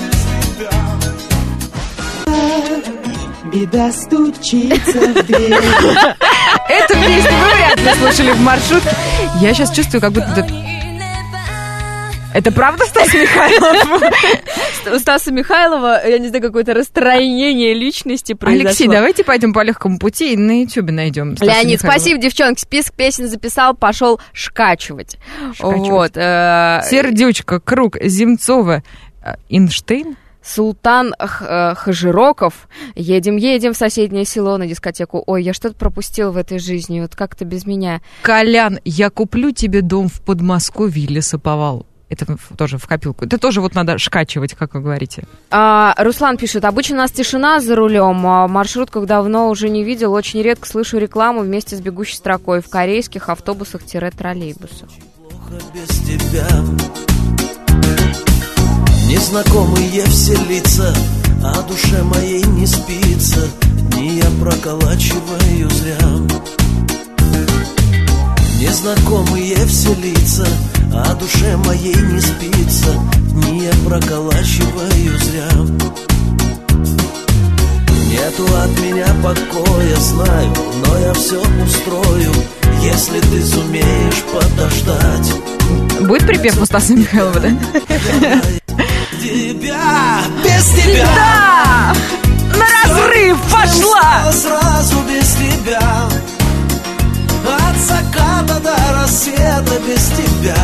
Беда стучится в дверь. Эту песню вы вряд ли слушали в маршрутке. Я сейчас чувствую, как будто... Это правда Стас Михайлов? У Стаса Михайлова, я не знаю, какое-то расстроение личности произошло. Алексей, давайте пойдем по легкому пути и на Ютубе найдем Стаса Леонид, Михайлова. спасибо, девчонки. Список песен записал, пошел шкачивать. Вот. Сердючка, Круг, Земцова, Эйнштейн. Султан Хажироков. Едем в соседнее село на дискотеку. Ой, я что-то пропустил в этой жизни, вот как-то без меня. Колян, я куплю тебе дом в Подмосковье, лесоповал. Это тоже в копилку. Это тоже вот надо шкачивать, как вы говорите. Руслан пишет, обычно у нас тишина за рулем, а в маршрутках давно уже не видел, очень редко слышу рекламу вместе с бегущей строкой в корейских автобусах-троллейбусах. Без тебя незнакомые все лица, а душе моей не спится, дни я проколачиваю зря. Незнакомые все лица, а душе моей не спится, дни я проколачиваю зря. Нету от меня покоя, знаю, но я все устрою, если ты сумеешь подождать. Будет припев у Стаса Михайлова, да? Тебя, без тебя. Да! На разрыв пошла! Сразу без тебя. От заката до рассвета без тебя.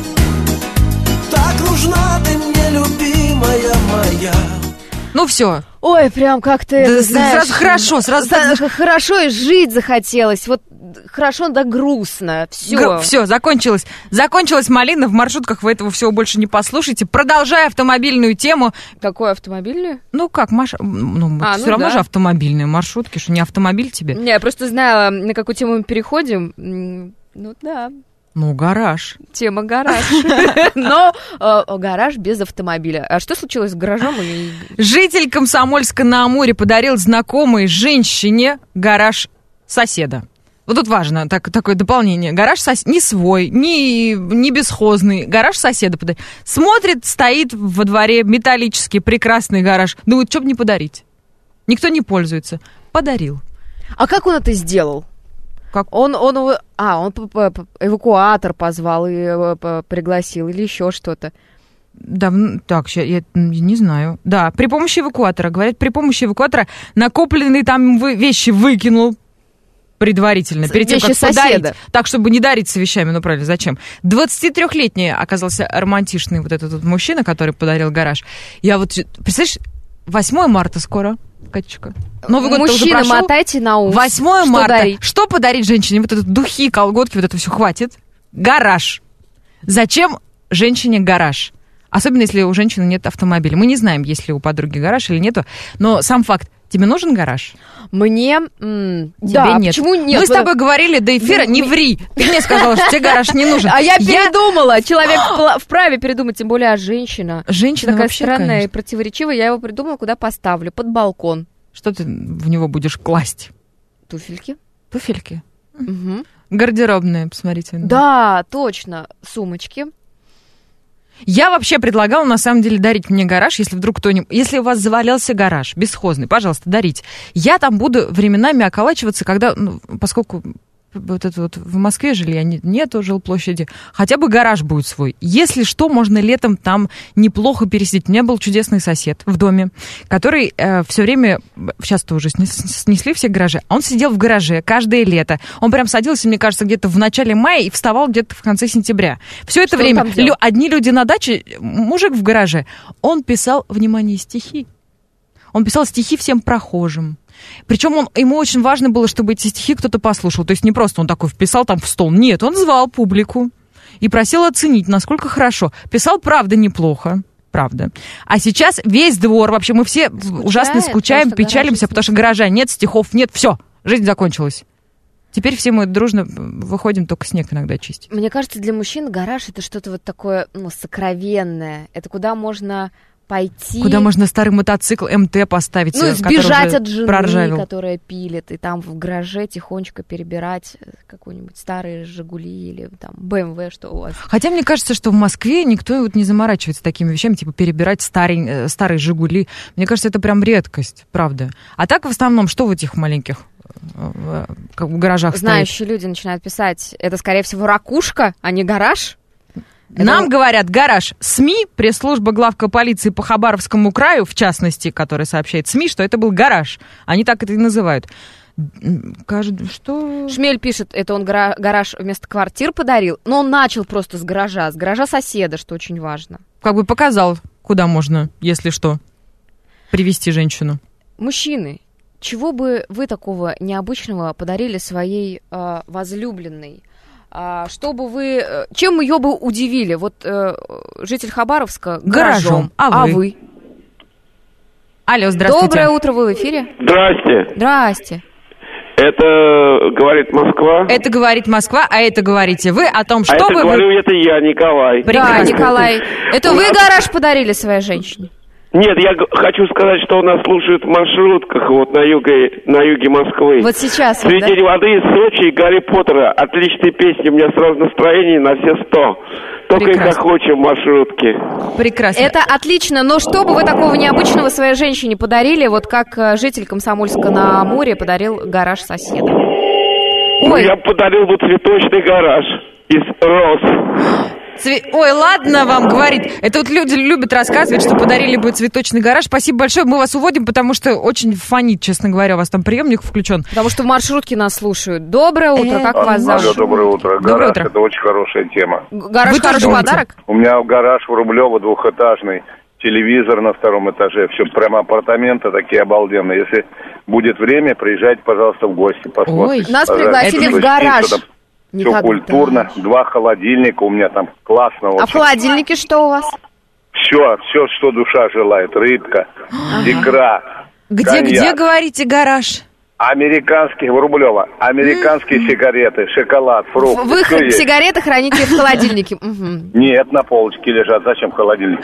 Так нужна ты мне, любимая моя. Ну все. Ой, прям как-то, да, знаешь... Сразу хорошо. Хорошо и жить захотелось. Вот хорошо, да грустно. Все. Все, закончилось. Закончилась малина. В маршрутках вы этого всего больше не послушаете. Продолжая автомобильную тему. Какую автомобильную? Ну как, Маша? Все равно же автомобильные маршрутки. Что, не автомобиль тебе? Не, я просто знаю, на какую тему мы переходим. Ну да. Ну, гараж. Тема гараж. Но гараж без автомобиля. А что случилось с гаражом? Житель Комсомольска-на-Амуре подарил знакомой женщине гараж соседа. Вот тут важно такое дополнение. Гараж не свой, не бесхозный. Гараж соседа подарить. Смотрит, стоит во дворе металлический, прекрасный гараж. Думает, что бы не подарить. Никто не пользуется. Подарил. А как он это сделал? Как? Он эвакуатор позвал и пригласил или еще что-то. Да, так, я не знаю. Да, при помощи эвакуатора. Говорят, при помощи эвакуатора накопленные там вещи выкинул предварительно, перед тем, как подарить. Так, чтобы не дариться вещами, ну правильно, зачем? 23-летний оказался романтичный вот этот вот мужчина, который подарил гараж. Я вот, представляешь, 8 марта скоро, Катечка. Новый год уже прошел. Мужчина, мотайте на ус. 8 марта. Что подарить женщине? Вот это духи, колготки, вот это все хватит. Гараж. Зачем женщине гараж? Особенно, если у женщины нет автомобиля. Мы не знаем, есть ли у подруги гараж или нету, но сам факт. Тебе нужен гараж? Мне... Тебе да, нет. Почему нет? Мы с тобой говорили до эфира, не ври. Ты мне сказала, что тебе гараж не нужен. А я передумала. Человек вправе передумать, тем более женщина. Женщина такая вообще, странная конечно. И противоречивая. Я его придумала, куда поставлю. Под балкон. Что ты в него будешь класть? Туфельки. Туфельки? Угу. Гардеробные, посмотрите. Да, точно. Сумочки. Я вообще предлагала, на самом деле, дарить мне гараж, если вдруг кто-нибудь... Если у вас завалялся гараж бесхозный, пожалуйста, дарите. Я там буду временами околачиваться, когда... поскольку вот это вот в Москве жилья нету жилплощади, хотя бы гараж будет свой. Если что, можно летом там неплохо пересидеть. У меня был чудесный сосед в доме, который все время... Сейчас-то уже снесли все гаражи. А он сидел в гараже каждое лето. Он прям садился, мне кажется, где-то в начале мая и вставал где-то в конце сентября. Все это время одни люди на даче, мужик в гараже. Он писал, внимание, стихи. Он писал стихи всем прохожим. Причем ему очень важно было, чтобы эти стихи кто-то послушал. То есть не просто он такой вписал там в стол. Нет, он звал публику и просил оценить, насколько хорошо. Писал, правда, неплохо. Правда. А сейчас весь двор, вообще мы все ужасно скучаем, печалимся, потому что гаража нет, стихов нет, все, жизнь закончилась. Теперь все мы дружно выходим только снег иногда чистить. Мне кажется, для мужчин гараж это что-то вот такое, сокровенное. Это куда можно... пойти. Куда можно старый мотоцикл МТ поставить, сбежать от жены, проржавел. Которая пилит, и там в гараже тихонечко перебирать какой-нибудь старый Жигули или там БМВ, что у вас. Хотя мне кажется, что в Москве никто вот не заморачивается такими вещами, типа перебирать старые Жигули. Мне кажется, это прям редкость, правда. А так в основном, что в этих маленьких в гаражах Знающие стоит? люди начинают писать, это, скорее всего, ракушка, а не гараж. Нам говорят, гараж. СМИ, пресс-служба главка полиции по Хабаровскому краю, в частности, которая сообщает СМИ, что это был гараж. Они так это и называют. Что? Шмель пишет, это он гараж вместо квартир подарил, но он начал просто с гаража соседа, что очень важно. Как бы показал, куда можно, если что, привести женщину. Мужчины, чего бы вы такого необычного подарили своей возлюбленной? Чтобы вы... Чем ее бы удивили? Вот житель Хабаровска гаражом. А вы? Алло, здравствуйте. Доброе утро, вы в эфире? Здрасте. Здрасте. Это говорит Москва. Это говорит Москва, а это говорите вы о том, что это вы... говорю, это я, Николай. Да, Николай. Это вы гараж подарили своей женщине? Нет, я хочу сказать, что у нас слушают в маршрутках вот на юге Москвы. Вот сейчас. «Цветение воды» из Сочи и «Гарри Поттера». Отличные песни, у меня сразу настроение на все 100. Только их охочем в маршрутке. Прекрасно. Это отлично, но что бы вы такого необычного своей женщине подарили, вот как житель Комсомольска-на-Амуре подарил гараж соседа? Ну, я подарил бы цветочный гараж из роз. Ой, ладно вам, говорит. Это вот люди любят рассказывать, что подарили бы цветочный гараж. Спасибо большое, мы вас уводим, потому что очень фонит, честно говоря, у вас там приемник включен. Потому что в маршрутке нас слушают. Доброе утро, как вас зовут? Алло, доброе утро. Доброе гараж, утро. Это очень хорошая тема. Гараж хороший подарок? У меня гараж в Рублево двухэтажный, телевизор на 2-м этаже, все прямо апартаменты такие обалденные. Если будет время, приезжайте, пожалуйста, в гости, посмотрите. Ой, нас пригласили в гараж. Все культурно, 2 холодильника у меня там, классно. А в холодильнике что у вас? Все, что душа желает. Рыбка, икра, Где, говорите, гараж? Американские, в Рублево, американские сигареты, шоколад, фрукты. Вы сигареты храните в холодильнике? Нет, на полочке лежат. Зачем в холодильнике?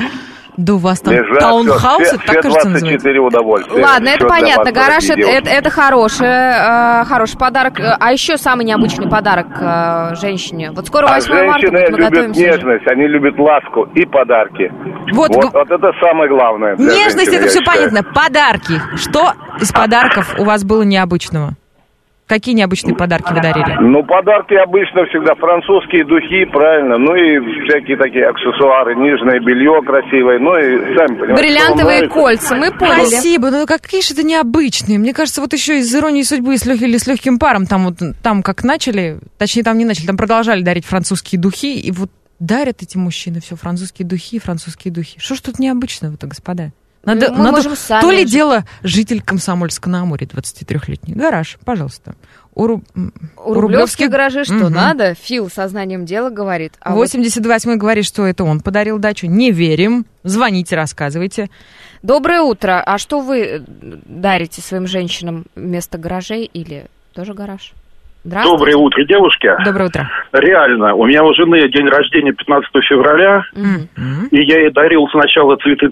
Да у вас там таунхаус, это так, кажется, называется. 24 удовольствия. Ладно, это понятно. Гараж это хороший подарок. А еще самый необычный подарок женщине. Вот скоро 8 марта, женщины любят нежность, они любят ласку и подарки. Вот это самое главное. Нежность, это все понятно. Подарки. Что из подарков у вас было необычного? Какие необычные подарки вы дарили? Ну, подарки обычно всегда французские духи, правильно. Ну и всякие такие аксессуары, нижнее белье красивое. Ну и сами понимаете. Бриллиантовые кольца, мы поняли. Спасибо, ну какие же это необычные. Мне кажется, вот еще из «Иронии судьбы» или с легким паром, там как начали, точнее там не начали, там продолжали дарить французские духи, и вот дарят эти мужчины все французские духи. Что ж тут необычного-то, господа? Надо то ли дело житель Комсомольска-на-Амуре, 23-летний. Гараж, пожалуйста. У Рублевских гаражей что, надо? Фил сознанием дела говорит. 88-й говорит, что это он подарил дачу. Не верим. Звоните, рассказывайте. Доброе утро. А что вы дарите своим женщинам вместо гаражей или тоже гараж? Доброе утро, девушки. Доброе утро. Реально, у меня у жены день рождения 15 февраля, и я ей дарил сначала цветы,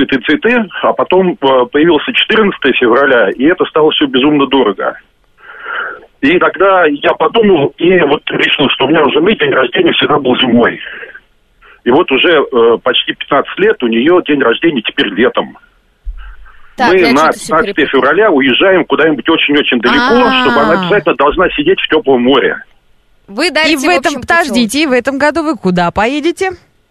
а потом появился 14 февраля, и это стало все безумно дорого. И тогда я подумал и вот решил, что у меня у жены день рождения всегда был зимой. И вот уже почти 15 лет у нее день рождения теперь летом. Так, мы на 15 февраля уезжаем куда-нибудь очень-очень далеко, чтобы она обязательно должна сидеть в теплом море. Вы дарите, и в этом, подождите, в этом году вы куда поедете?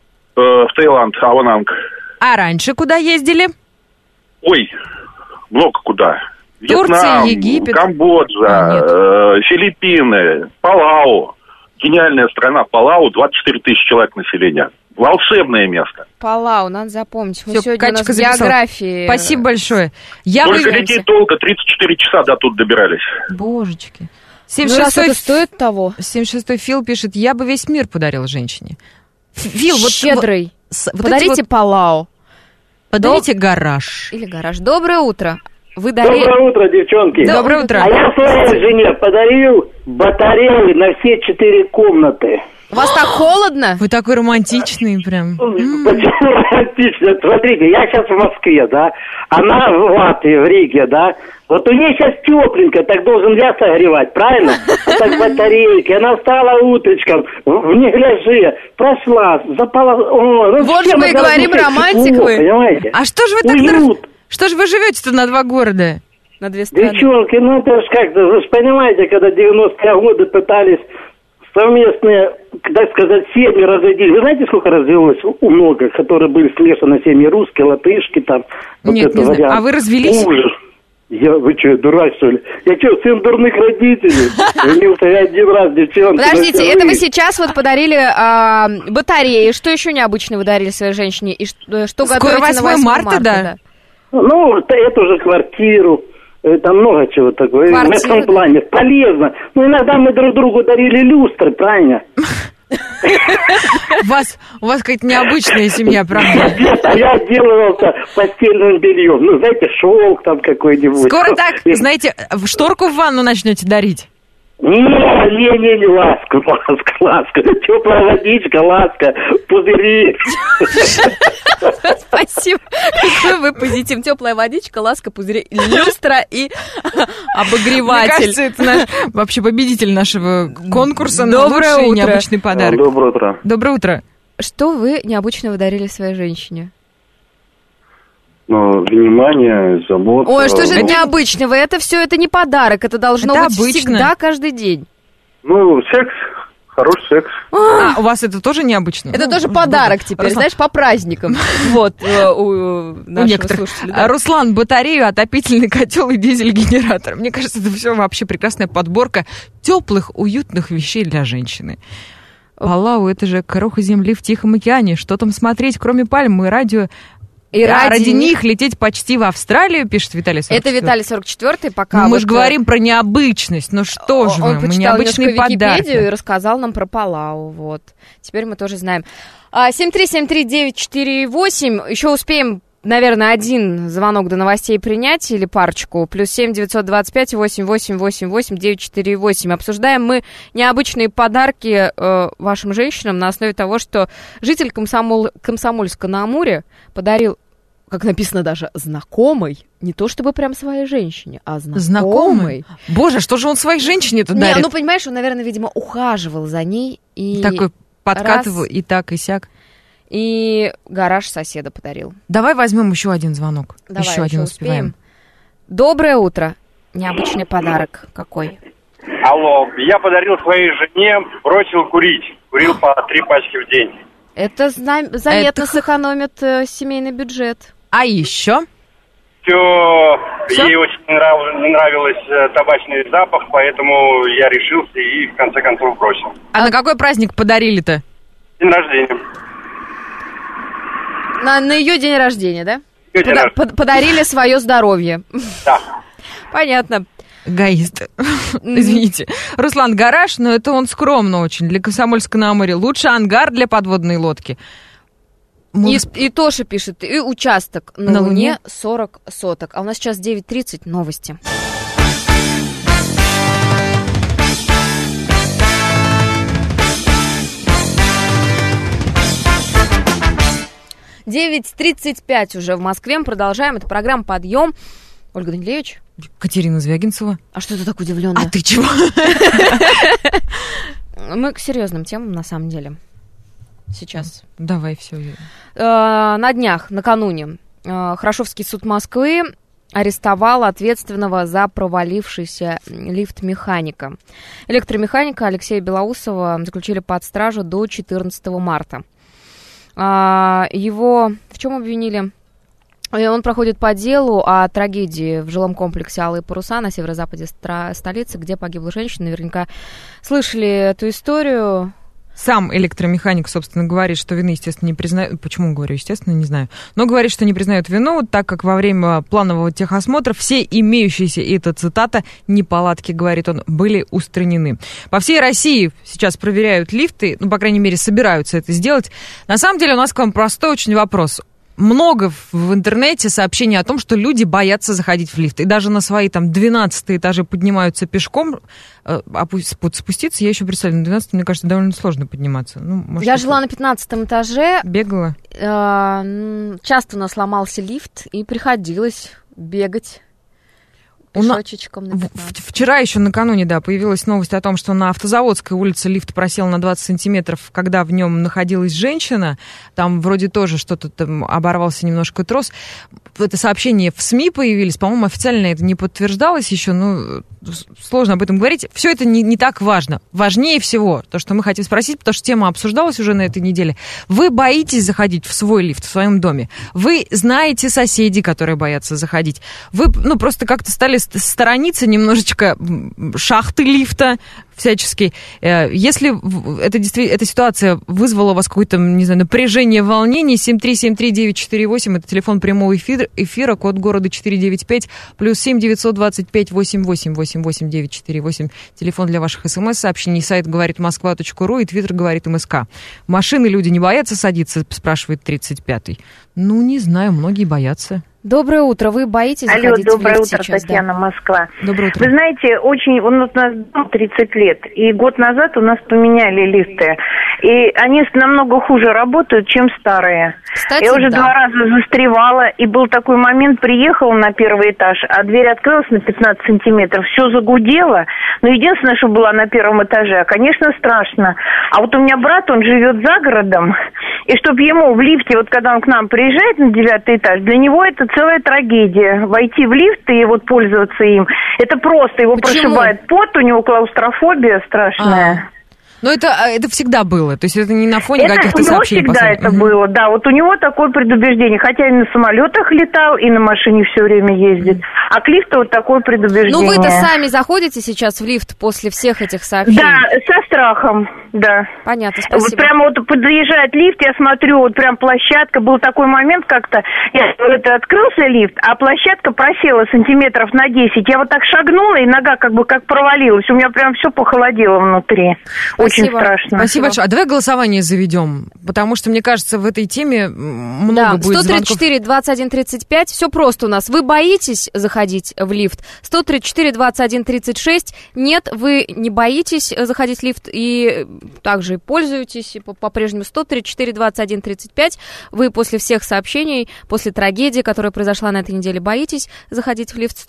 В Таиланд, Авананг. А раньше куда ездили? Ой, много куда. Турция, Вьетнам, Египет. Камбоджа, Филиппины, Палау. Гениальная страна Палау, 24 тысячи человек населения. Волшебное место. Палау, надо запомнить. Мы Всё, сегодня Катька у нас географии. Спасибо большое. Только лететь долго, 34 часа до тут добирались. Божечки. 76-й стоит того. 76-й Фил пишет, я бы весь мир подарил женщине. Фил, щедрый. Вот подарите Палау. Подарите гараж. Или гараж. Доброе утро. Вы дарили... Доброе утро, девчонки. Доброе утро. А я своей жене подарил батареи на все 4 комнаты. У вас так холодно? Вы такой романтичный прям. Почему романтично? Смотрите, я сейчас в Москве, да, она в Латвии, в Риге, да. Вот у нее сейчас тепленько, так должен я согревать, правильно? Вот так батарейки, она встала утречком, в неглиже, прошла, запала... Вот же мы и говорим, романтик вы. Понимаете? А что же вы так... Что же вы живете-то на 2 города? На 2 страны. Девчонки, ну это же как-то, вы же понимаете, когда 90-е годы пытались совместные, так сказать, семьи разводить. Вы знаете, сколько развелось? Много, которые были смешаны семьи, русские, латышки там. Нет, вот не знаю. А вы развелись? Ужас. Вы что, дурак, что ли? Я что, сын дурных родителей? Женился я 1 раз, девчонки. Подождите, это вы сейчас вот подарили батареи. Что еще необычно вы дарили своей женщине? И что готовите на 8 марта? Да. Ну, эту же квартиру. Там много чего такого. В этом плане полезно. Ну, иногда мы друг другу дарили люстры, правильно? У вас какая-то необычная семья, правда? А я отделывался постельным бельем. Ну, знаете, шелк там какой-нибудь. Скоро так, знаете, шторку в ванну начнете дарить? Не, ласка. Теплая водичка, ласка, пузыри. Спасибо. Какой вы позитив. Теплая водичка, ласка, пузыри, люстра и обогреватель. Мне кажется, это наш вообще победитель нашего конкурса. Доброе утро. Необычный подарок. Доброе утро. Доброе утро. Что вы необычного дарили своей женщине? Ну, внимание, забота. Ой, что же необычного? Это все, это не подарок, это должно быть всегда, каждый день. Ну, секс, хороший секс. У вас это тоже необычно? Это тоже подарок теперь, знаешь, по праздникам. Вот, у нашего слушателя. Руслан, батарею, отопительный котел и дизель-генератор. Мне кажется, это все вообще прекрасная подборка теплых, уютных вещей для женщины. Палау, это же кроха земли в Тихом океане. Что там смотреть, кроме пальм и радио? И ради них лететь почти в Австралию, пишет Виталий 44. Это Виталий 44-й, пока... Мы же говорим про необычность, ну что же мы необычные подарки. Википедию и рассказал нам про Палау, вот. Теперь мы тоже знаем. 7373948, еще успеем наверное, один звонок до новостей принять или парочку. +7 925 8888 948. Обсуждаем мы необычные подарки вашим женщинам на основе того, что житель Комсомольска-на-Амуре подарил, как написано даже, знакомой, не то чтобы прям своей женщине, а знакомой. Боже, что же он своей женщине-то дарит? Не, ну, понимаешь, он, наверное, видимо, ухаживал за ней. И такой подкатывал и так, и сяк. И гараж соседа подарил. Давай возьмем еще один звонок. Давай, еще один успеваем. Доброе утро. Необычный подарок какой? Алло, я подарил своей жене, бросил курить. Курил по 3 пачки в день. Это заметно сэкономит семейный бюджет. А еще? Все? Ей очень не нравился табачный запах, поэтому я решился и в конце концов бросил. А на какой праздник подарили-то? День рождения. На ее день рождения, да? Подарили свое здоровье. Да. Понятно. Эгоист. Извините. Руслан, гараж, но это он скромно очень. Для Комсомольска-на-Амуре. Лучше ангар для подводной лодки. И Тоша пишет, и участок на Луне 40 соток. А у нас сейчас 9:30, новости. «9:35 уже в Москве. Мы продолжаем. Это программа «Подъем». Ольга Данилевич. Катерина Звягинцева. А что ты так удивленная? А ты чего? Мы к серьезным темам, на самом деле. Сейчас. Давай, все. На днях, накануне, Хорошевский суд Москвы арестовал ответственного за провалившийся лифт механика. Электромеханика Алексея Белоусова заключили под стражу до 14 марта. Его в чем обвинили? Он проходит по делу о трагедии в жилом комплексе «Алые паруса» на северо-западе столицы, где погибла женщина. Наверняка слышали эту историю. Сам электромеханик, собственно, говорит, что вины, естественно, не признают. Почему говорю, естественно, не знаю. Но говорит, что не признают вину, так как во время планового техосмотра все имеющиеся, и это цитата, неполадки, говорит он, были устранены. По всей России сейчас проверяют лифты, ну, по крайней мере, собираются это сделать. На самом деле у нас к вам простой очень вопрос. Много в интернете сообщений о том, что люди боятся заходить в лифт. И даже на свои там 12 этажи поднимаются пешком. Спуститься, я еще представляю, на 12, мне кажется, довольно сложно подниматься. Ну, может, я жила на 15 этаже. Бегала? Часто у нас ломался лифт, и приходилось бегать пешочечком. Вчера еще накануне, да, появилась новость о том, что на Автозаводской улице лифт просел на 20 сантиметров, когда в нем находилась женщина. Там вроде тоже что-то там оборвался немножко трос. Это сообщение в СМИ появились, по-моему, официально это не подтверждалось еще, но сложно об этом говорить. Все это не так важно. Важнее всего то, что мы хотим спросить, потому что тема обсуждалась уже на этой неделе. Вы боитесь заходить в свой лифт в своем доме? Вы знаете соседей, которые боятся заходить? Вы, просто как-то стали сторониться немножечко шахты лифта всячески. Если эта ситуация вызвала у вас какое-то, не знаю, напряжение, волнение, 7373948, это телефон прямого эфира, код города 495, +7 925 88 88 948, телефон для ваших смс-сообщений, сайт говорит москва.ру и твиттер говорит МСК. Машины люди не боятся садиться, спрашивает 35-й. Ну, не знаю, многие боятся. Доброе утро. Вы боитесь заходить в лифт сейчас? Алло, доброе утро, Татьяна, да? Москва. Доброе утро. Вы знаете, у нас дом 30 лет, и год назад у нас поменяли лифты. И они намного хуже работают, чем старые. Кстати, я уже 2 раза застревала, и был такой момент, приехала на 1-й этаж, а дверь открылась на 15 сантиметров, все загудело. Но единственное, что было на 1-м этаже, конечно, страшно. А вот у меня брат, он живет за городом, и чтобы ему в лифте, вот когда он к нам приезжает на 9-й этаж, для него это целая трагедия. Войти в лифт и вот пользоваться им, это просто его прошибает пот, у него клаустрофобия страшная. Но это всегда было, то есть это не на фоне каких-то сообщений. Это всегда это было, да. Вот у него такое предубеждение, хотя и на самолетах летал, и на машине все время ездит. А к лифту вот такое предубеждение. Ну вы-то сами заходите сейчас в лифт после всех этих сообщений? Да, со страхом, да. Понятно, спасибо. Вот прямо вот подъезжает лифт, я смотрю, вот прям площадка, был такой момент как-то, открылся лифт, а площадка просела сантиметров на 10. Я вот так шагнула, и нога как провалилась, у меня прям все похолодело внутри. Очень страшно. Спасибо большое. А давай голосование заведем, потому что, мне кажется, в этой теме много будет звонков. 134-21-35, все просто у нас. Вы боитесь заходить в лифт? 134-21-36, нет, вы не боитесь заходить в лифт и также и пользуетесь по-прежнему. 134-21-35, вы после всех сообщений, после трагедии, которая произошла на этой неделе, боитесь заходить в лифт?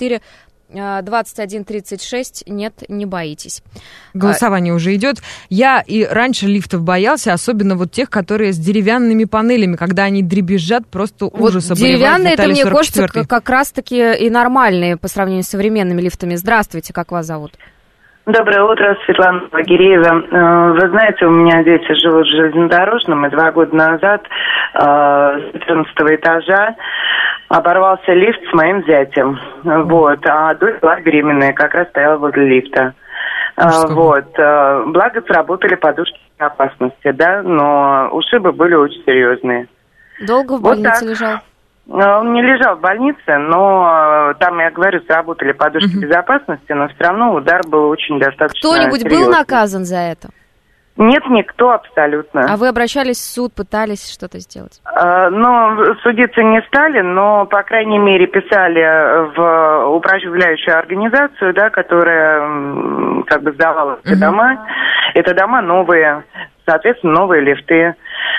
134-21-36, нет, не боитесь. Голосование уже идет. Я и раньше лифтов боялся, особенно вот тех, которые с деревянными панелями, когда они дребезжат, просто ужас. Вот деревянные, это, мне кажется, как раз-таки и нормальные по сравнению с современными лифтами. Здравствуйте, как вас зовут? Доброе утро, Светлана Багиреева. Вы знаете, у меня дети живут в железнодорожном, и 2 года назад с 14 этажа оборвался лифт с моим зятем. Вот. А дочь была беременная, как раз стояла возле лифта. Вот. Благо, сработали подушки безопасности, да, но ушибы были очень серьезные. Долго в больнице лежал? Он не лежал в больнице, но там, я говорю, сработали подушки безопасности, но все равно удар был очень достаточно Кто-нибудь серьезный. был наказан за это? Нет, никто абсолютно. А вы обращались в суд, пытались что-то сделать? Ну, судиться не стали, но, по крайней мере, писали в управляющую организацию, да, которая как бы сдавала эти дома. Это дома новые, соответственно, новые лифты.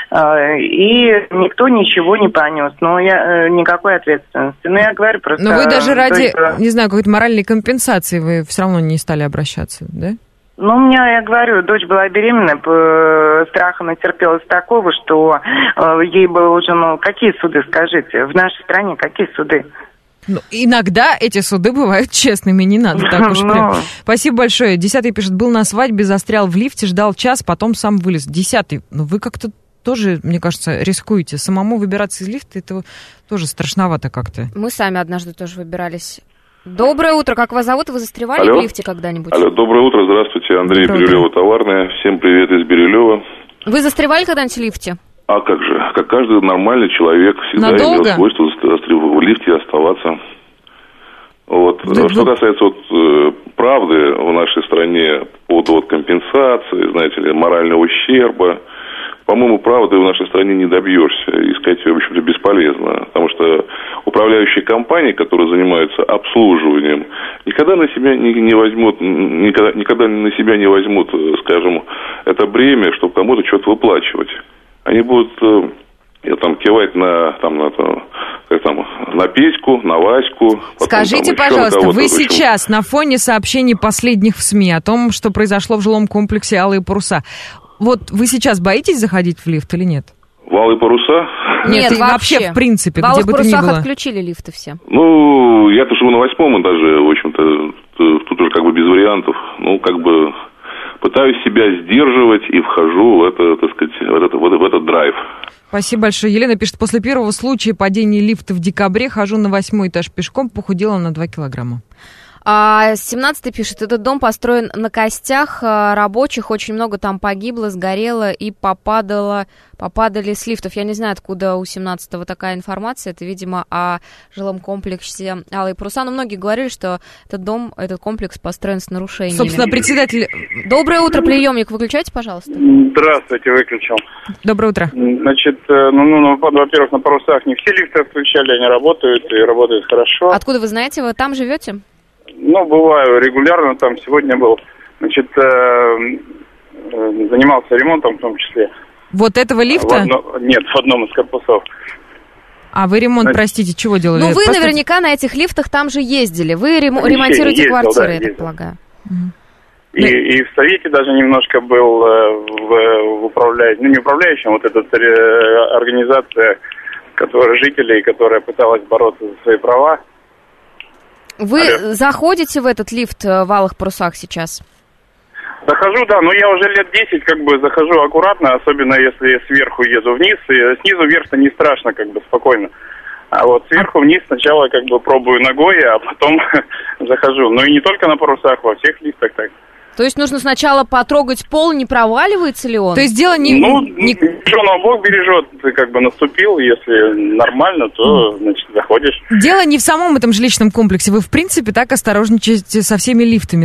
И никто ничего не понес, но никакой ответственности. Ну, я говорю просто... Но вы даже ради, не знаю, какой-то моральной компенсации вы все равно не стали обращаться, да? Ну, у меня, я говорю, дочь была беременна, страха натерпелась такого, что ей было уже, ну, какие суды, скажите? В нашей стране какие суды? Ну, иногда эти суды бывают честными, не надо так уж прям. Спасибо большое. 10-й пишет, был на свадьбе, застрял в лифте, ждал час, потом сам вылез. 10-й, ну вы как-то тоже, мне кажется, рискуете. Самому выбираться из лифта, это тоже страшновато как-то. Мы сами однажды тоже выбирались. Доброе утро, как вас зовут? Вы застревали в лифте когда-нибудь? Алло, доброе утро, здравствуйте, Андрей Бирюлева, Товарная. Всем привет из Бирюлева. Вы застревали когда-нибудь в лифте? А как же, как каждый нормальный человек, всегда имел свойство в лифте оставаться. Вот. Что касается правды в нашей стране по поводу компенсации, знаете ли, морального ущерба, по-моему, правды в нашей стране не добьешься. Искать ее, в общем-то, бесполезно. Потому что управляющие компании, которые занимаются обслуживанием, никогда на себя не возьмут, скажем, это бремя, чтобы кому-то что-то выплачивать. Они будут кивать на Петьку, на Ваську. Скажите, пожалуйста, вы сейчас на фоне сообщений последних в СМИ о том, что произошло в жилом комплексе «Алые паруса», вот вы сейчас боитесь заходить в лифт или нет? В «Алые паруса»? Нет, вообще в принципе, в где бы то ни было. «Алых парусах» отключили лифты все. Ну, я-то живу на 8-м этаже, в общем-то, тут уже как бы без вариантов. Ну, как бы пытаюсь себя сдерживать и вхожу в это, так сказать, в этот драйв. Спасибо большое. Елена пишет, после первого случая падения лифта в декабре хожу на 8-й этаж пешком, похудела на 2 килограмма. 17-й пишет, этот дом построен на костях рабочих, очень много там погибло, сгорело и попадали с лифтов. Я не знаю, откуда у 17-го такая информация, это, видимо, о жилом комплексе «Алые паруса», но многие говорили, что этот комплекс построен с нарушениями. Собственно, председатель... Доброе утро, приемник, выключайте, пожалуйста. Здравствуйте, выключил. Доброе утро. Значит, во-первых, на парусах не все лифты отключали, они работают и работают хорошо. Откуда вы знаете, вы там живете? Ну, бываю регулярно, там сегодня был, значит, занимался ремонтом в том числе. Вот этого лифта? Нет, в одном из корпусов. А вы ремонт, простите, чего делали? Ну, вы наверняка на этих лифтах там же ездили. Вы ремонтируете квартиры, я так полагаю. И в совете даже немножко был в управляющем, не управляющем, вот эта организация, жителей, которая пыталась бороться за свои права. Вы заходите в этот лифт в «Алых парусах» сейчас? Захожу, да, но я уже лет 10 захожу аккуратно, особенно если сверху еду вниз, и снизу вверх-то не страшно, спокойно. А вот сверху вниз сначала пробую ногой, а потом захожу. Но и не только на парусах, во всех лифтах так. То есть нужно сначала потрогать пол, не проваливается ли он? То есть дело не... Что Бог бережет, ты наступил, если нормально, то, значит, заходишь. Дело не в самом этом жилищном комплексе, вы, в принципе, так осторожничаете со всеми лифтами, да?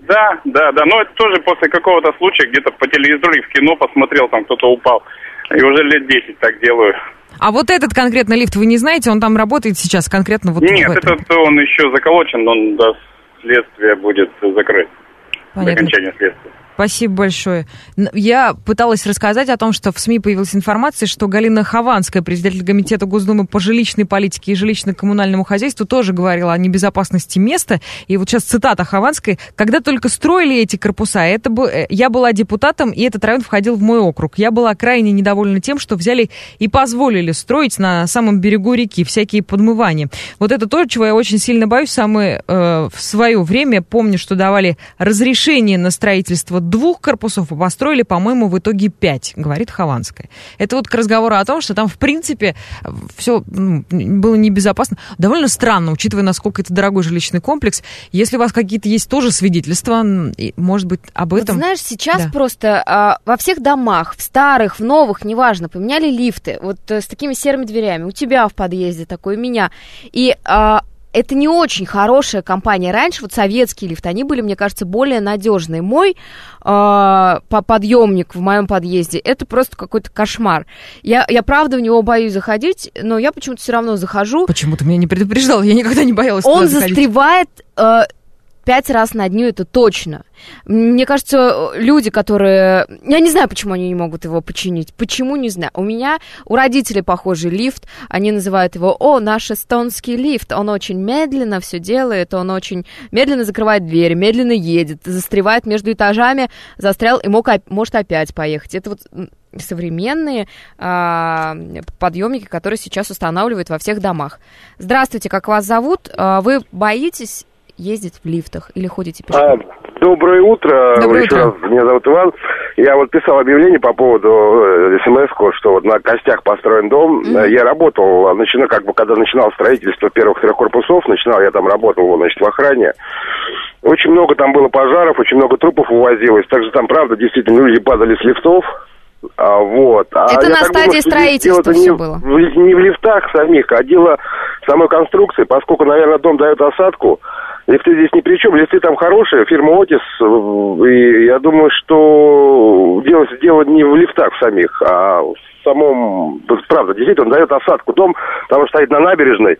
Да. Но это тоже после какого-то случая где-то по телевизору и в кино посмотрел, там кто-то упал. И уже лет 10 так делаю. А вот этот конкретно лифт вы не знаете? Он там работает сейчас конкретно вот Нет, этот он еще заколочен, он до следствия будет закрыт. Понятно. До окончания следствия. Спасибо большое. Я пыталась рассказать о том, что в СМИ появилась информация, что Галина Хованская, председатель комитета Госдумы по жилищной политике и жилищно-коммунальному хозяйству, тоже говорила о небезопасности места. И вот сейчас цитата Хованской. «Когда только строили эти корпуса, я была депутатом, и этот район входил в мой округ. Я была крайне недовольна тем, что взяли и позволили строить на самом берегу реки всякие подмывания». Вот это то, чего я очень сильно боюсь. В свое время помню, что давали разрешение на строительство 2 корпусов, и построили, по-моему, в итоге 5, говорит Хованская. Это вот к разговору о том, что там, в принципе, все было небезопасно. Довольно странно, учитывая, насколько это дорогой жилищный комплекс. Если у вас какие-то есть тоже свидетельства, может быть, об этом... Вот знаешь, сейчас просто во всех домах, в старых, в новых, неважно, поменяли лифты, вот с такими серыми дверями. У тебя в подъезде такой, у меня. И... это не очень хорошая компания. Раньше вот советские лифты, они были, мне кажется, более надежные. Мой подъемник в моем подъезде, это просто какой-то кошмар. Я правда в него боюсь заходить, но я почему-то все равно захожу. Почему ты меня не предупреждал? Я никогда не боялась Он застревает 5 раз на дню, это точно. Мне кажется, люди, которые... Я не знаю, почему они не могут его починить. Почему, не знаю. У родителей похожий лифт. Они называют его, наш эстонский лифт. Он очень медленно все делает, он очень медленно закрывает двери, медленно едет, застревает между этажами, застрял и может опять поехать. Это вот современные подъемники, которые сейчас устанавливают во всех домах. Здравствуйте, как вас зовут? Вы боитесь ездить в лифтах или ходите пешком? Доброе утро. Доброе Еще утро. раз, меня зовут Иван. Я вот писал объявление по поводу СМС-ку, что вот на костях построен дом. Я работал, когда начинал строительство первых 3 корпусов, я там работал, в охране. Очень много там было пожаров, очень много трупов увозилось. Также там, правда, действительно, люди падали с лифтов. Это на стадии строительства все было? Не в лифтах самих, а дело самой конструкции, поскольку, наверное, дом дает осадку. Лифты здесь ни при чем, лифты там хорошие, фирма Отис, и я думаю, что дело не в лифтах самих, а в самом, правда, действительно, он дает осадку. Дом там стоит на набережной,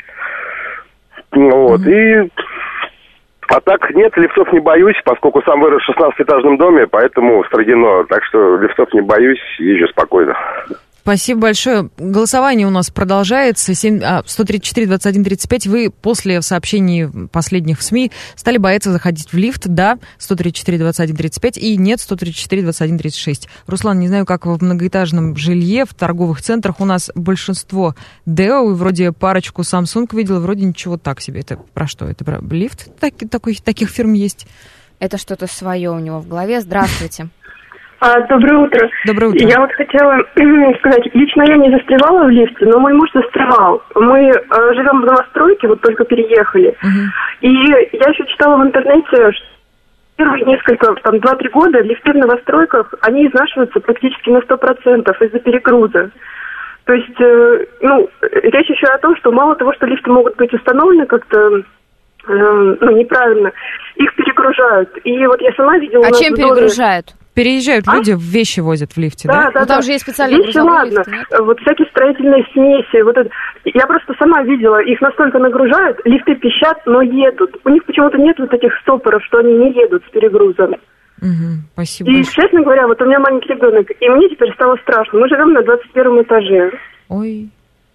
а так нет, лифтов не боюсь, поскольку сам вырос в 16-этажном доме, поэтому Строгино, так что лифтов не боюсь, езжу спокойно. Спасибо большое. Голосование у нас продолжается. 134-21-35. Вы после сообщений последних в СМИ стали бояться заходить в лифт? Да, 134-21-35. И нет, 134-21-36. Руслан, не знаю, как в многоэтажном жилье, в торговых центрах у нас большинство ДЭО, и вроде парочку Samsung видела, вроде ничего так себе. Это про что? Это про лифт? Таких фирм есть? Это что-то свое у него в голове. Здравствуйте. Доброе утро. Доброе утро. Я вот хотела сказать, лично я не застревала в лифте, но мой муж застревал. Мы живем в новостройке, вот только переехали. И я еще читала в интернете, что первые 2-3 года лифты в новостройках, они изнашиваются практически на 100% из-за перегруза. То есть, речь еще о том, что мало того, что лифты могут быть установлены как-то неправильно, их перегружают. И вот я сама видела... А чем перегружают? Переезжают люди, вещи возят в лифте, да? Да, там же есть специальные грузовые лифты, нет? Вот всякие строительные смеси, вот это. Я просто сама видела, их настолько нагружают, лифты пищат, но едут. У них почему-то нет вот этих стопоров, что они не едут с перегрузом. Спасибо. И, честно говоря, вот у меня маленький ребенок, и мне теперь стало страшно. Мы живем на 21 этаже. Ой.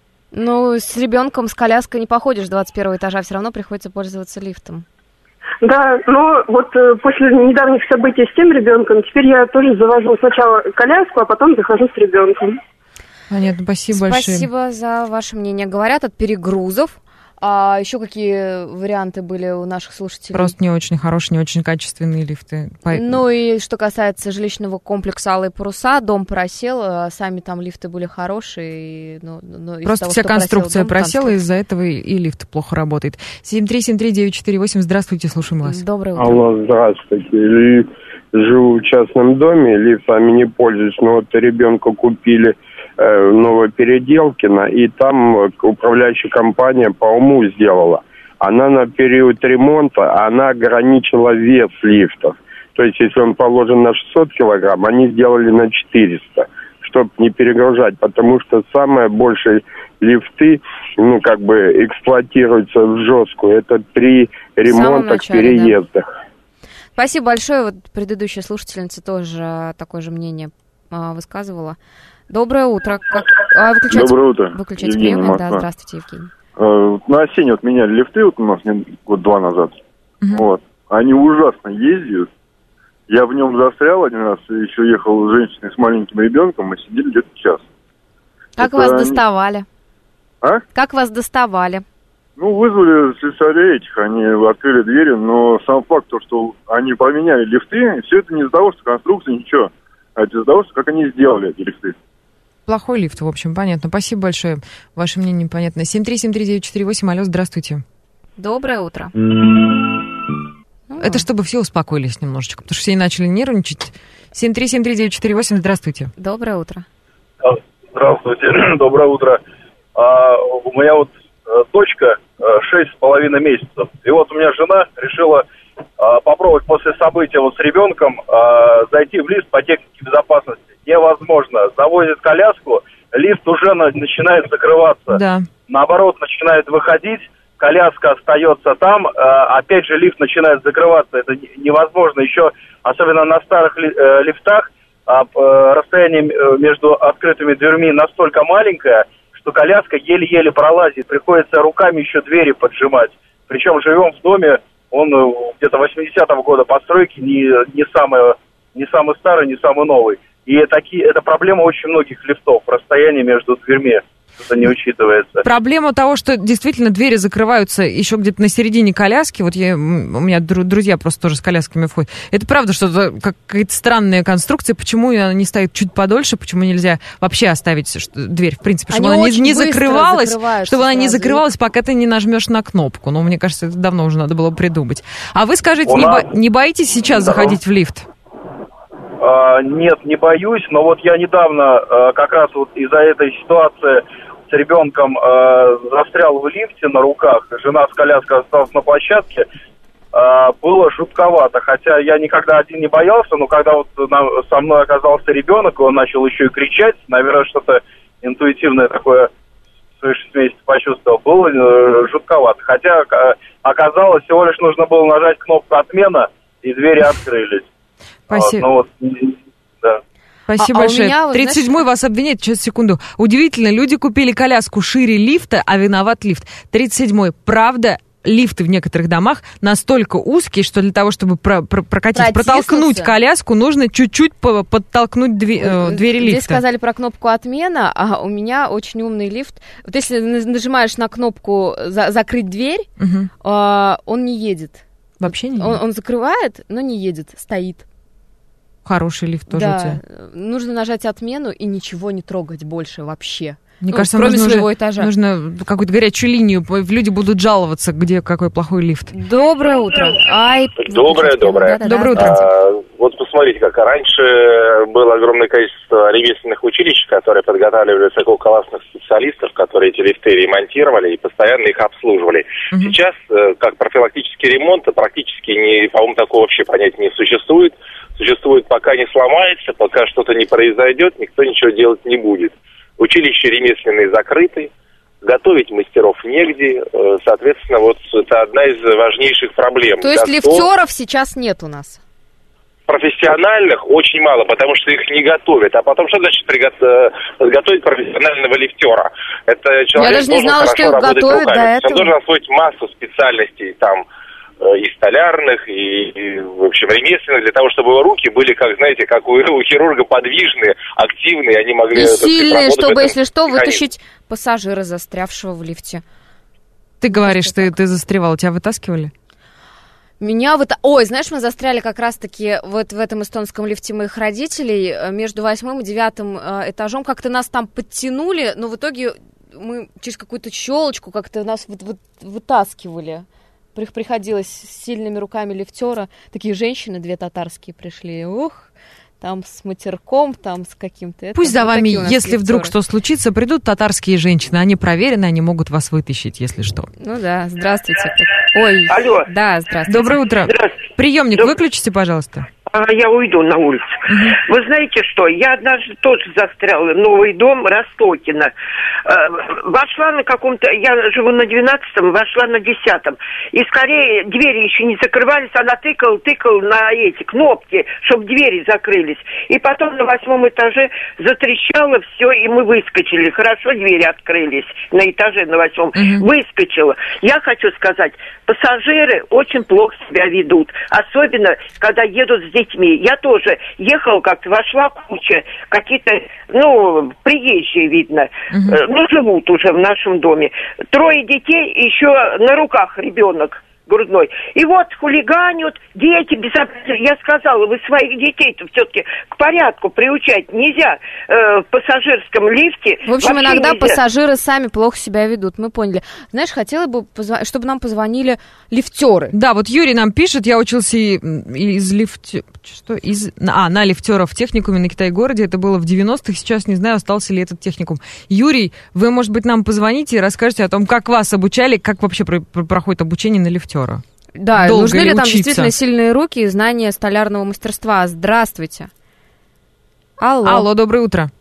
С ребенком, с коляской не походишь с 21 этажа, все равно приходится пользоваться лифтом. Да, но вот после недавних событий с тем ребенком, теперь я тоже завожу сначала коляску, а потом захожу с ребенком. Понятно, спасибо большое. Спасибо за ваше мнение. Говорят, от перегрузов. А еще какие варианты были у наших слушателей? Просто не очень хорошие, не очень качественные лифты. И что касается жилищного комплекса «Алые паруса», дом просел, сами там лифты были хорошие. Просто вся конструкция просела, из-за этого и лифт плохо работает. 7373948, здравствуйте, слушаем вас. Доброе утро. Алло, здравствуйте. Живу в частном доме, лифтами не пользуюсь, но вот ребенка купили Новопеределкино, и там управляющая компания по уму сделала. она на период ремонта, она ограничила вес лифтов. То есть, если он положен на 600 килограмм, они сделали на 400, чтобы не перегружать, потому что самые большие лифты, эксплуатируются в жесткую. Это при ремонтах, переездах. Да. Спасибо большое. Вот предыдущая слушательница тоже такое же мнение высказывала. Доброе утро. Доброе утро. Выключайте приемник. Да, здравствуйте, Евгений. На осенне меняли лифты у нас год-два назад. Они ужасно ездят. Я в нем застрял один раз, еще ехал с женщиной с маленьким ребенком, мы сидели где-то час. Как вас доставали? А? Как вас доставали? Вызвали слесарей этих, они открыли двери, но сам факт, что они поменяли лифты, и все это не из-за того, что конструкция, ничего, а из-за того, что как они сделали эти лифты. Плохой лифт, в общем, понятно. Спасибо большое. Ваше мнение понятно. 7373948, алло, здравствуйте. Доброе утро. Это чтобы все успокоились немножечко, потому что все начали нервничать. 7373948, здравствуйте. Доброе утро. Здравствуйте, доброе утро. У меня дочка 6,5 месяцев. И у меня жена решила попробовать после события с ребенком зайти в лифт по технике безопасности. Невозможно. Завозит коляску, лифт уже начинает закрываться. Да. Наоборот, начинает выходить. Коляска остается там, опять же лифт начинает закрываться, это невозможно. Еще, особенно на старых лифтах, расстояние между открытыми дверьми настолько маленькое, что коляска еле-еле пролазит, приходится руками еще двери поджимать. Причем живем в доме, он где-то 80-го года постройки, не самый старый, не самый новый. И это проблема очень многих лифтов, расстояние между дверьми. Это не учитывается. Проблема того, что действительно двери закрываются еще где-то на середине коляски. У меня друзья просто тоже с колясками входят. Это правда, что это какая-то странная конструкция. Почему она не стоит чуть подольше? Почему нельзя вообще оставить дверь, в принципе, чтобы она не закрывалась, пока ты не нажмешь на кнопку. Мне кажется, это давно уже надо было придумать. А вы скажите, не боитесь сейчас заходить в лифт? Нет, не боюсь, но я недавно как раз из-за этой ситуации с ребенком застрял в лифте на руках, жена с коляской осталась на площадке, было жутковато, хотя я никогда один не боялся, но когда со мной оказался ребенок, он начал еще и кричать, наверное, что-то интуитивное такое в свои 6 месяцев почувствовал, было жутковато, хотя оказалось, всего лишь нужно было нажать кнопку отмена, и двери открылись. Спасибо. Да. Спасибо большое. 37-й вас обвиняет. Сейчас, секунду. Удивительно, люди купили коляску шире лифта, а виноват лифт. 37-й. Правда, лифты в некоторых домах настолько узкие, что для того, чтобы протолкнуть коляску, нужно чуть-чуть подтолкнуть двери лифта. Здесь сказали про кнопку отмена, а у меня очень умный лифт. Если нажимаешь на кнопку «закрыть дверь», он не едет. Вообще не едет? Он закрывает, но не едет, стоит. Хороший лифт тоже у тебя. Нужно нажать отмену и ничего не трогать больше вообще. Мне кажется, кроме своего этажа. Нужно какую-то горячую линию. Люди будут жаловаться, где какой плохой лифт. Доброе утро. Доброе. Доброе утро. Посмотрите, как раньше было огромное количество ремесленных училищ, которые подготавливали высококлассных специалистов, которые эти лифты ремонтировали и постоянно их обслуживали. Сейчас, как профилактический ремонт, практически, по-моему, такого вообще понятия не существует. Существует, пока не сломается, пока что-то не произойдет, никто ничего делать не будет. Училища ремесленные закрыты, готовить мастеров негде, соответственно, это одна из важнейших проблем. То есть лифтеров сейчас нет у нас? Профессиональных очень мало, потому что их не готовят. А потом что значит подготовить профессионального лифтера? Это человек должен хорошо работать руками. Он должен освоить массу специальностей и столярных, и, в общем, ремесленных, для того, чтобы его руки были, как у хирурга подвижные, активные, они могли... И сильные, чтобы, если что, вытащить пассажира, застрявшего в лифте. Ты говоришь, что ты застревал, тебя вытаскивали? Меня знаешь, мы застряли как раз-таки в этом эстонском лифте моих родителей между 8 и 9 этажом. Как-то нас там подтянули, но в итоге мы через какую-то щелочку как-то нас вытаскивали. Приходилось с сильными руками лифтера. Такие женщины, 2 татарские пришли. там с матерком, там с каким-то... Пусть за вами, если вдруг что случится, придут татарские женщины. Они проверены, они могут вас вытащить, если что. Ну да, здравствуйте. Ой, алло. Да, здравствуйте. Доброе утро. Приемник выключите, пожалуйста. Я уйду на улицу. Вы знаете что, я однажды тоже застряла. Новый дом, Ростокино. Вошла на каком-то, я живу на 12-м, вошла на 10-м. И скорее двери еще не закрывались, она тыкала на эти кнопки, чтобы двери закрылись. И потом на 8-м этаже затрещало все, и мы выскочили. Хорошо, двери открылись на этаже на 8-м. Выскочила. Я хочу сказать, пассажиры очень плохо себя ведут. Особенно, когда едут с детьми. Я тоже ехала как-то, вошла куча, какие-то, приезжие, видно, живут уже в нашем доме. 3 детей, еще на руках ребенок грудной. И вот хулиганят, дети безобразные. Я сказала, вы своих детей-то все-таки к порядку приучать нельзя в пассажирском лифте. В общем, иногда пассажиры сами плохо себя ведут, мы поняли. Знаешь, хотела бы, чтобы нам позвонили лифтеры. Да, вот Юрий нам пишет, я учился на лифтера в техникуме на Китай-городе, это было в 90-х, сейчас не знаю, остался ли этот техникум. Юрий, вы, может быть, нам позвоните и расскажете о том, как вас обучали, как вообще проходит обучение на лифтера. Да, долго нужны ли там учиться? действительно сильные руки и знания столярного мастерства? Здравствуйте. Алло, доброе утро.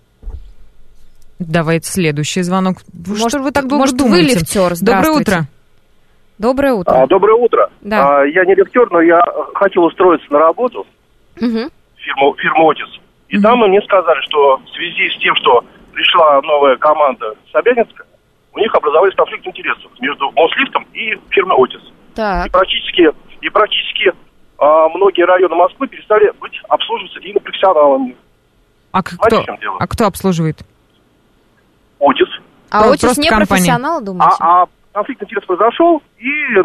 Давайте следующий звонок. Что вы так долго думаете? Вы лифтер, здравствуйте. Доброе утро. Доброе утро. Доброе утро. Да. Я не лифтер, но я хотел устроиться на работу в фирму «Отис». И там мне сказали, что в связи с тем, что пришла новая команда Собянинска, у них образовались конфликты интересов между Мослифтом и фирмой «Отис». Так. И практически многие районы Москвы перестали обслуживаться именно профессионалами. Кто обслуживает? «Отис». А «Отис» не профессионал, думаете? Конфликт интересов произошел, и,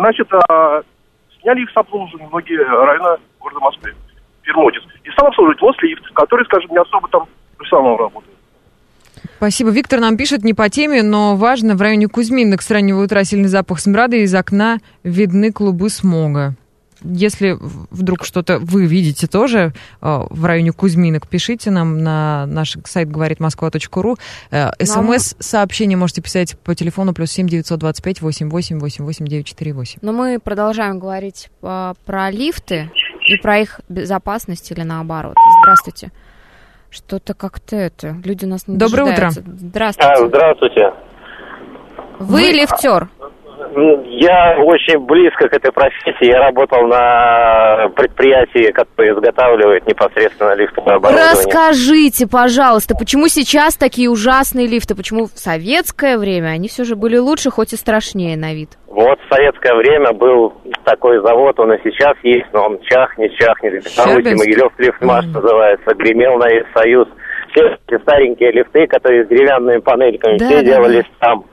сняли их с обслуживания многие районы города Москвы. Фирма «Отис». И стал обслуживать Мослифт, который, скажем, не особо там профессионал работает. Спасибо. Виктор нам пишет, не по теме, но важно, в районе Кузьминок с раннего утра сильный запах смрада, из окна видны клубы смога. Если вдруг что-то вы видите тоже в районе Кузьминок, пишите нам на наш сайт говоритmoskva.ru. СМС-сообщение можете писать по телефону +7 925 88 88 948. Но мы продолжаем говорить про лифты и про их безопасность или наоборот. Здравствуйте. Что-то как-то люди у нас не дожидаются. Доброе утро. Здравствуйте. Здравствуйте. Вы лифтер? Я очень близко к этой профессии. Я работал на предприятии, которое изготавливает непосредственно лифтовое оборудование. Расскажите, пожалуйста, почему сейчас такие ужасные лифты? Почему в советское время они все же были лучше, хоть и страшнее на вид? Вот в советское время был такой завод, он и сейчас есть, но он чахнет. Могилев лифтмаш называется, гремел на весь Союз. Все эти старенькие лифты, которые с деревянными панельками, все делались там.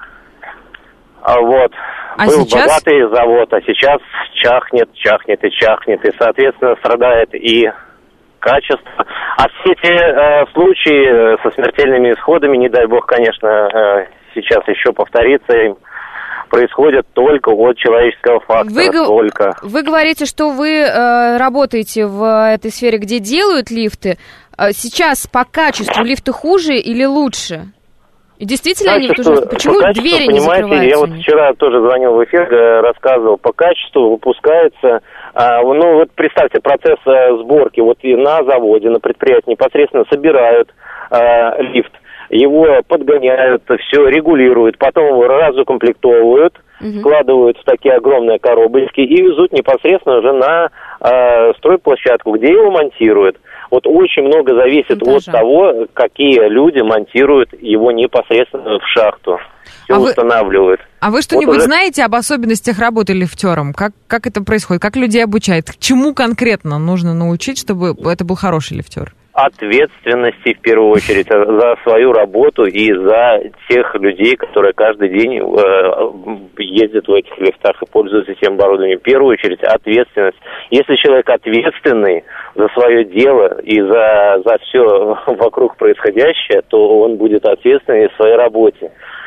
Был богатый завод, а сейчас чахнет, и, соответственно, страдает и качество. А все эти случаи со смертельными исходами, не дай бог, конечно, сейчас еще повторится, происходят только от человеческого фактора. Вы говорите, что вы работаете в этой сфере, где делают лифты. Сейчас по качеству лифты хуже или лучше? И действительно они тоже... Почему двери не закрываются? Я вчера тоже звонил в эфир, рассказывал, по качеству выпускается... представьте, процесс сборки. И на заводе, на предприятии непосредственно собирают лифт, его подгоняют, все регулируют, потом его разукомплектовывают, складывают в такие огромные коробочки и везут непосредственно уже на стройплощадку, где его монтируют. Очень много зависит от того, какие люди монтируют его непосредственно в шахту. Все устанавливают. А вы что-нибудь знаете об особенностях работы лифтером? Как это происходит? Как людей обучают? К чему конкретно нужно научить, чтобы это был хороший лифтер? Ответственности, в первую очередь, за свою работу и за тех людей, которые каждый день ездят в этих лифтах и пользуются тем оборудованием. В первую очередь, ответственность. Если человек ответственный за свое дело и за все вокруг происходящее, то он будет ответственный в своей работе.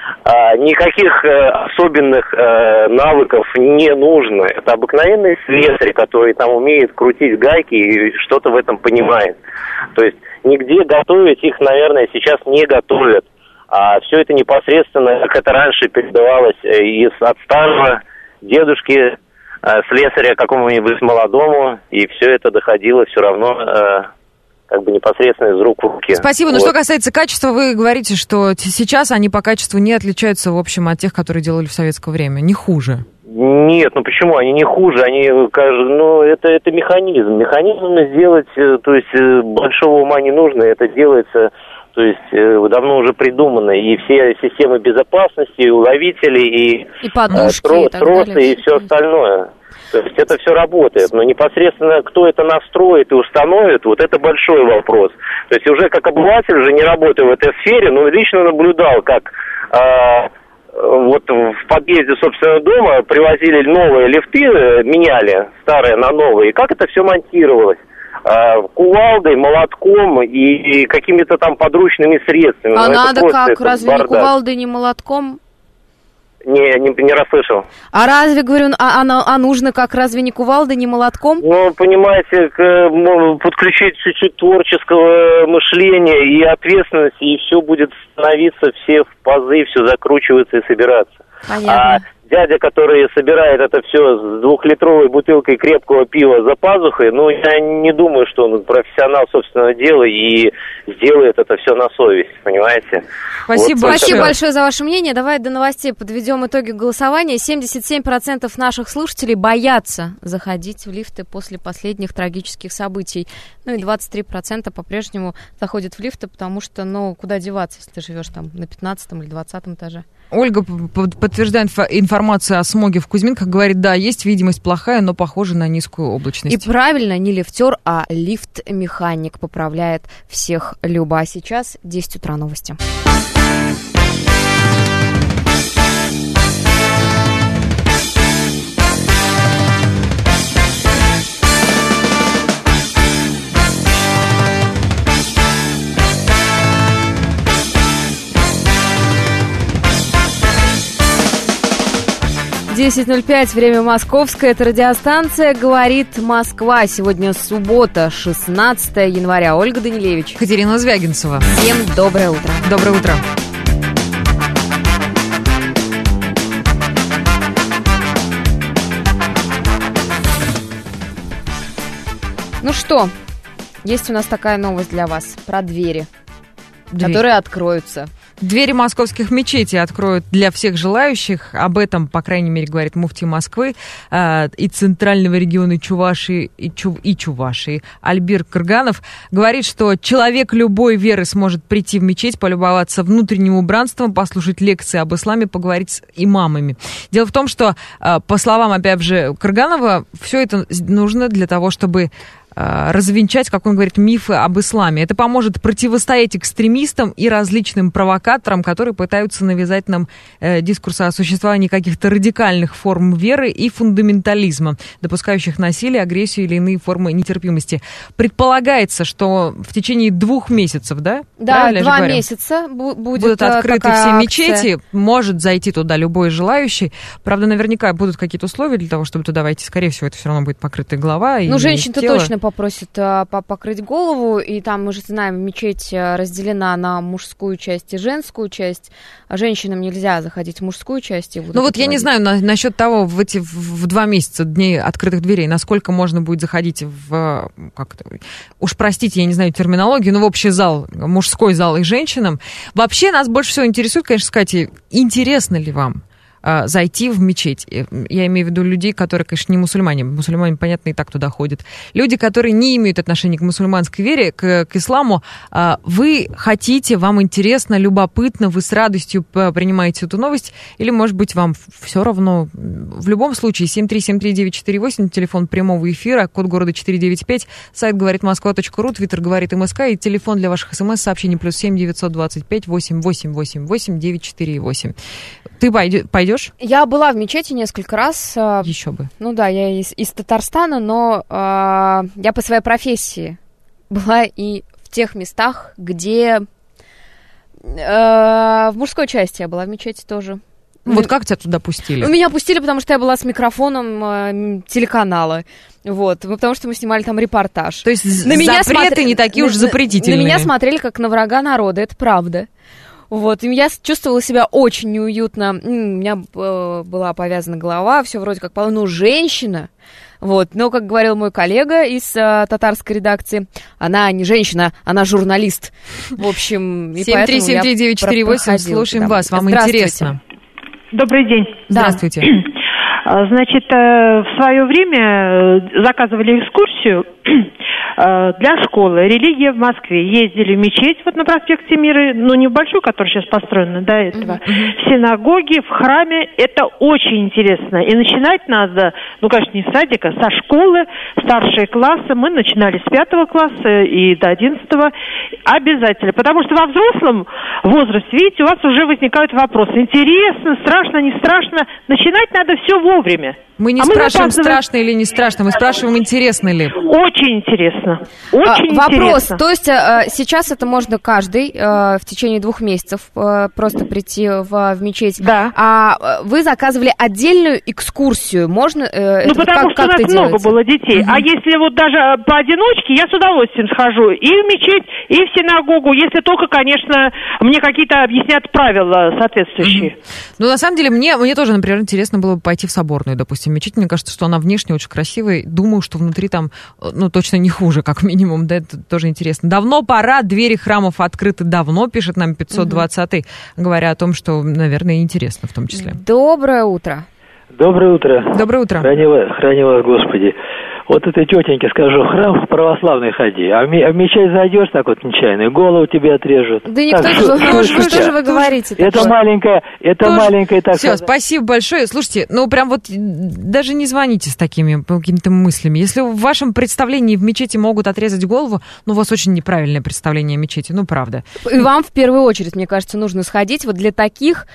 никаких особенных навыков не нужно. Это обыкновенный слесарь, который там умеет крутить гайки и что-то в этом понимает. То есть нигде готовить их, наверное, сейчас не готовят. А все это непосредственно, как это раньше передавалось от старого дедушки, слесаря какому-нибудь молодому, и все это доходило все равно как бы непосредственно из рук в руки. Спасибо. Но что касается качества, вы говорите, что сейчас они по качеству не отличаются, в общем, от тех, которые делали в советское время. Не хуже. Нет, ну почему? Они не хуже, они, ну, это механизм. Механизм сделать, то есть большого ума не нужно, это делается, то есть давно уже придумано. И все системы безопасности, и уловители, и подушки, тросы, и все остальное. То есть это все работает, но непосредственно кто это настроит и установит, вот это большой вопрос. То есть уже как обыватель, уже не работая в этой сфере, но лично наблюдал, как вот в подъезде собственного дома привозили новые лифты, меняли старые на новые, и как это все монтировалось. Кувалдой, молотком и какими-то там подручными средствами. А надо как? Разве бардак. Не кувалдой, не молотком? Не расслышал. А разве, говорю, нужно как? Разве не кувалдой, не молотком? Ну, понимаете, подключить чуть-чуть творческого мышления и ответственности, и все будет становиться все в пазы, все закручиваться и собираться. Понятно. А дядя, который собирает это все с 2-литровой бутылкой крепкого пива за пазухой, ну, я не думаю, что он профессионал собственного дела и сделает это все на совесть, понимаете? Спасибо, вот, спасибо большое за ваше мнение. Давай до новостей подведем итоги голосования. 77% наших слушателей боятся заходить в лифты после последних трагических событий. Ну и 23% по-прежнему заходят в лифты, потому что, ну, куда деваться, если ты живешь там на 15 или 20 этаже. Ольга подтверждает информацию о смоге в Кузьминках, говорит, да, есть видимость плохая, но похожа на низкую облачность. И правильно, не лифтер, а лифт-механик, поправляет всех Люба. А сейчас 10 утра новости. (10:05), время московское, это радиостанция «Говорит Москва». Сегодня суббота, 16 января. Ольга Данилевич. Катерина Звягинцева. Всем доброе утро. Доброе утро. Ну что, есть у нас такая новость для вас про двери, которые откроются. Двери московских мечетей откроют для всех желающих. Об этом, по крайней мере, говорит муфти Москвы и Центрального региона Чувашии и Чувашии Альбир Кырганов. Говорит, что человек любой веры сможет прийти в мечеть, полюбоваться внутренним убранством, послушать лекции об исламе, поговорить с имамами. Дело в том, что, по словам, опять же, Кырганова, все это нужно для того, чтобы развенчать, как он говорит, мифы об исламе. Это поможет противостоять экстремистам и различным провокаторам, которые пытаются навязать нам дискурс о существовании каких-то радикальных форм веры и фундаментализма, допускающих насилие, агрессию или иные формы нетерпимости. Предполагается, что в течение 2 месяцев, да? Да, 2 месяца будут открыты все акция. мечети, может зайти туда любой желающий. Правда, наверняка будут какие-то условия для того, чтобы туда войти. Скорее всего, это все равно будет покрытая голова. Ну, женщин-то точно попросят покрыть голову, и там, мы же знаем, мечеть разделена на мужскую часть и женскую часть. Женщинам нельзя заходить в мужскую часть. Ну вот я не знаю насчет того, в 2 месяца дней открытых дверей, насколько можно будет заходить в, уж простите, я не знаю терминологию, но в общий зал, мужской зал и женщинам. Вообще нас больше всего интересует, конечно, сказать, интересно ли вам зайти в мечеть. Я имею в виду людей, которые, конечно, не мусульмане. Мусульмане, понятно, и так туда ходят. Люди, которые не имеют отношения к мусульманской вере, к исламу. Вы хотите, вам интересно, любопытно, вы с радостью принимаете эту новость, или, может быть, вам все равно. В любом случае, 7373948, телефон прямого эфира, код города 495, сайт говоритмосква.ру, твиттер говорит МСК, и телефон для ваших смс-сообщений +7 925 8888 948. Ты пойдешь? Я была в мечети несколько раз. Еще бы. Ну да, я из Татарстана, но я по своей профессии была и в тех местах, где В мужской части я была в мечети тоже. Вот как тебя туда пустили? Меня пустили, потому что я была с микрофоном телеканала. Вот, потому что мы снимали там репортаж. То есть запреты не такие уж запретительные. На меня смотрели как на врага народа, это правда. Вот, и я чувствовала себя очень неуютно. У меня была повязана голова, все вроде как полно, женщина. Вот, но, как говорил мой коллега из татарской редакции, она не женщина, она журналист. В общем, и 7373948, слушаем вас, вам интересно. Добрый день. Здравствуйте. Значит, в свое время заказывали экскурсию для школы «Религия в Москве». Ездили в мечеть вот на проспекте Мира, но не в большую, которая сейчас построена до этого, в синагоге, в храме. Это очень интересно. И начинать надо, ну, конечно, не с садика, со школы, старшие классы. Мы начинали с 5 класса и до 11 обязательно. Потому что во взрослом возрасте, видите, у вас уже возникают вопросы. Интересно, страшно, не страшно. Начинать надо все вовремя. Мы не спрашиваем, страшно или не страшно, мы спрашиваем, интересно ли. Очень интересно. Очень вопрос, интересно. То есть сейчас это можно каждый в течение 2 месяцев просто прийти в мечеть. Да. А вы заказывали отдельную экскурсию, можно? Ну, потому что у нас много было детей. А если вот даже поодиночке, я с удовольствием схожу и в мечеть, и в синагогу, если только, конечно, мне какие-то объяснят правила соответствующие. Ну, на самом деле, мне тоже, например, интересно было бы пойти в соборную, допустим, мечеть. Мне кажется, что она внешне очень красивая. Думаю, что внутри там, ну, точно не хуже, как минимум. Да, это тоже интересно. Давно пора, двери храмов открыты давно, пишет нам 520-й, говоря о том, что, наверное, интересно в том числе. Доброе утро. Доброе утро. Доброе утро. Храни вас, Господи. Вот этой тетеньке скажу, в храм православный ходи, а в мечеть зайдешь так вот нечаянно, и голову тебе отрежут. Да никто, что же вы говорите? Это маленькая так. Все, спасибо большое. Слушайте, ну прям вот даже не звоните с такими какими-то мыслями. Если в вашем представлении в мечети могут отрезать голову, ну у вас очень неправильное представление о мечети, ну правда. И вам в первую очередь, мне кажется, нужно сходить вот для таких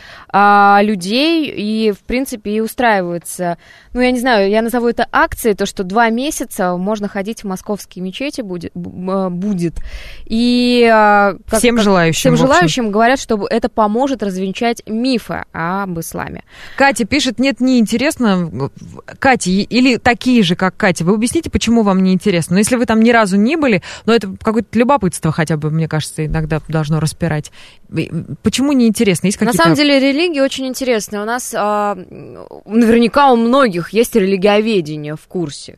людей, и в принципе и устраиваются. Ну я не знаю, я назову это акцией, то что 2 месяца можно ходить в московские мечети будет. И всем желающим говорят, что это поможет развенчать мифы об исламе. Катя пишет, нет, не интересно. Катя, или такие же, как Катя, вы объясните, почему вам не интересно? Но если вы там ни разу не были, но это какое-то любопытство хотя бы, мне кажется, иногда должно распирать. Почему не интересно? Есть какие-то... На самом деле религия очень интересная. У нас наверняка у многих есть религиоведение в курсе.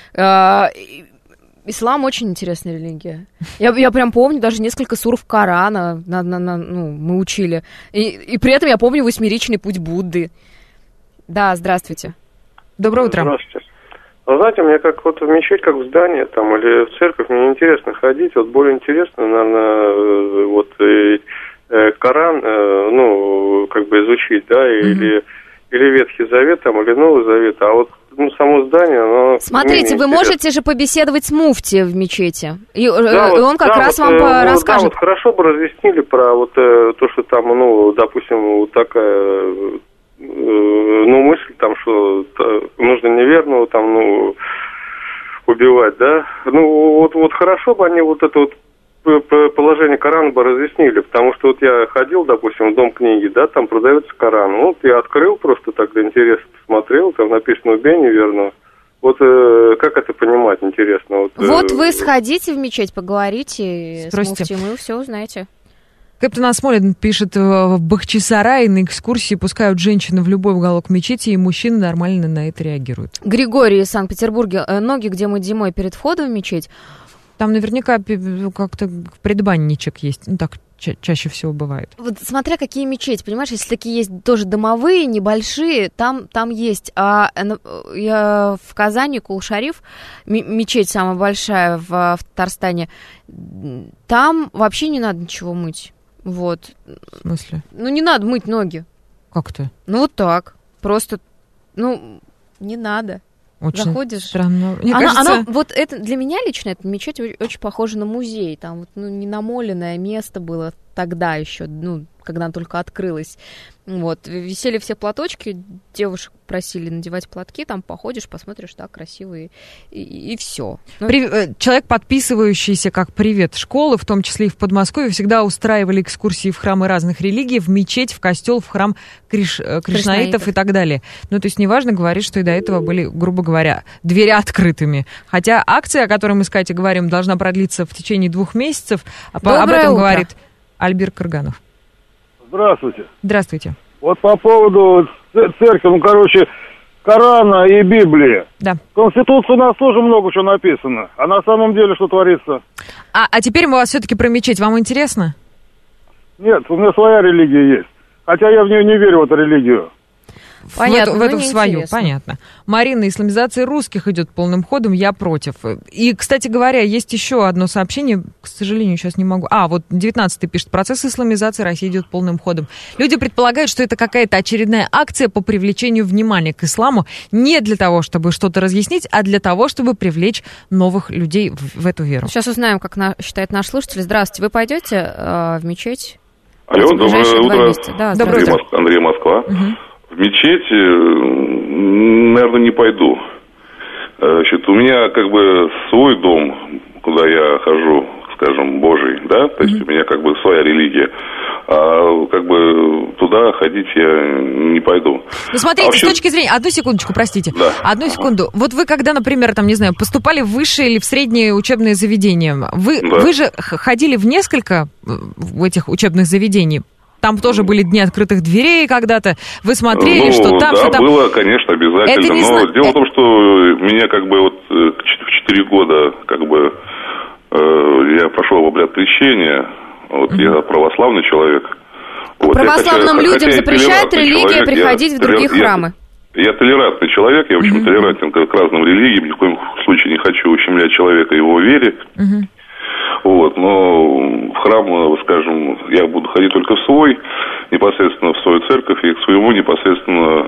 Ислам очень интересная религия. Я прям помню даже несколько суров Корана мы учили. И при этом я помню 8-ричный путь Будды. Да, здравствуйте. Доброе утро. Здравствуйте. Вы знаете, мне как вот в мечеть, как в здание там, или в церковь, мне неинтересно ходить. Вот более интересно, наверное, вот Коран, как бы изучить, да, или Ветхий Завет, там, или Новый Завет, а вот само здание, оно... Смотрите, вы можете же побеседовать с муфти в мечети, и он как раз вам расскажет. Да, вот хорошо бы разъяснили про вот то, что там, допустим, вот такая, мысль там, что нужно неверного там, убивать, да? Вот хорошо бы они вот это вот положение Корана бы разъяснили, потому что вот я ходил, допустим, в дом книги, да, там продается Коран, вот я открыл просто так для интереса, посмотрел, там написано «убей неверного». Вот как это понимать, интересно. Вот вы сходите в мечеть, поговорите с муфтием, и вы все узнаете. Капитан Асмолин пишет, в Бахчисарае на экскурсии пускают женщины в любой уголок мечети, и мужчины нормально на это реагируют. Григорий из Санкт-Петербурга, ноги, где мыть зимой перед входом в мечеть. Там наверняка как-то предбанничек есть. Ну, так чаще всего бывает. Вот смотря какие мечети, понимаешь, если такие есть тоже домовые, небольшие, там есть. А я в Казани, Кул-Шариф, мечеть самая большая в Татарстане, там вообще не надо ничего мыть. Вот. В смысле? Не надо мыть ноги. Как-то? Вот так. Просто, не надо. Очень заходишь. Странно. Мне кажется... вот это для меня лично эта мечеть очень похожа на музей. Там вот, не намоленное место было тогда еще, когда она только открылась. Вот, висели все платочки, девушек просили надевать платки, там походишь, посмотришь, да, красивые, и все. Человек, подписывающийся как «Привет» школы, в том числе и в Подмосковье, всегда устраивали экскурсии в храмы разных религий, в мечеть, в костел, в храм кришнаитов и так далее. Ну, то есть неважно говорить, что и до этого были, грубо говоря, двери открытыми. Хотя акция, о которой мы с Катей говорим, должна продлиться в течение 2 месяцев. Об этом говорит Альбер Карганов. Здравствуйте. Здравствуйте. Вот по поводу церкви, Корана и Библии. Да. В Конституции у нас тоже много чего написано. А на самом деле что творится? А теперь мы вас все-таки про мечеть. Вам интересно? Нет, у меня своя религия есть. Хотя я в нее не верю, в эту религию. Понятно, в эту свою, понятно. Марина, исламизация русских идет полным ходом, я против. И, кстати говоря, есть еще одно сообщение, к сожалению, сейчас не могу. Вот 19-й пишет, процесс исламизации России идет полным ходом. Люди предполагают, что это какая-то очередная акция по привлечению внимания к исламу не для того, чтобы что-то разъяснить, а для того, чтобы привлечь новых людей в эту веру. Сейчас узнаем, как считает наш слушатель. Здравствуйте, вы пойдете в мечеть? Алло, доброе утро. Да, доброе утро. Андрей, Москва. Угу. В мечеть, наверное, не пойду. Значит, у меня как бы свой дом, куда я хожу, скажем, Божий, да, то есть у меня как бы своя религия, а как бы туда ходить я не пойду. Ну, смотрите, вообще... с точки зрения... Одну секундочку, простите. Да. Одну секунду. Вот вы когда, например, там, не знаю, поступали в высшее или в среднее учебное заведение, вы же ходили в несколько этих учебных заведений? Там тоже были дни открытых дверей когда-то. Вы смотрели, что там... Да, что там... было, конечно, обязательно. Но дело в том, что меня как бы вот в 4 года как бы я прошел обряд крещения. Вот я православный человек. Вот, православным людям запрещает религия приходить в другие храмы? Я толерантный человек, я, в общем, толерантен к разным религиям. Ни в коем случае не хочу ущемлять человека его вере. Вот, но в храм, скажем, я буду ходить только в свой, непосредственно в свою церковь и к своему непосредственно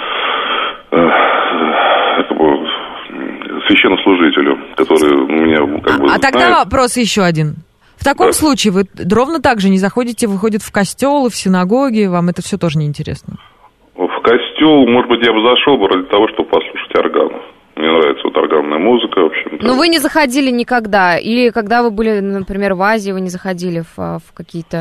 этому священнослужителю, который у меня как бы... тогда вопрос еще один. В таком случае вы ровно так же не заходите, выходит в костел, в синагоги, вам это все тоже неинтересно? В костел, может быть, я бы зашел бы ради того, чтобы послушать орган. Мне нравится вот органная музыка, в общем-то. Но вы не заходили никогда? Или когда вы были, например, в Азии, вы не заходили в какие-то...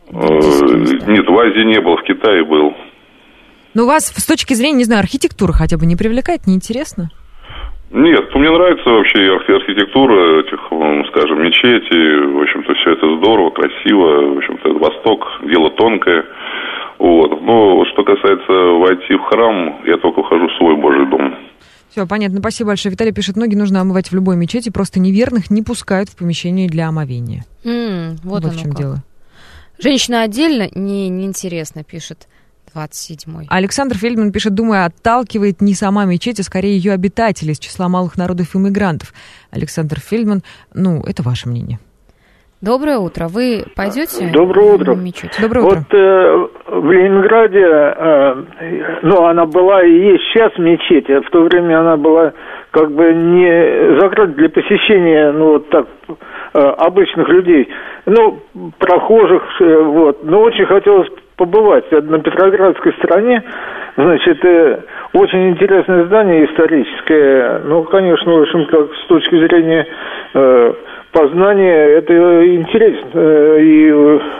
Нет, в Азии не был, в Китае был. Но вас с точки зрения, не знаю, архитектуры хотя бы не привлекает, не интересно? Нет, мне нравится вообще архитектура этих, скажем, мечетей. В общем-то, все это здорово, красиво. В общем-то, Восток, дело тонкое. Вот. Но что касается войти в храм, я только хожу в свой Божий дом. Все, понятно. Спасибо большое. Виталий пишет, ноги нужно омывать в любой мечети, просто неверных не пускают в помещение для омовения. Вот в чем как. дело. Женщина отдельно? Неинтересно, пишет 27-й. Александр Фельдман пишет, думаю, отталкивает не сама мечеть, а скорее ее обитатели из числа малых народов иммигрантов. Александр Фельдман, это ваше мнение. Доброе утро. Вы пойдете? Доброе утро. В мечеть? Доброе утро. Вот в Ленинграде, она была и есть сейчас мечеть, а в то время она была как бы не закрыта для посещения, обычных людей, прохожих, Но очень хотелось побывать на Петроградской стороне, очень интересное здание историческое, конечно, в общем-то, с точки зрения познания это интересно, и,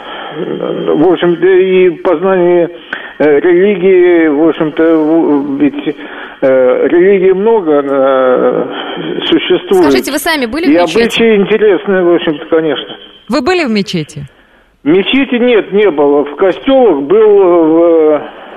в общем-то, и познание религии, в общем-то, ведь религии много существует. Скажите, вы сами были в мечети? И обычаи интересные, в общем-то, конечно. Вы были в мечети? В мечети нет, не было. В костелах был,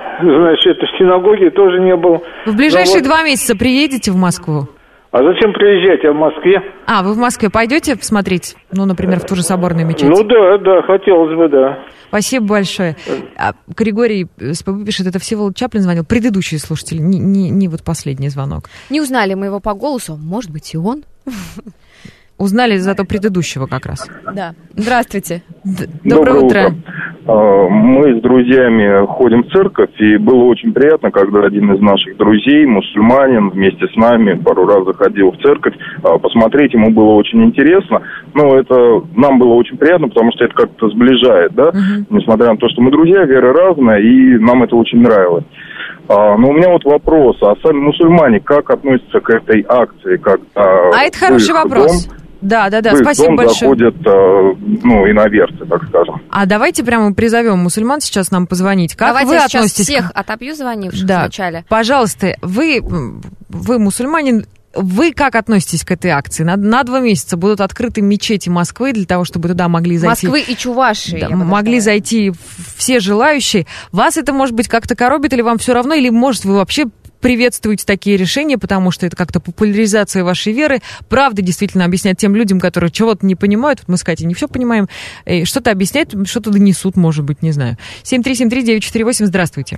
в синагоге тоже не был. В ближайшие 2 месяца приедете в Москву? А зачем приезжать? Я в Москве. Вы в Москве пойдете посмотреть, например, в ту же соборную мечеть? Да, хотелось бы, да. Спасибо большое. Григорий пишет, это Всеволод Чаплин звонил, предыдущий слушатель, не вот последний звонок. Не узнали мы его по голосу, может быть, и он? Узнали зато предыдущего как раз. Да. Здравствуйте. Доброе утро. Мы с друзьями ходим в церковь, и было очень приятно, когда один из наших друзей, мусульманин, вместе с нами пару раз заходил в церковь. Посмотреть ему было очень интересно. Но это нам было очень приятно, потому что это как-то сближает, да? Несмотря на то, что мы друзья, вера разная, и нам это очень нравилось. Но у меня вот вопрос, а сами мусульмане как относятся к этой акции? Это хороший вопрос. Да, спасибо большое. Заходят, иноверцы, так скажем. А давайте прямо призовем мусульман сейчас нам позвонить. Как давайте вы я сейчас относитесь всех отобью звонивших вначале. Пожалуйста, вы мусульманин, вы как относитесь к этой акции? На 2 месяца будут открыты мечети Москвы для того, чтобы туда могли зайти... Москвы и Чувашии. Да, могли зайти все желающие. Вас это, может быть, как-то коробит, или вам все равно, или, может, вы вообще приветствуете такие решения, потому что это как-то популяризация вашей веры. Правда, действительно, объяснять тем людям, которые чего-то не понимают. Вот мы с Катей не все понимаем. Что-то объясняют, что-то донесут, может быть, не знаю. 7373948, здравствуйте.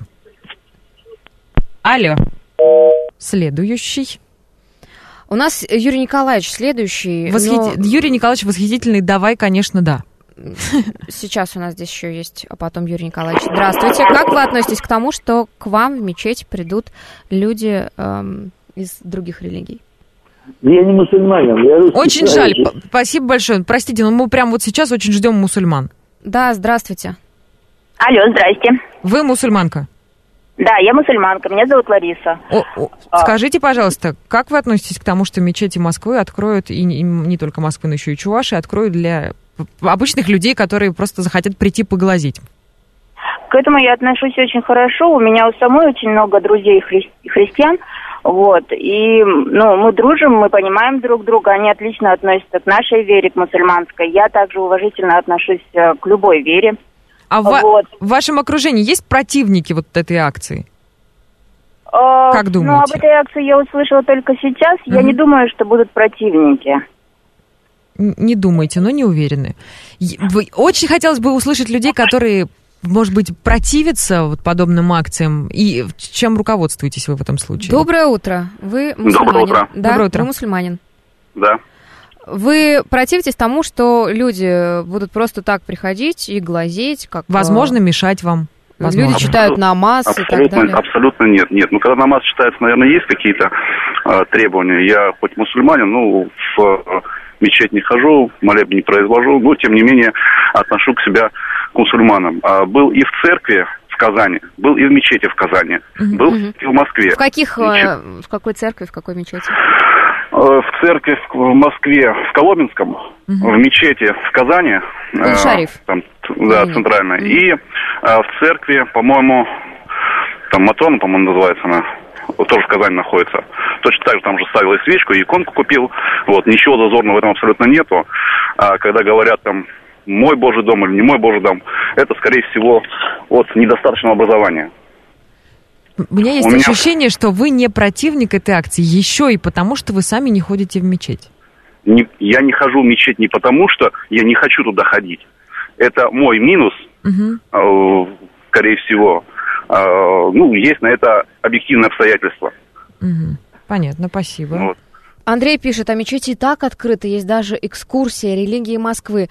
Алло. Следующий. У нас Юрий Николаевич следующий. Юрий Николаевич восхитительный, давай, конечно, да. Сейчас у нас здесь еще есть, а потом Юрий Николаевич. Здравствуйте. Как вы относитесь к тому, что к вам в мечеть придут люди из других религий? Я не мусульманин, я русский. Очень жаль, спасибо большое. Простите, но мы прямо вот сейчас очень ждем мусульман. Да, здравствуйте. Алло, здрасте. Вы мусульманка? Да, я мусульманка, меня зовут Лариса. Скажите, пожалуйста, как вы относитесь к тому, что мечети Москвы откроют, и не только Москвы, но еще и Чувашии, откроют для обычных людей, которые просто захотят прийти поглазеть? К этому я отношусь очень хорошо. У меня у самой очень много друзей христиан. Вот. И мы дружим, мы понимаем друг друга. Они отлично относятся к нашей вере, к мусульманской. Я также уважительно отношусь к любой вере. А в вашем окружении есть противники вот этой акции? Как думаете? Об этой акции я услышала только сейчас. Я не думаю, что будут противники. Не думаете, но не уверены. Очень хотелось бы услышать людей, которые, может быть, противятся вот подобным акциям. И чем руководствуетесь вы в этом случае? Доброе утро. Вы мусульманин. Доброе утро. Да, Доброе утро. Вы мусульманин. Да. Вы противитесь тому, что люди будут просто так приходить и глазеть? Возможно, мешать вам. Возможно. Люди читают намаз и так далее. Абсолютно нет. Когда намаз читается, наверное, есть какие-то требования. Я хоть мусульманин, в мечеть не хожу, молебен не произвожу, но, тем не менее, отношу к себя к мусульманам. Был и в церкви в Казани, был и в мечети в Казани, был и в Москве. В какой церкви, в какой мечети? В церкви в Москве, в Коломенском, в мечети в Казани. Шариф. Центральная. И в церкви, по-моему, там Матрона, по-моему, называется она. Тоже в Казани находится. Точно так же там же ставил и свечку, и иконку купил. Ничего зазорного в этом абсолютно нету. А когда говорят там мой Божий дом или не мой Божий дом, это, скорее всего, от недостаточного образования. У меня есть ощущение, что вы не противник этой акции, еще и потому, что вы сами не ходите в мечеть. Я не хожу в мечеть не потому, что я не хочу туда ходить. Это мой минус, скорее всего. Есть на это объективные обстоятельства. Понятно, спасибо. Андрей пишет, мечети и так открыты, есть даже экскурсия религии Москвы.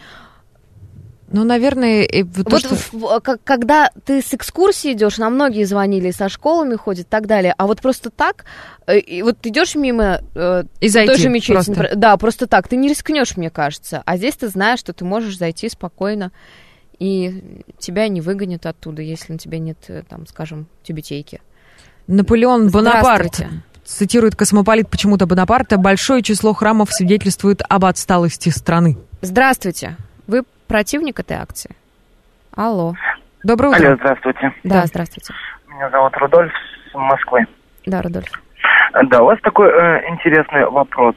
Наверное... Когда ты с экскурсией идешь, нам многие звонили, со школами ходят и так далее, а вот просто так, идешь мимо и зайти той же мечети, просто. Например, да, просто так, ты не рискнешь, мне кажется, а здесь ты знаешь, что ты можешь зайти спокойно, и тебя не выгонят оттуда, если на тебя нет, там, скажем, тюбетейки. Наполеон Бонапарт цитирует космополит почему-то Бонапарта: большое число храмов свидетельствует об отсталости страны. Здравствуйте. Вы противник этой акции? Алло. Доброе утро. Алло, здравствуйте. Да, здравствуйте. Меня зовут Рудольф с Москвы. Да, Рудольф. Да, у вас такой интересный вопрос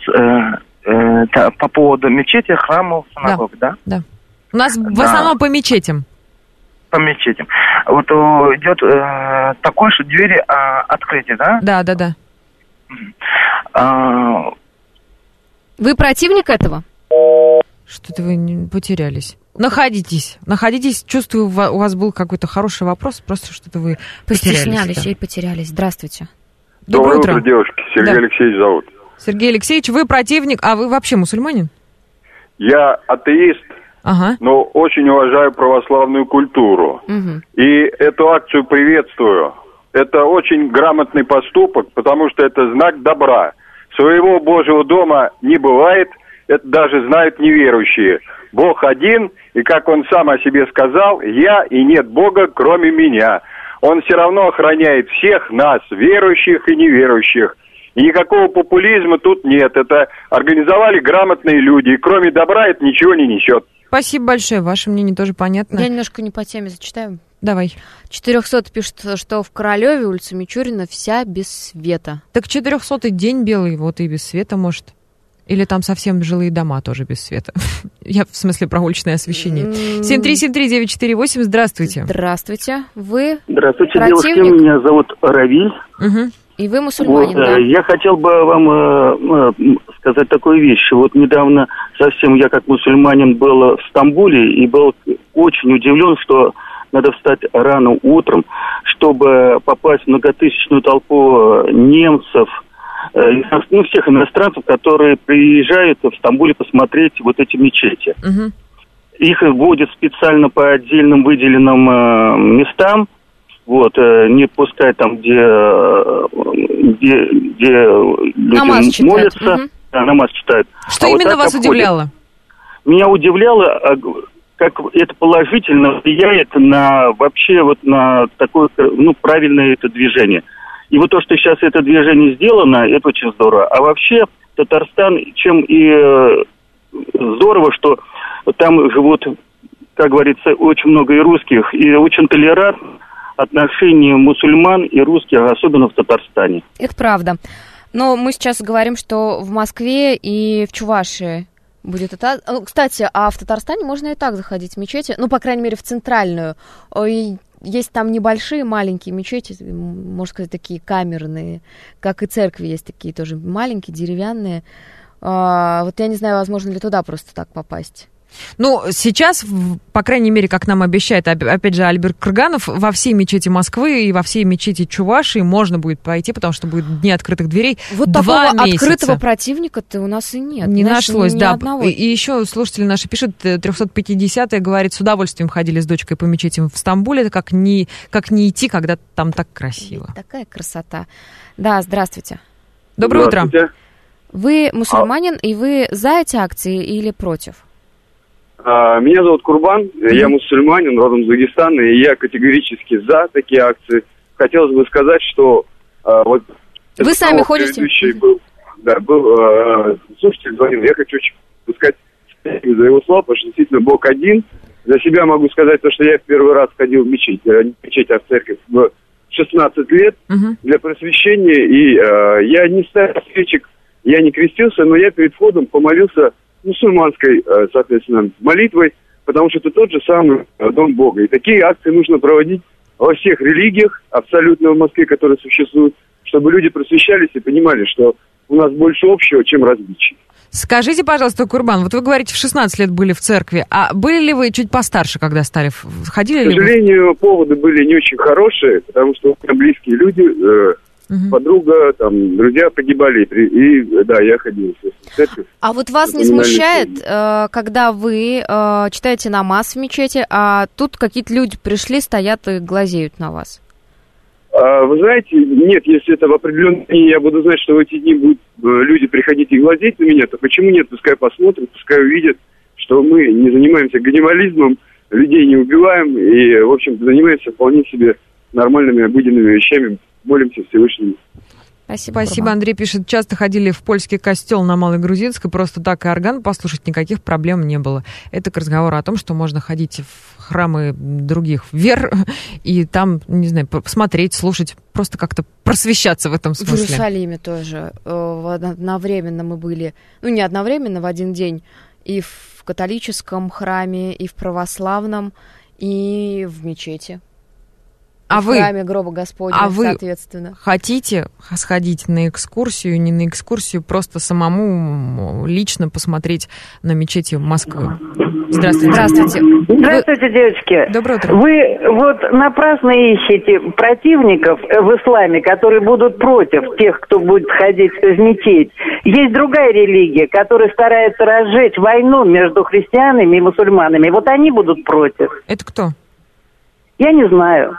по поводу мечети, храмов, синагог, да? Да. У нас в основном по мечетям. По мечетям. Вот идет такое, что двери открыты, да? Да. Вы противник этого? Что-то вы потерялись. Находитесь. Чувствую, у вас был какой-то хороший вопрос, просто что-то вы постеснялись и потерялись. Здравствуйте. Доброе утро, девушки. Сергей Алексеевич зовут. Сергей Алексеевич, вы противник, а вы вообще мусульманин? Я атеист, но очень уважаю православную культуру. И эту акцию приветствую. Это очень грамотный поступок, потому что это знак добра. Своего Божьего дома не бывает, это даже знают неверующие. Бог один, и как он сам о себе сказал, я и нет Бога, кроме меня. Он все равно охраняет всех нас, верующих и неверующих. И никакого популизма тут нет. Это организовали грамотные люди, и кроме добра это ничего не несет. Спасибо большое, ваше мнение тоже понятно. Я немножко не по теме зачитаю. Давай. 400 пишет, что в Королеве улица Мичурина вся без света. Так 400-й день белый, вот и без света, может. Или там совсем жилые дома тоже без света. Я в смысле про уличное освещение. 7373948, здравствуйте. Здравствуйте. Вы Здравствуйте, противник? девушки, меня зовут Равиль. И вы мусульманин, вот, да? Я хотел бы вам сказать такую вещь. Вот недавно совсем я как мусульманин был в Стамбуле и был очень удивлен, что надо встать рано утром, чтобы попасть в многотысячную толпу немцев, всех иностранцев, которые приезжают в Стамбуле посмотреть вот эти мечети. Их вводят специально по отдельным выделенным местам, вот, не пускай там, где люди молятся, намаз читают. Что именно вас удивляло? Меня удивляло, как это положительно влияет на вообще вот на такое, правильное это движение. И вот то, что сейчас это движение сделано, это очень здорово. А вообще Татарстан, чем и здорово, что там живут, как говорится, очень много и русских, и очень толерантно отношение мусульман и русских, особенно в Татарстане. Это правда. Но мы сейчас говорим, что в Москве и в Чувашии будет это. Кстати, а в Татарстане можно и так заходить в мечети, по крайней мере, в центральную. Есть там небольшие, маленькие мечети, можно сказать, такие камерные, как и церкви есть такие тоже маленькие, деревянные. Вот я не знаю, возможно ли туда просто так попасть. Сейчас, по крайней мере, как нам обещает, опять же, Альберт Курганов, во всей мечети Москвы и во всей мечети Чувашии можно будет пойти, потому что будет Дни открытых дверей. Вот 2 такого месяца. Открытого противника-то у нас и нет. Не нашлось, ни да. одного. И еще слушатели наши пишут, 350-я говорит, с удовольствием ходили с дочкой по мечетям в Стамбуле, это как не идти, когда там так красиво. Такая красота. Да, здравствуйте. Доброе утро. Вы мусульманин, и вы за эти акции или против? Меня зовут Курбан, я мусульманин, родом из Дагестана, и я категорически за такие акции. Хотелось бы сказать, что вот... Вы сами ходите? Был слушатель звонил, я хочу сказать за его слова, потому что действительно Бог один. За себя могу сказать, что я в первый раз ходил в мечеть, не в мечеть, а в церковь в 16 лет для просвещения, и я не ставил свечек, я не крестился, но я перед входом помолился мусульманской, соответственно, молитвой, потому что это тот же самый Дом Бога. И такие акции нужно проводить во всех религиях, абсолютно в Москве, которые существуют, чтобы люди просвещались и понимали, что у нас больше общего, чем различий. Скажите, пожалуйста, Курбан, вот вы говорите, в 16 лет были в церкви, а были ли вы чуть постарше, когда стали, ходили ли вы? К сожалению, поводы были не очень хорошие, потому что у меня близкие люди... Подруга, там, друзья погибали, и да, я ходил в церковь. А вот вас не смущает, когда вы читаете намаз в мечети, а тут какие-то люди пришли, стоят и глазеют на вас? Вы знаете, нет, если это в определенные дни, я буду знать, что в эти дни будут люди приходить и глазеть на меня, то почему нет? Пускай посмотрят, пускай увидят, что мы не занимаемся ганнибализмом, людей не убиваем и, в общем, занимаемся вполне себе нормальными обыденными вещами. Молимся Всевышнему. Спасибо, Андрей пишет, часто ходили в польский костел на Малой Грузинской, просто так и орган послушать, никаких проблем не было. Это к разговору о том, что можно ходить в храмы других вер и там, не знаю, посмотреть, слушать, просто как-то просвещаться в этом смысле. В Иерусалиме тоже одновременно мы были, не одновременно, в один день, и в католическом храме, и в православном, и в мечети. в храме гроба Господня, соответственно. Вы хотите сходить на экскурсию, не на экскурсию, просто самому лично посмотреть на мечети Москвы? Здравствуйте. Здравствуйте. Здравствуйте, девочки. Доброе утро. Вы вот напрасно ищете противников в исламе, которые будут против тех, кто будет ходить в мечеть. Есть другая религия, которая старается разжечь войну между христианами и мусульманами. Вот они будут против. Это кто? Я не знаю.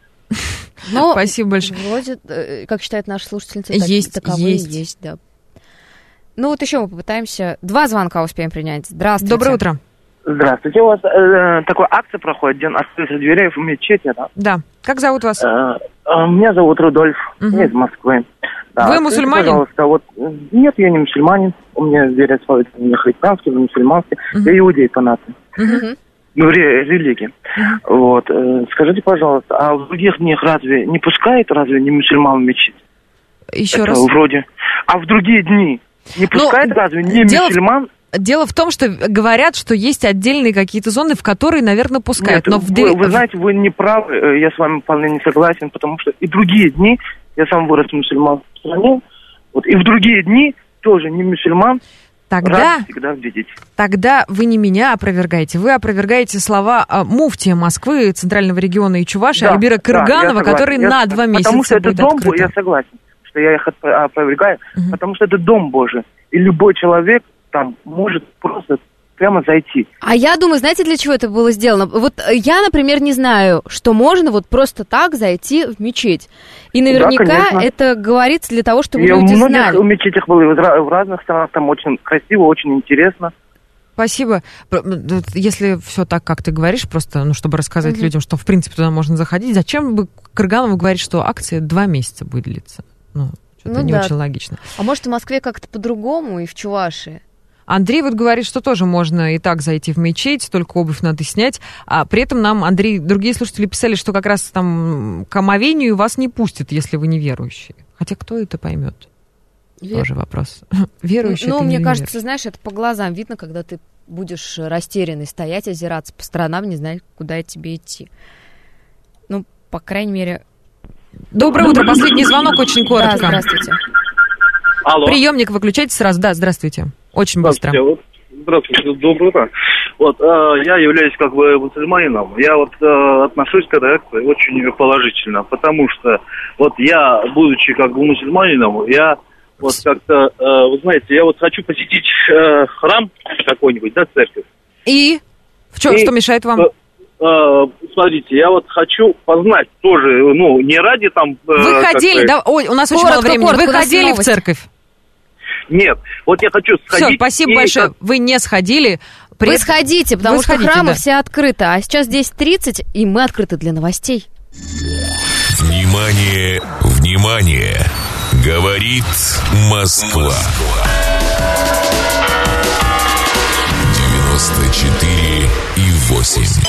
Но спасибо большое. Вроде, как считает наша слушательница, таковые есть, да. Ну вот еще мы попытаемся. 2 звонка успеем принять. Здравствуйте. Доброе утро. Здравствуйте. У вас такая акция проходит, День открытых дверей в мечети, да? Да. Как зовут вас? Меня зовут Рудольф. Я из Москвы. Да. Вы мусульманин? Пожалуйста, вот... Нет, я не мусульманин. У меня вера свой не христианский, не мусульманский. Я иудей по нации. Ну, религии. Вот. Скажите, пожалуйста, а в других днях разве не пускают не мусульман в мечеть? Еще раз. Вроде. А в другие дни не пускают разве не мусульман? Дело в том, что говорят, что есть отдельные какие-то зоны, в которые, наверное, пускают. Нет, но вы знаете, вы не правы, я с вами вполне не согласен, потому что и другие дни, я сам вырос мусульман в стране, вот, и в другие дни тоже не мусульман, тогда всегда видеть. Тогда вы не меня опровергаете, вы опровергаете слова муфтия Москвы, Центрального региона и Чувашии, Альбира Кырганова, который на 2 месяца потому что будет это дом, открыт. Я согласен, что я их опровергаю, потому что это дом Божий, и любой человек там может просто прямо зайти. А я думаю, знаете, для чего это было сделано? Вот я, например, не знаю, что можно вот просто так зайти в мечеть. И наверняка это говорится для того, чтобы люди знали. Я в многих мечетях был, в разных странах, там очень красиво, очень интересно. Спасибо. Если все так, как ты говоришь, просто, чтобы рассказать людям, что, в принципе, туда можно заходить, зачем бы Кырганову говорить, что акция 2 месяца будет длиться? Что-то не очень логично. А может, в Москве как-то по-другому и в Чувашии? Андрей вот говорит, что тоже можно и так зайти в мечеть, только обувь надо снять. А при этом нам, Андрей, другие слушатели писали, что как раз там к омовению вас не пустят, если вы не верующие. Хотя кто это поймет? Тоже вопрос. Верующий ты или мне не кажется, верующий? знаешь, это по глазам видно, когда ты будешь растерянный стоять, озираться по сторонам, не знать, куда тебе идти. По крайней мере... Доброе утро. Последний звонок очень коротко. Да, здравствуйте. Алло. Приемник выключайте сразу. Да, здравствуйте. Очень быстро. Здравствуйте, доброе утро. Я являюсь мусульманином. Я отношусь к этой акции очень положительно, потому что я, будучи мусульманином, я как-то, вы знаете, я хочу посетить храм какой-нибудь, да, церковь. И? Что мешает вам? Смотрите, я хочу познать тоже, не ради там... Вы ходили, у нас очень мало времени, вы ходили в церковь? Нет, я хочу сходить... Все, спасибо большое, вы не сходили. Вы сходите, потому что храмы все открыты, а сейчас 10:30, и мы открыты для новостей. Внимание, внимание, говорит Москва. 94,8.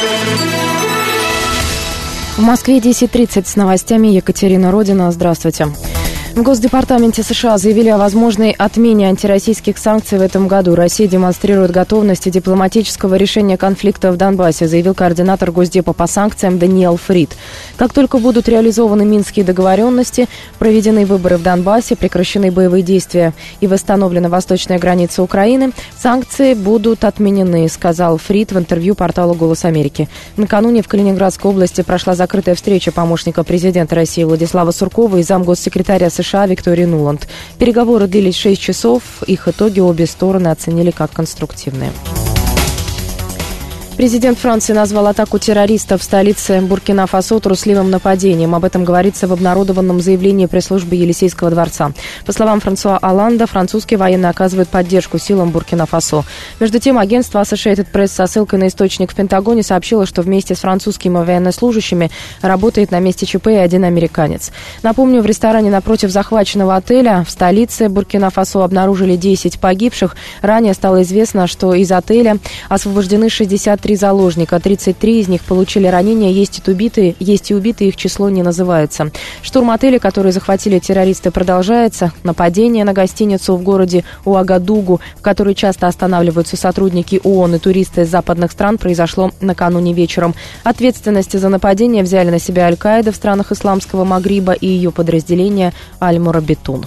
В Москве 10:30 с новостями. Екатерина Родина. Здравствуйте. В Госдепартаменте США заявили о возможной отмене антироссийских санкций в этом году. Россия демонстрирует готовность дипломатического решения конфликта в Донбассе, заявил координатор Госдепа по санкциям Даниэл Фрид. Как только будут реализованы минские договоренности, проведены выборы в Донбассе, прекращены боевые действия и восстановлена восточная граница Украины, санкции будут отменены, сказал Фрид в интервью порталу «Голос Америки». Накануне в Калининградской области прошла закрытая встреча помощника президента России Владислава Суркова и замгоссекретаря США Виктории Нуланд. Переговоры длились 6 часов. Их итоги обе стороны оценили как конструктивные. Президент Франции назвал атаку террористов в столице Буркина-Фасо трусливым нападением. Об этом говорится в обнародованном заявлении пресс-службы Елисейского дворца. По словам Франсуа Олланда, французские военные оказывают поддержку силам Буркина-Фасо. Между тем, агентство Associated Press со ссылкой на источник в Пентагоне сообщило, что вместе с французскими военнослужащими работает на месте ЧП и один американец. Напомню, в ресторане напротив захваченного отеля в столице Буркина-Фасо обнаружили 10 погибших. Ранее стало известно, что из отеля освобождены 63 53 заложника. 33 из них получили ранения, есть и убитые, их число не называется. Штурм отеля, который захватили террористы, продолжается. Нападение на гостиницу в городе Уагадугу, в которой часто останавливаются сотрудники ООН и туристы из западных стран, произошло накануне вечером. Ответственность за нападение взяли на себя Аль-Каида в странах исламского Магриба и ее подразделение Аль-Мурабитун.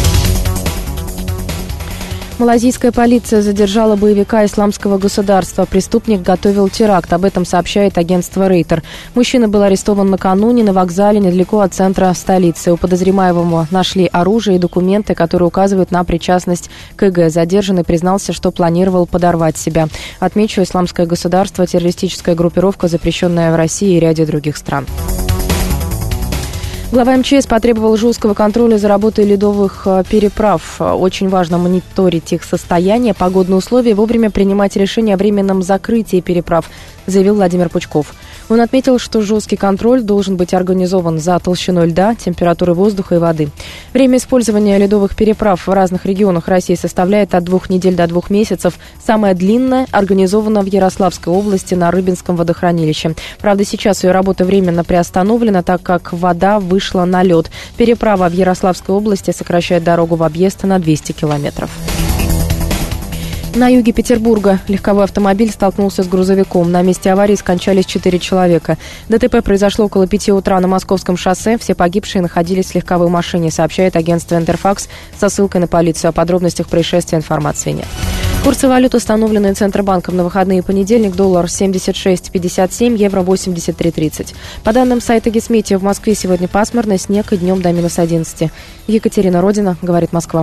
Малайзийская полиция задержала боевика исламского государства. Преступник готовил теракт. Об этом сообщает агентство Рейтер. Мужчина был арестован накануне на вокзале недалеко от центра столицы. У подозреваемого нашли оружие и документы, которые указывают на причастность к ИГ. Задержанный признался, что планировал подорвать себя. Отмечу, исламское государство – террористическая группировка, запрещенная в России и ряде других стран. Глава МЧС потребовал жесткого контроля за работой ледовых переправ. Очень важно мониторить их состояние, погодные условия, вовремя принимать решения о временном закрытии переправ, заявил Владимир Пучков. Он отметил, что жесткий контроль должен быть организован за толщиной льда, температурой воздуха и воды. Время использования ледовых переправ в разных регионах России составляет от 2 недель до 2 месяцев. Самое длинное организовано в Ярославской области на Рыбинском водохранилище. Правда, сейчас ее работа временно приостановлена, так как вода вышла на лед. Переправа в Ярославской области сокращает дорогу в объезд на 200 километров. На юге Петербурга легковой автомобиль столкнулся с грузовиком. На месте аварии скончались 4 человека. ДТП произошло около 5 утра на Московском шоссе. Все погибшие находились в легковой машине, сообщает агентство «Интерфакс» со ссылкой на полицию. О подробностях происшествия информации нет. Курсы валют, установленные Центробанком на выходные и понедельник. Доллар 76,57, евро 83,30. По данным сайта Гисметео, в Москве сегодня пасмурно, снег и днем до минус 11. Екатерина Родина, говорит Москва.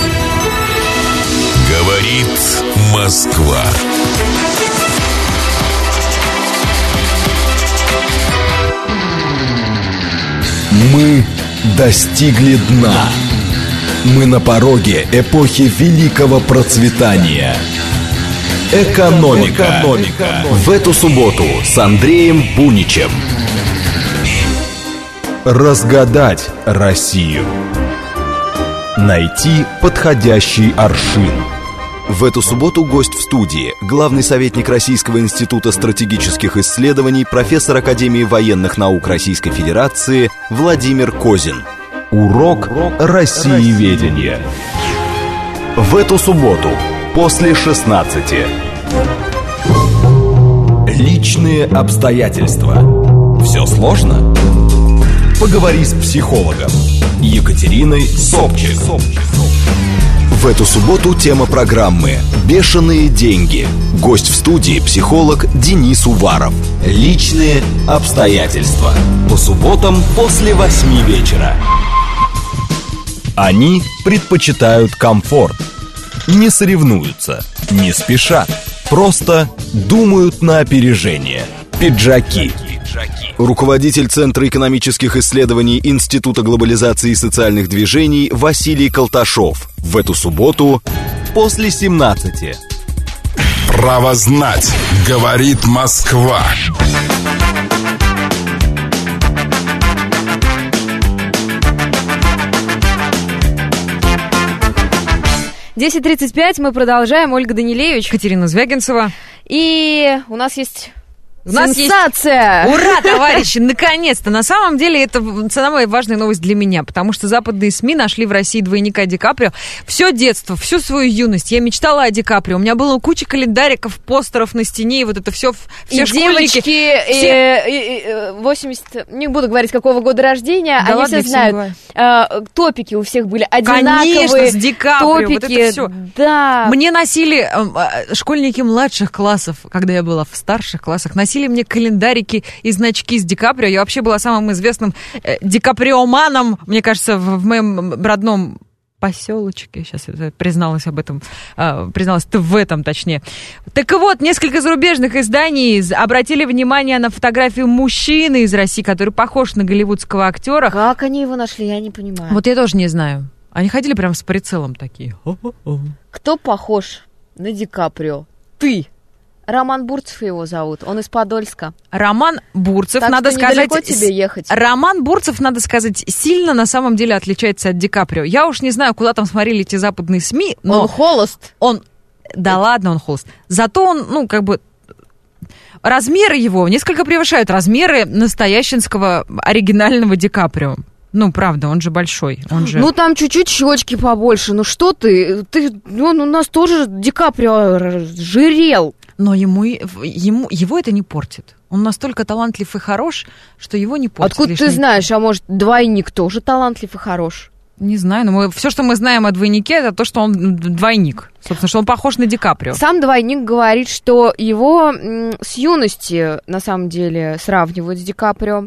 Говорит Москва. Мы достигли дна. Мы на пороге эпохи великого процветания. Экономика. В эту субботу с Андреем Буничем. Разгадать Россию. Найти подходящий аршин. В эту субботу гость в студии – главный советник Российского института стратегических исследований, профессор Академии военных наук Российской Федерации Владимир Козин. Урок Россиеведения. В эту субботу после 16. Личные обстоятельства. Все сложно? Поговори с психологом Екатериной Собчик. В эту субботу тема программы «Бешеные деньги». Гость в студии – психолог Денис Уваров. Личные обстоятельства. По субботам после 8 вечера. Они предпочитают комфорт. Не соревнуются, не спешат. Просто думают на опережение. Пиджаки. Руководитель Центра экономических исследований Института глобализации и социальных движений Василий Колташов. В эту субботу после 17. Право знать, говорит Москва. Десять 10:35, мы продолжаем. Ольга Данилевич. Катерина Звягинцева. И у нас есть... Сенсация! Есть... Ура, товарищи, наконец-то! На самом деле это самая важная новость для меня, потому что западные СМИ нашли в России двойника Ди Каприо. Все детство, всю свою юность я мечтала о Ди Каприо. У меня было куча календариков, постеров на стене, и вот это все школьники. Девочки, 80, не буду говорить, какого года рождения, да они ладно, все знают. Топики у всех были одинаковые. Конечно, с Ди Каприо, топики, вот это все. Да. Мне носили школьники младших классов, когда я была в старших классах, носили мне календарики и значки с Ди Каприо. Я вообще была самым известным Ди Каприоманом, мне кажется, в моем родном поселочке. Сейчас я призналась об этом, призналась в этом, точнее. Так вот, несколько зарубежных изданий обратили внимание на фотографию мужчины из России, который похож на голливудского актера. Как они его нашли, я не понимаю. Вот я тоже не знаю. Они ходили прям с прицелом такие. Кто похож на Ди Каприо? Ты. Роман Бурцев его зовут, он из Подольска. Роман Бурцев, так надо что сказать... недалеко тебе ехать. Роман Бурцев, надо сказать, сильно на самом деле отличается от Ди Каприо. Я уж не знаю, куда там смотрели эти западные СМИ, но... Он холост. Да ладно, он холост. Зато он, размеры его несколько превышают размеры настоящего оригинального Ди Каприо. Ну, правда, он же большой. Ну, там чуть-чуть щечки побольше. Ну, что ты? Он у нас тоже Ди Каприо жирел. Но его это не портит. Он настолько талантлив и хорош, что его не портит. Откуда ты знаешь? А может, двойник тоже талантлив и хорош? Не знаю, но все, что мы знаем о двойнике, это то, что он двойник. Собственно, что он похож на Ди Каприо. Сам двойник говорит, что его с юности, на самом деле, сравнивают с Ди Каприо.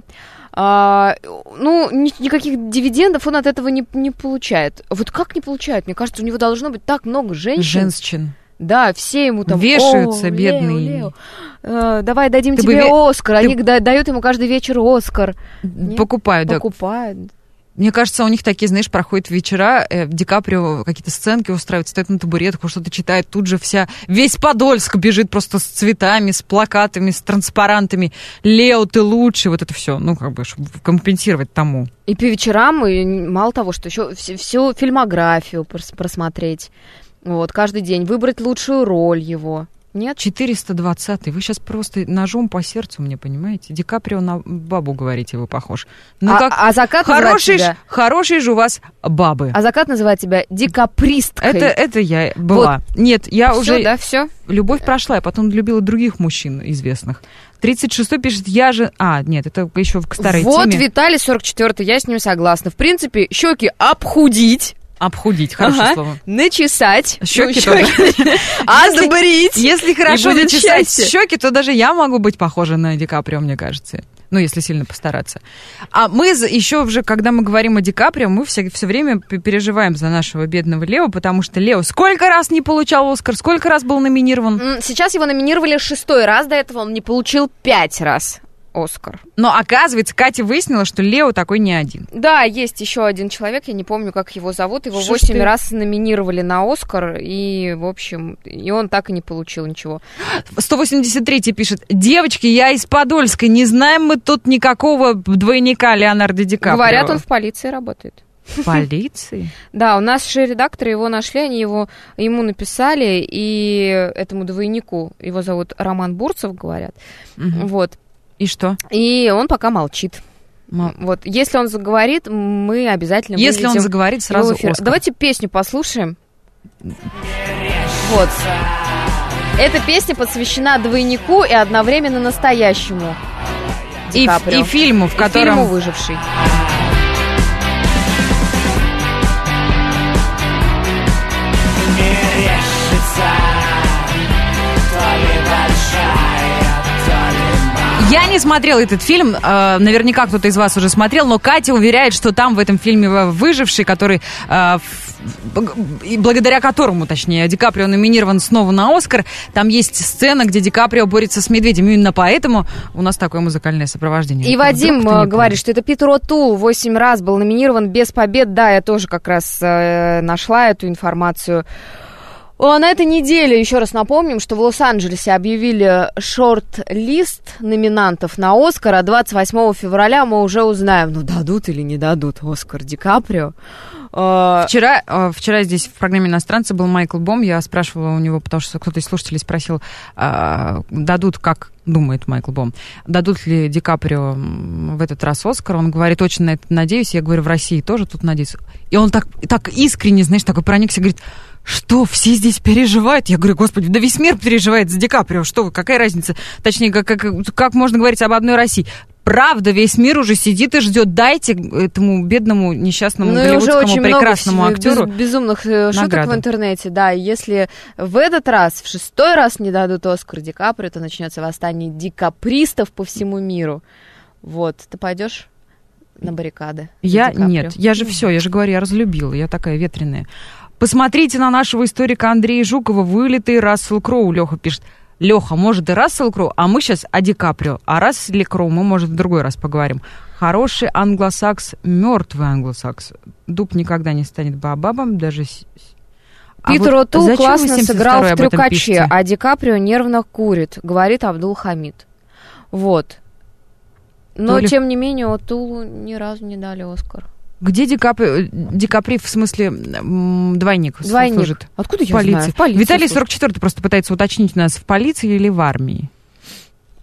Никаких дивидендов он от этого не получает. Вот как не получает? Мне кажется, у него должно быть так много женщин. Да, все ему там... Вешаются, бедные. Лео. Давай дадим тебе Оскар. Они дают ему каждый вечер Оскар. Покупают, да. Покупают. Мне кажется, у них такие, знаешь, проходят вечера, Ди Каприо какие-то сценки устраивает, стоит на табуретку, что-то читает, тут же весь Подольск бежит просто с цветами, с плакатами, с транспарантами. Лео, ты лучший, вот это все, чтобы компенсировать тому. И по вечерам, и мало того, что еще всю фильмографию просмотреть, вот, каждый день, выбрать лучшую роль его. Нет? 420-й. Вы сейчас просто ножом по сердцу мне, понимаете? Ди Каприо на бабу, говорите, вы похож. А закат называет тебя... Хорошие же у вас бабы. А закат называет тебя декапристкой. Это я была. Вот. Нет, я всё, уже... Да, все. Любовь прошла, я потом любила других мужчин известных. 36-й пишет, я же... нет, это еще к старой теме. Вот Виталий 44-й, я с ним согласна. В принципе, щеки обхудить. Обхудить, хорошее слово. Начесать. Щеки тоже. Отбрить. Если хорошо начесать щеки, то даже я могу быть похожа на Ди Каприо, мне кажется. Ну, если сильно постараться. А мы еще уже, когда мы говорим о Ди Каприо, мы все время переживаем за нашего бедного Лео, потому что Лео сколько раз не получал Оскар, сколько раз был номинирован? Сейчас его номинировали 6-й раз, до этого он не получил 5 раз Оскар. Но, оказывается, Катя выяснила, что Лео такой не один. Да, есть еще один человек, я не помню, как его зовут. Его 8 раз номинировали на Оскар, и, в общем, и он так и не получил ничего. 183-й пишет, девочки, я из Подольска, не знаем мы тут никакого двойника Леонардо Ди Каприо. Говорят, он в полиции работает. В полиции? Да, у нас шеф-редакторы его нашли, они ему написали, и этому двойнику, его зовут Роман Бурцев, говорят, вот. И что? И он пока молчит. Вот. Если он заговорит, мы обязательно Если он заговорит, сразу Оскар. Давайте песню послушаем. Вот. Эта песня посвящена двойнику и одновременно настоящему Ди Каприо. И фильму, в котором... фильму «Выживший». Я не смотрела этот фильм, наверняка кто-то из вас уже смотрел, но Катя уверяет, что там в этом фильме «Выживший», который, благодаря которому, точнее, Ди Каприо номинирован снова на Оскар, там есть сцена, где Ди Каприо борется с медведем. Именно поэтому у нас такое музыкальное сопровождение. И Вадим говорит, что это Питер О'Тул 8 раз был номинирован без побед. Да, я тоже как раз нашла эту информацию. На этой неделе, еще раз напомним, что в Лос-Анджелесе объявили шорт-лист номинантов на Оскар, а 28 февраля мы уже узнаем, дадут или не дадут Оскар Ди Каприо. Вчера здесь в программе «Иностранцы» был Майкл Бом, я спрашивала у него, потому что кто-то из слушателей спросил, дадут, как думает Майкл Бом, дадут ли Ди Каприо в этот раз Оскар. Он говорит, очень на это надеюсь. Я говорю, в России тоже тут надеюсь. И он так искренне, знаешь, такой проникся, говорит, что, все здесь переживают? Я говорю, господи, да весь мир переживает за Ди Каприо. Что вы, какая разница? Точнее, как можно говорить об одной России? Правда, весь мир уже сидит и ждет. Дайте этому бедному, несчастному, голливудскому прекрасному актеру безумных шуток в интернете. Да, если в этот раз, в 6-й раз не дадут Оскар Ди Каприо, то начнется восстание дикапристов по всему миру. Вот, ты пойдешь на баррикады? Нет, я же говорю, я разлюбила, я такая ветреная. Посмотрите на нашего историка Андрея Жукова, вылитый Рассел Кроу, Леха пишет. Леха, может и Рассел Кроу, а мы сейчас о Ди Каприо. О Расселе Кроу мы, может, в другой раз поговорим. Хороший англосакс, мертвый англосакс. Дуб никогда не станет баобабом, даже... Питер О'Тул классно сыграл в «Трюкаче», а Ди Каприо нервно курит, говорит Абдул-Хамид. Вот. Но, тем не менее, О'Тулу ни разу не дали Оскар. Где Ди Каприо, в смысле, двойник служит? Откуда я знаю? В полиции. Виталий 44-й просто пытается уточнить у нас, в полиции или в армии?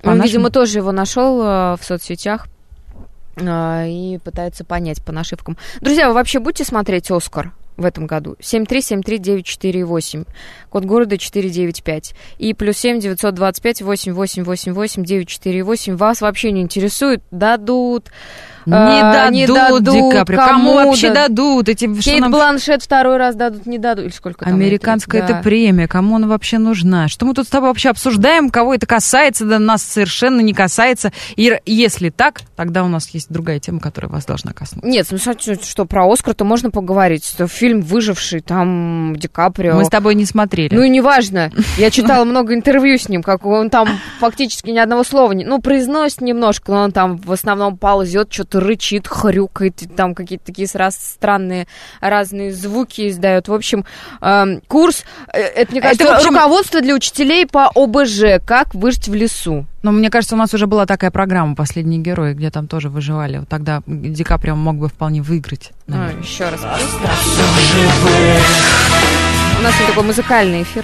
Он, видимо, тоже его нашел в соцсетях и пытается понять по нашивкам. Друзья, вы вообще будете смотреть «Оскар» в этом году? 7373948, код города 495. И +7 925 8888 948. Вас вообще не интересует? Дадут? Не дадут Ди Каприо. Кому вообще дадут? Кейт Бланшетт второй раз дадут, не дадут? Или сколько там? Американская это премия. Кому она вообще нужна? Что мы тут с тобой вообще обсуждаем? Кого это касается? Да нас совершенно не касается. И если так, тогда у нас есть другая тема, которая вас должна коснуться. Нет, ну что про Оскар-то можно поговорить. Что фильм «Выживший», там Ди Каприо. Мы с тобой не смотрели. Ну и неважно. Я читала много интервью с ним, как он там фактически ни одного слова не... Ну, произносит немножко, но он там в основном ползет, что-то рычит, хрюкает, там какие-то такие странные разные звуки издает. В общем, курс, это, мне кажется, руководство для учителей по ОБЖ, как выжить в лесу. Но мне кажется, у нас уже была такая программа «Последние герои», где там тоже выживали. Вот тогда Ди Каприо мог бы вполне выиграть. Еще раз. У нас такой музыкальный эфир.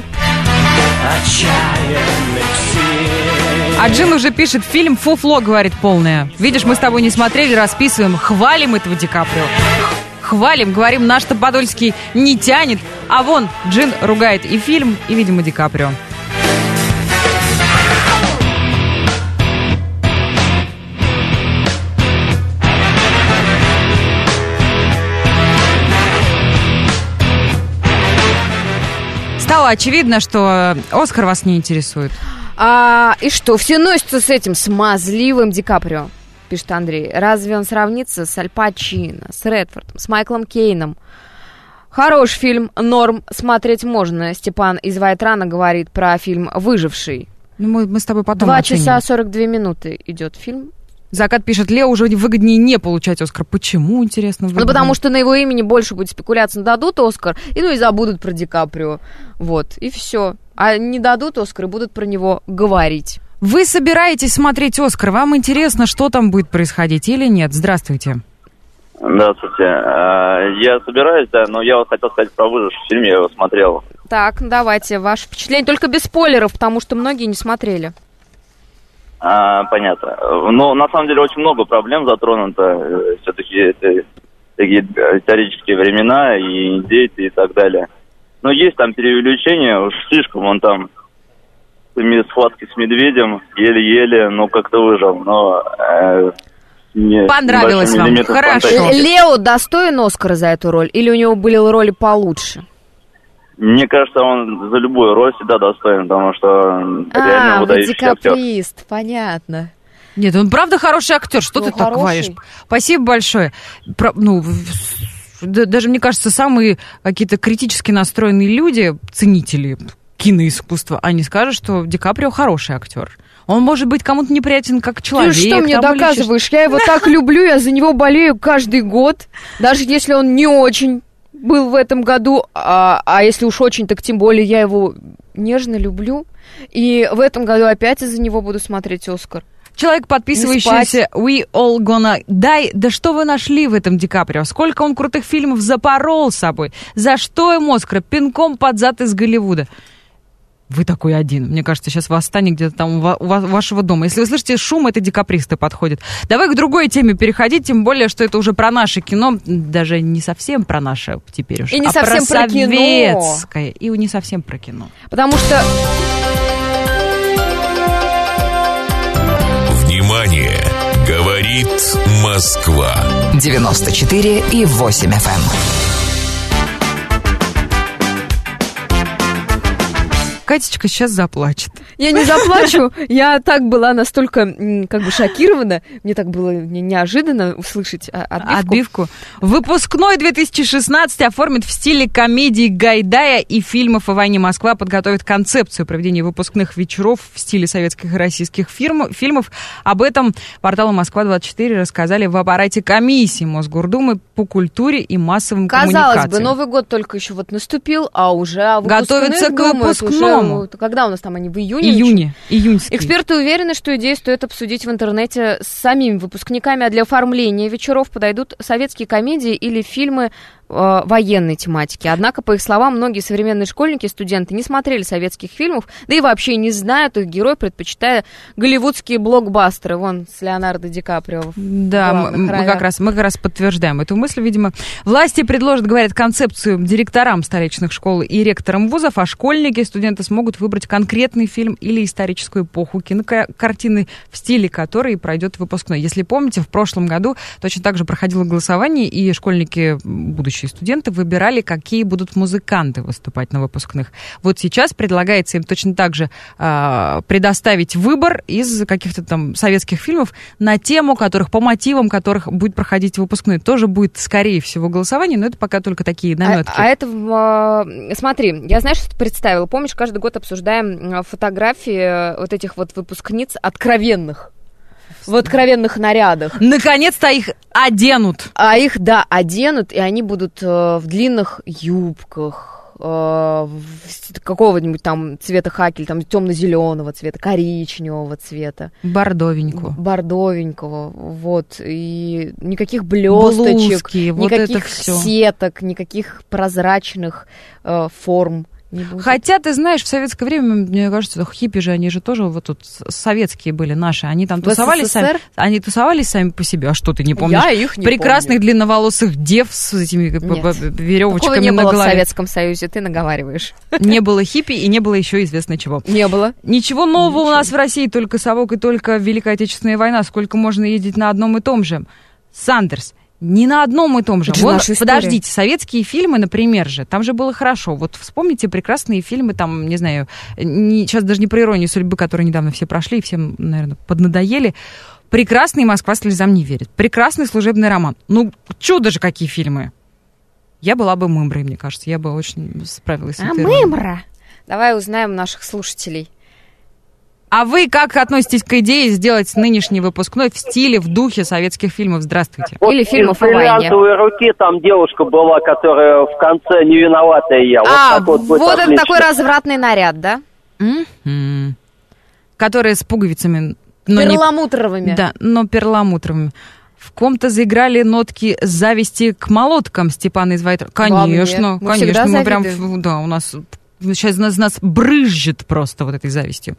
А Джин уже пишет: фильм фуфло, говорит, полное. Видишь, мы с тобой не смотрели, расписываем, хвалим этого Ди Каприо. Хвалим, говорим, наш-то Подольский не тянет. А вон, Джин ругает и фильм, и, видимо, Ди Каприо. Стало очевидно, что Оскар вас не интересует. И что, все носятся с этим смазливым Ди Каприо, пишет Андрей. Разве он сравнится с Аль Пачино, с Редфордом, с Майклом Кейном? Хороший фильм, норм, смотреть можно. Степан из Вайтрана говорит про фильм «Выживший». Ну, мы с тобой потом 2 часа 42 минуты идет фильм. Закат пишет: Лео, уже выгоднее не получать Оскар. Почему, интересно? Ну, потому что на его имени больше будет спекуляций. Дадут Оскар, и забудут про Ди Каприо. Вот, и все. А не дадут Оскар, и будут про него говорить. Вы собираетесь смотреть Оскар? Вам интересно, что там будет происходить или нет? Здравствуйте. Здравствуйте. Я собираюсь, да, но я вот хотел сказать про «Выживший» фильм, я его смотрел. Так, давайте, ваше впечатление. Только без спойлеров, потому что многие не смотрели. Понятно. Но на самом деле очень много проблем затронуто. Все-таки это такие исторические времена и индейцы и так далее. Но есть там преувеличение, уж слишком он там схватки с медведем еле-еле, но как-то выжил. Но понравилось вам, хорошо. Лео достоин Оскара за эту роль? Или у него были роли получше? Мне кажется, он за любую роль всегда достоин, потому что реально выдающийся актер. Декаприст, понятно. Нет, он правда хороший актер, что ты так говоришь? Спасибо большое. Даже, мне кажется, самые какие-то критически настроенные люди, ценители киноискусства, они скажут, что Ди Каприо хороший актер. Он может быть кому-то неприятен как человек. Ты что мне доказываешь? Я его так люблю, я за него болею каждый год, даже если он не очень был в этом году, а если уж очень, так тем более я его нежно люблю. И в этом году опять из-за него буду смотреть «Оскар». Человек, подписывающийся «We all gonna die». Да что вы нашли в этом Ди Каприо? Сколько он крутых фильмов запорол с собой? За что ему Оскар? Пинком под зад из Голливуда. Вы такой один. Мне кажется, сейчас восстание где-то там у вашего дома. Если вы слышите шум, это декапристы подходят. Давай к другой теме переходить, тем более, что это уже про наше кино. Даже не совсем про наше теперь уже. И не совсем про советское. И не совсем про кино. Потому что... Внимание! Говорит Москва. 94,8 FM. Катечка сейчас заплачет. Я не заплачу, я так была настолько шокирована, мне так было неожиданно услышать отбивку. Выпускной 2016 оформит в стиле комедии Гайдая и фильмов о войне. Москва подготовит концепцию проведения выпускных вечеров в стиле советских и российских фильмов. Об этом порталу «Москва-24» рассказали в аппарате комиссии Мосгордумы по культуре и массовым коммуникациям. Казалось бы, Новый год только еще наступил, а уже готовится к выпускному. Когда у нас там они? В июне? Июньский. Эксперты уверены, что идею стоит обсудить в интернете с самими выпускниками, а для оформления вечеров подойдут советские комедии или фильмы военной тематики. Однако, по их словам, многие современные школьники, студенты не смотрели советских фильмов, да и вообще не знают их героев, предпочитая голливудские блокбастеры. Вон, с Леонардо Ди Каприо. Да, мы как раз подтверждаем эту мысль. Видимо, власти предложат, говорят, концепцию директорам столичных школ и ректорам вузов, а школьники, студенты смогут выбрать конкретный фильм или историческую эпоху, кинокартины в стиле которой пройдет выпускной. Если помните, в прошлом году точно так же проходило голосование, и школьники, будущие студенты, выбирали, какие будут музыканты выступать на выпускных. Вот сейчас предлагается им точно так же предоставить выбор из каких-то там советских фильмов на тему которых, по мотивам которых будет проходить выпускной. Тоже будет, скорее всего, голосование, но это пока только такие наметки. Смотри, я, знаешь, что представила? Помнишь, каждый год обсуждаем фотографии вот этих вот выпускниц откровенных. В откровенных нарядах. Наконец-то их оденут. А их, да, оденут, и они будут в длинных юбках, какого-нибудь там цвета хаки, там темно-зеленого цвета, коричневого цвета. Бордовенького, вот. И никаких блесточек, никаких сеток, никаких прозрачных форм. Хотя, ты знаешь, в советское время, мне кажется, хиппи же, они же тоже вот тут советские были наши. Они там тусовались сами по себе. А что, ты не помнишь? Я их не прекрасных помню. Длинноволосых дев с этими веревочками на голове. Такого не было в Советском Союзе, ты наговариваешь. Не было хиппи и не было еще известно чего. Не было. Ничего нового у нас в России, только совок и только Великая Отечественная война. Сколько можно ездить на одном и том же? Сандерс. Не на одном и том же. Подождите, советские фильмы, например, же, там же было хорошо. Вот вспомните прекрасные фильмы, там, не знаю, сейчас даже не про иронию судьбы, которые недавно все прошли и всем, наверное, поднадоели. Прекрасный «Москва слезам не верит». Прекрасный служебный роман. Ну, чудо же какие фильмы. Я была бы мымрой, мне кажется. Я бы очень справилась с этой ролью. Мымра? Давай узнаем у наших слушателей. А вы как относитесь к идее сделать нынешний выпускной в стиле, в духе советских фильмов? Здравствуйте. Вот или фильмов о войне. В «Бриллиантовой руке» там девушка была, которая в конце «Не виноватая я». Вот это такой развратный наряд, да? Которая с пуговицами. Перламутровыми. Да, но перламутровыми. В ком-то заиграли нотки зависти к молоткам Степана из Вайтрана. Конечно, конечно. Мы прям, да, у нас... Сейчас нас брызжет просто вот этой завистью.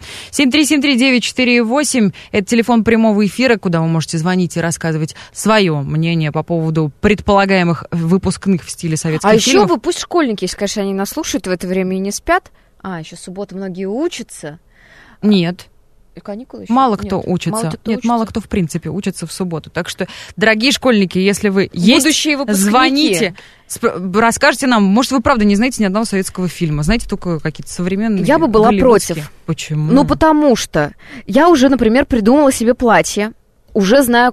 7373948, это телефон прямого эфира, куда вы можете звонить и рассказывать свое мнение по поводу предполагаемых выпускных в стиле советских фильмов. А еще бы пусть школьники, если, конечно, они нас слушают в это время и не спят. Еще суббота многие учатся. Нет. И каникулы еще? Мало кто учится. Мало кто в принципе учится в субботу. Так что, дорогие школьники, если вы есть, звоните, расскажите нам. Может, вы правда не знаете ни одного советского фильма, знаете только какие-то современные. Я бы была против. Почему? Ну, потому что я уже, например, придумала себе платье. Уже знаю,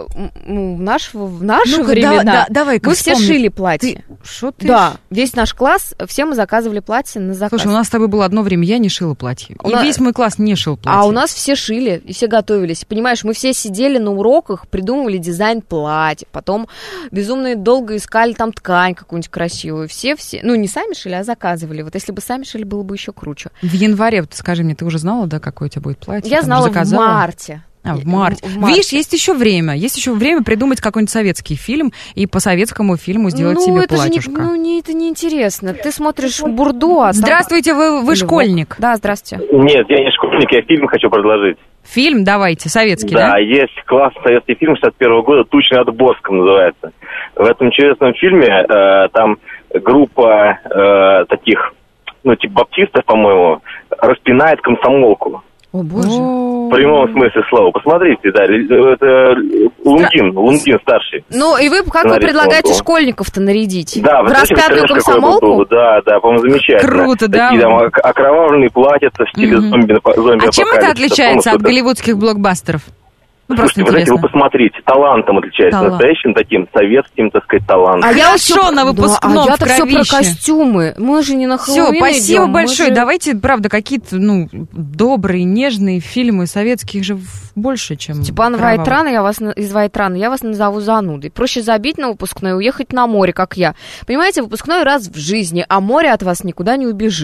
в наши времена давай-ка мы все шили платье. Ты да, весь наш класс, все мы заказывали платье на заказ. Слушай, у нас с тобой было одно время, я не шила платье. Весь мой класс не шил платье. А у нас все шили, и все готовились. Понимаешь, мы все сидели на уроках, придумывали дизайн платья, потом безумно долго искали там ткань какую-нибудь красивую. Все, ну, не сами шили, а заказывали. Вот если бы сами шили, было бы еще круче. В январе, вот скажи мне, ты уже знала, да, какое у тебя будет платье? Я знала в марте. В марте. Видишь, есть еще время. Есть еще время придумать какой-нибудь советский фильм и по советскому фильму сделать себе платьюшко. Это неинтересно. Ты смотришь бурду, Здравствуйте, вы школьник. Да, здравствуйте. Нет, я не школьник, я фильм хочу предложить. Фильм? Давайте, советский, да? Да, есть классный советский фильм 61 года «Тучи над Боском» называется. В этом чудесном фильме там группа таких, типа баптистов, по-моему, распинает комсомолку. О, боже. В прямом смысле слова. Посмотрите, да, это Лунгин старший. Ну, и как вы предлагаете школьников-то нарядить? Да, в распятую комсомолку? Да, по-моему, замечательно. Круто, да. Такие там окровавленные платьица в стиле зомби-апокалипсиса. А чем это отличается от голливудских блокбастеров? Слушайте, вы знаете, вы посмотрите, талантом отличается, настоящим таким советским, так сказать, талантом. А я хорошо на выпускном в я-то все про костюмы, мы же не на Хэллоуин идем. Все, спасибо большое, давайте, правда, какие-то, добрые, нежные фильмы советских же больше, чем Степан Вайтран, из Вайтрана, я вас назову занудой. Проще забить на выпускной и уехать на море, как я. Понимаете, выпускной раз в жизни, а море от вас никуда не убежит.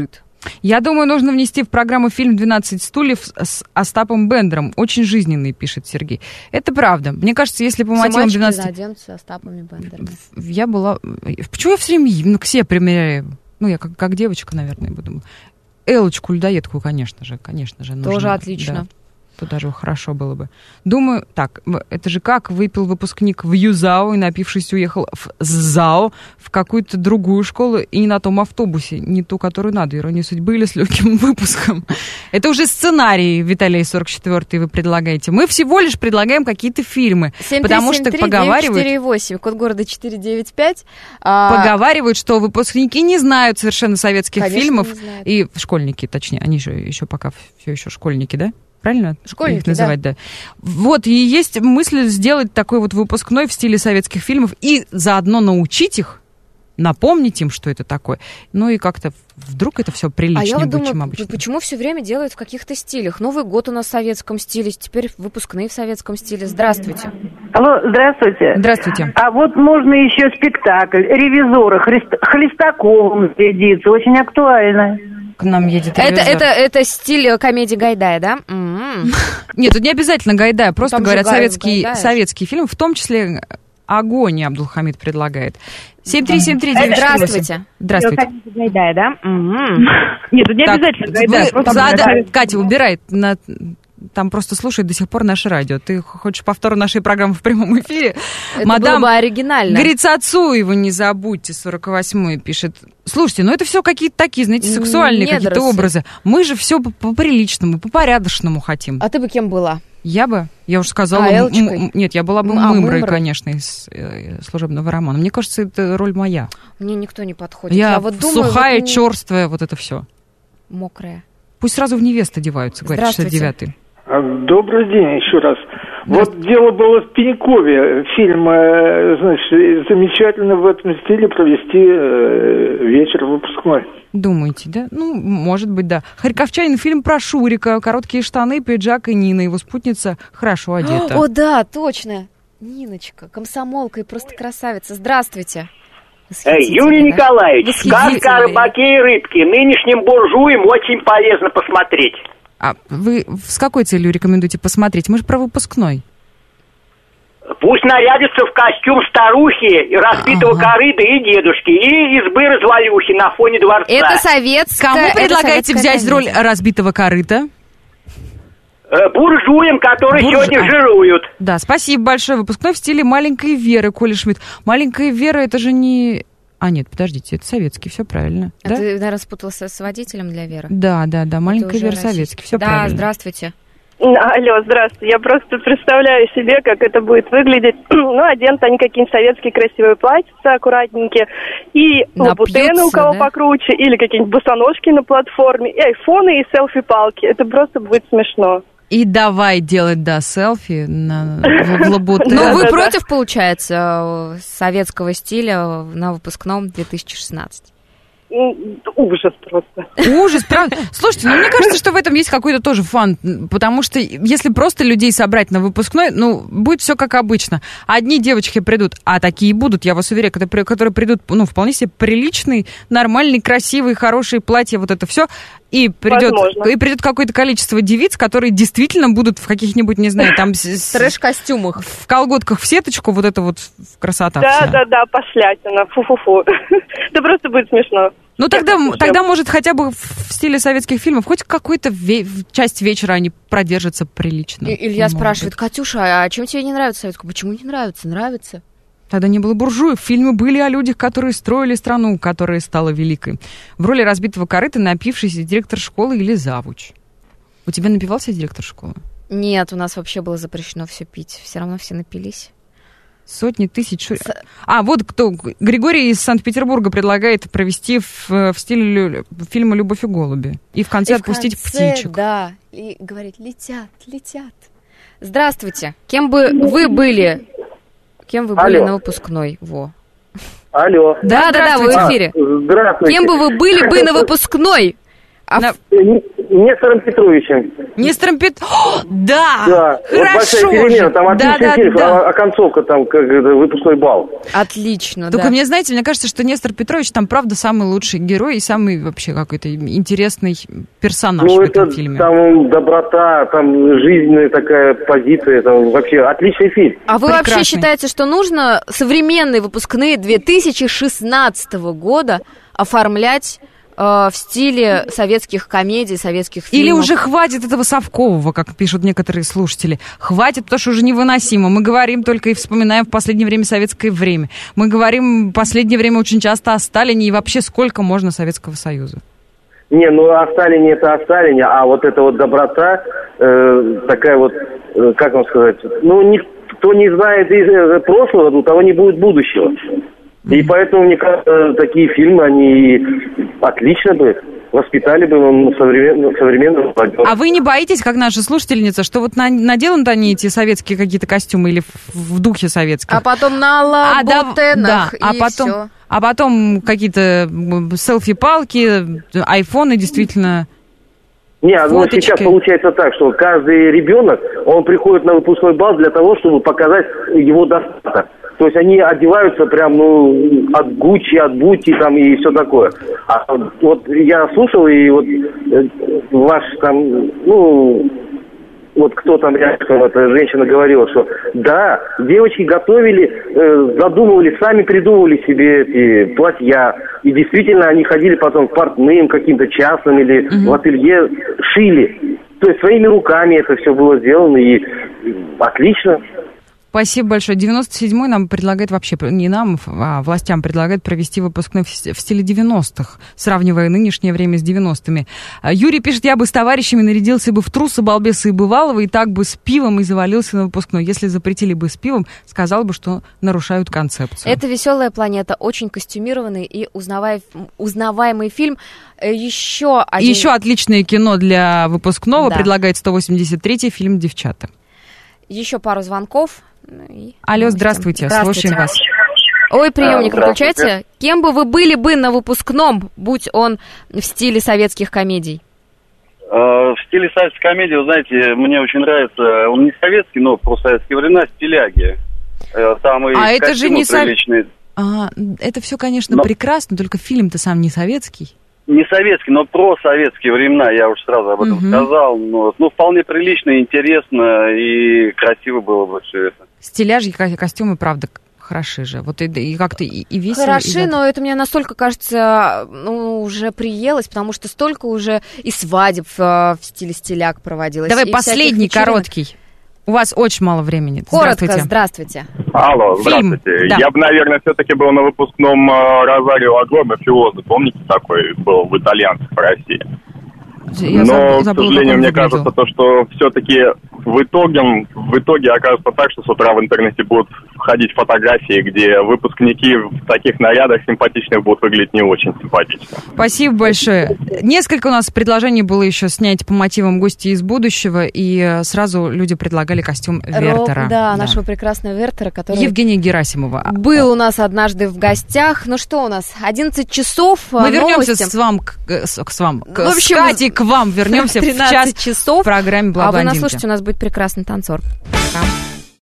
Я думаю, нужно внести в программу фильм «12 стульев» с Остапом Бендером. Очень жизненный, пишет Сергей. Это правда. Мне кажется, если по мотивам 12... оденутся с Остапом и Бендером. Я была... Почему я все время к себе примеряю? Ну, я как девочка, наверное, буду. Элочку, людоедку, конечно же. Нужно. Тоже отлично. Да. То даже хорошо было бы. Думаю, так, это же как выпил выпускник в ЮЗАО и, напившись, уехал в ЗАО, в какую-то другую школу и не на том автобусе, не ту, которую надо. Ирония судьбы или с легким выпуском. Это уже сценарий, Виталий 44-й, вы предлагаете. Мы всего лишь предлагаем какие-то фильмы. 7373948, потому что поговаривают... код города 495. Поговаривают, что выпускники не знают совершенно советских фильмов. И школьники, точнее, они же еще пока все еще школьники, да? Правильно? Школьники, их называть, да. Вот, и есть мысль сделать такой вот выпускной в стиле советских фильмов и заодно научить их, напомнить им, что это такое. Ну и как-то вдруг это все приличнее будет, думаю, чем обычно. Почему все время делают в каких-то стилях? Новый год у нас в советском стиле, теперь выпускные в советском стиле. Здравствуйте. Алло, здравствуйте. Здравствуйте. А вот можно еще спектакль «Ревизоры» Хлестаковым следится. Очень актуально. К нам едет ревизор. Это стиль комедии Гайдая, да? Нет, тут не обязательно Гайдая, просто говорят советский фильм, в том числе «Огонь» Абдулхамид предлагает. 7373948. Здравствуйте. Здравствуйте. Гайдая, да? Нет, тут не обязательно Гайдая. Катя убирает там просто слушает до сих пор наше радио. Ты хочешь повтор нашей программы в прямом эфире? Это Мадам было бы оригинально. Грицацуева, не забудьте, 48-й пишет. Слушайте, ну это все какие-то такие, знаете, сексуальные какие-то образы. Мы же все по-приличному, по-порядочному хотим. А ты бы кем была? Я уже сказала... Нет, я была бы Мымрой, конечно, из «Служебного романа». Мне кажется, это роль моя. Мне никто не подходит. Я вот думаю, сухая, черствая, вот это все. Мокрая. Пусть сразу в невесту одеваются, говорят, 69-й. Добрый день еще раз. Вот дело было в Пенькове. Фильм, значит, замечательно в этом стиле провести вечер выпускной. Думаете, да? Ну, может быть, да. Харьковчанин, фильм про Шурика. Короткие штаны, пиджак и Нина, его спутница, хорошо одета. О, да, точно. Ниночка, комсомолка и просто красавица. Здравствуйте. Юрий Николаевич, сказка о рыбаке и рыбке. Нынешним буржуям очень полезно посмотреть. А вы с какой целью рекомендуете посмотреть? Мы же про выпускной. Пусть нарядятся в костюм старухи, разбитого корыта и дедушки, и избы-развалюхи на фоне дворца. Это советская... Кому предлагаете взять роль разбитого корыта? Буржуям, которые сегодня жируют. Да, спасибо большое. Выпускной в стиле «Маленькой Веры», Коля Шмидт. «Маленькая Вера» — это же не... А, нет, подождите, это советский, все правильно. А да? Ты, наверное, спутался с водителем для Веры? Да, «Маленькая Вера» советский, все правильно. Да, здравствуйте. Алло, здравствуйте. Я просто представляю себе, как это будет выглядеть. Ну, оденут они какие-нибудь советские красивые платьица, аккуратненькие, и лабутены у кого покруче, или какие-нибудь босоножки на платформе, и айфоны, и селфи-палки. Это просто будет смешно. И давай делать, да, селфи в лабутене. Ну, вы против, получается, советского стиля на выпускном 2016? Ужас просто. Ужас, правда. Слушайте, ну мне кажется, что в этом есть какой-то тоже фан, потому что если просто людей собрать на выпускной, ну, будет все как обычно. Одни девочки придут, а такие будут, я вас уверяю, которые придут, ну, вполне себе приличные, нормальные, красивые, хорошие платья, вот это все. И придет какое-то количество девиц, которые действительно будут в каких-нибудь, не знаю, там... трэш-костюмах. В колготках в сеточку, вот это вот красота. Да, пошлятина, фу-фу-фу. Это просто будет смешно. Ну, тогда, может, хотя бы в стиле советских фильмов хоть какую-то часть вечера они продержатся прилично. Илья спрашивает: Катюша, а чем тебе не нравится советскую? Почему не нравится? Нравится. Тогда не было буржуев. Фильмы были о людях, которые строили страну, которая стала великой. В роли разбитого корыта напившийся директор школы или завуч. У тебя напивался директор школы? Нет, у нас вообще было запрещено все пить. Все равно все напились. Сотни тысяч... вот кто. Григорий из Санкт-Петербурга предлагает провести в стиле фильма «Любовь и голуби». И в конце отпустить птичек. Да, и говорить: летят. Здравствуйте. Кем бы вы были? Кем вы были на выпускной? Алло. Да, вы в эфире. Здравствуйте. Кем бы вы были бы на выпускной? Нестором Петровичем. Нестором Петровичем? Да! Да, хорошо. Вот «Большая перемена», там отличный фильм, да. А концовка там, как выпускной бал. Отлично, Только да. мне, знаете, мне кажется, что Нестор Петрович там, правда, самый лучший герой и самый вообще какой-то интересный персонаж в этом фильме. Там доброта, там жизненная такая позиция, там вообще отличный фильм. А вы вообще считаете, что нужно современные выпускные 2016 года оформлять в стиле советских комедий, советских фильмов? Или уже хватит этого совкового, как пишут некоторые слушатели. Хватит, потому что уже невыносимо. Мы говорим только и вспоминаем в последнее время советское время. Мы говорим в последнее время очень часто о Сталине и вообще сколько можно Советского Союза. Не, ну о Сталине это о Сталине, а вот эта вот доброта, такая вот, как вам сказать, ну никто не знает из прошлого, у того не будет будущего. И поэтому, мне кажется, такие фильмы, они отлично бы воспитали бы современную молодежь. А вы не боитесь, как наша слушательница, что вот наденут они эти советские какие-то костюмы или в духе советских? А потом на лабутенах и все. А потом какие-то селфи-палки, айфоны действительно... Нет, ну сейчас получается так, что каждый ребенок, он приходит на выпускной бал для того, чтобы показать его достаток. То есть они одеваются прям, от Гуччи, от Бути там и все такое. А вот я слушал, и вот ваш там, вот кто там рядом, эта женщина говорила, что да, девочки готовили, задумывали, сами придумывали себе эти платья. И действительно они ходили потом к портным каким-то частным или в ателье, шили. То есть своими руками это все было сделано, и отлично. Спасибо большое. 97-й нам предлагает вообще, не нам, а властям предлагает провести выпускной в стиле 90-х, сравнивая нынешнее время с 90-ми. Юрий пишет, я бы с товарищами нарядился бы в трусы, балбеса и бывалого, и так бы с пивом и завалился на выпускной. Если запретили бы с пивом, сказал бы, что нарушают концепцию. Это «Веселая планета», очень костюмированный и узнаваемый фильм. Еще отличное кино для выпускного предлагает 183-й фильм «Девчата». Еще пару звонков. Алло, здравствуйте, слушаем вас. Ой, приемник выключайте. Кем бы вы были бы на выпускном, будь он в стиле советских комедий? В стиле советской комедии, вы знаете, мне очень нравится, он не советский, но про советские времена, «Стиляги». Там и это же не приличные. Это все, конечно, прекрасно, только фильм-то сам не советский. Не советский, но про советские времена, я уже сразу об этом сказал. Вполне прилично, интересно и красиво было бы все это. Стиляжи и костюмы, правда, хороши же. Вот и как-то и весело. Хороши, но это мне настолько, кажется, уже приелось, потому что столько уже и свадеб в стиле стиляг проводилось. Давай последний, короткий. У вас очень мало времени. Коротко, здравствуйте. Алло, здравствуйте. Да. Я бы, наверное, все-таки был на выпускном Розарио Агро, мафиоза. Помните, такой был в «Итальянцах» в России? Но, к сожалению, мне кажется, что все-таки в итоге окажется так, что с утра в интернете будут входить фотографии, где выпускники в таких нарядах симпатичных будут выглядеть не очень симпатично. Спасибо большое. Несколько у нас предложений было еще снять по мотивам «Гости из будущего», и сразу люди предлагали костюм Вертера. Да, нашего прекрасного Вертера, который... Евгения Герасимова. Был у нас однажды в гостях. Ну что у нас, 11 часов. Мы вернемся с Катей к вам вернемся в час часов в программе «Была блондинка». А вы нас слушаете, у нас будет прекрасный танцор. Пока.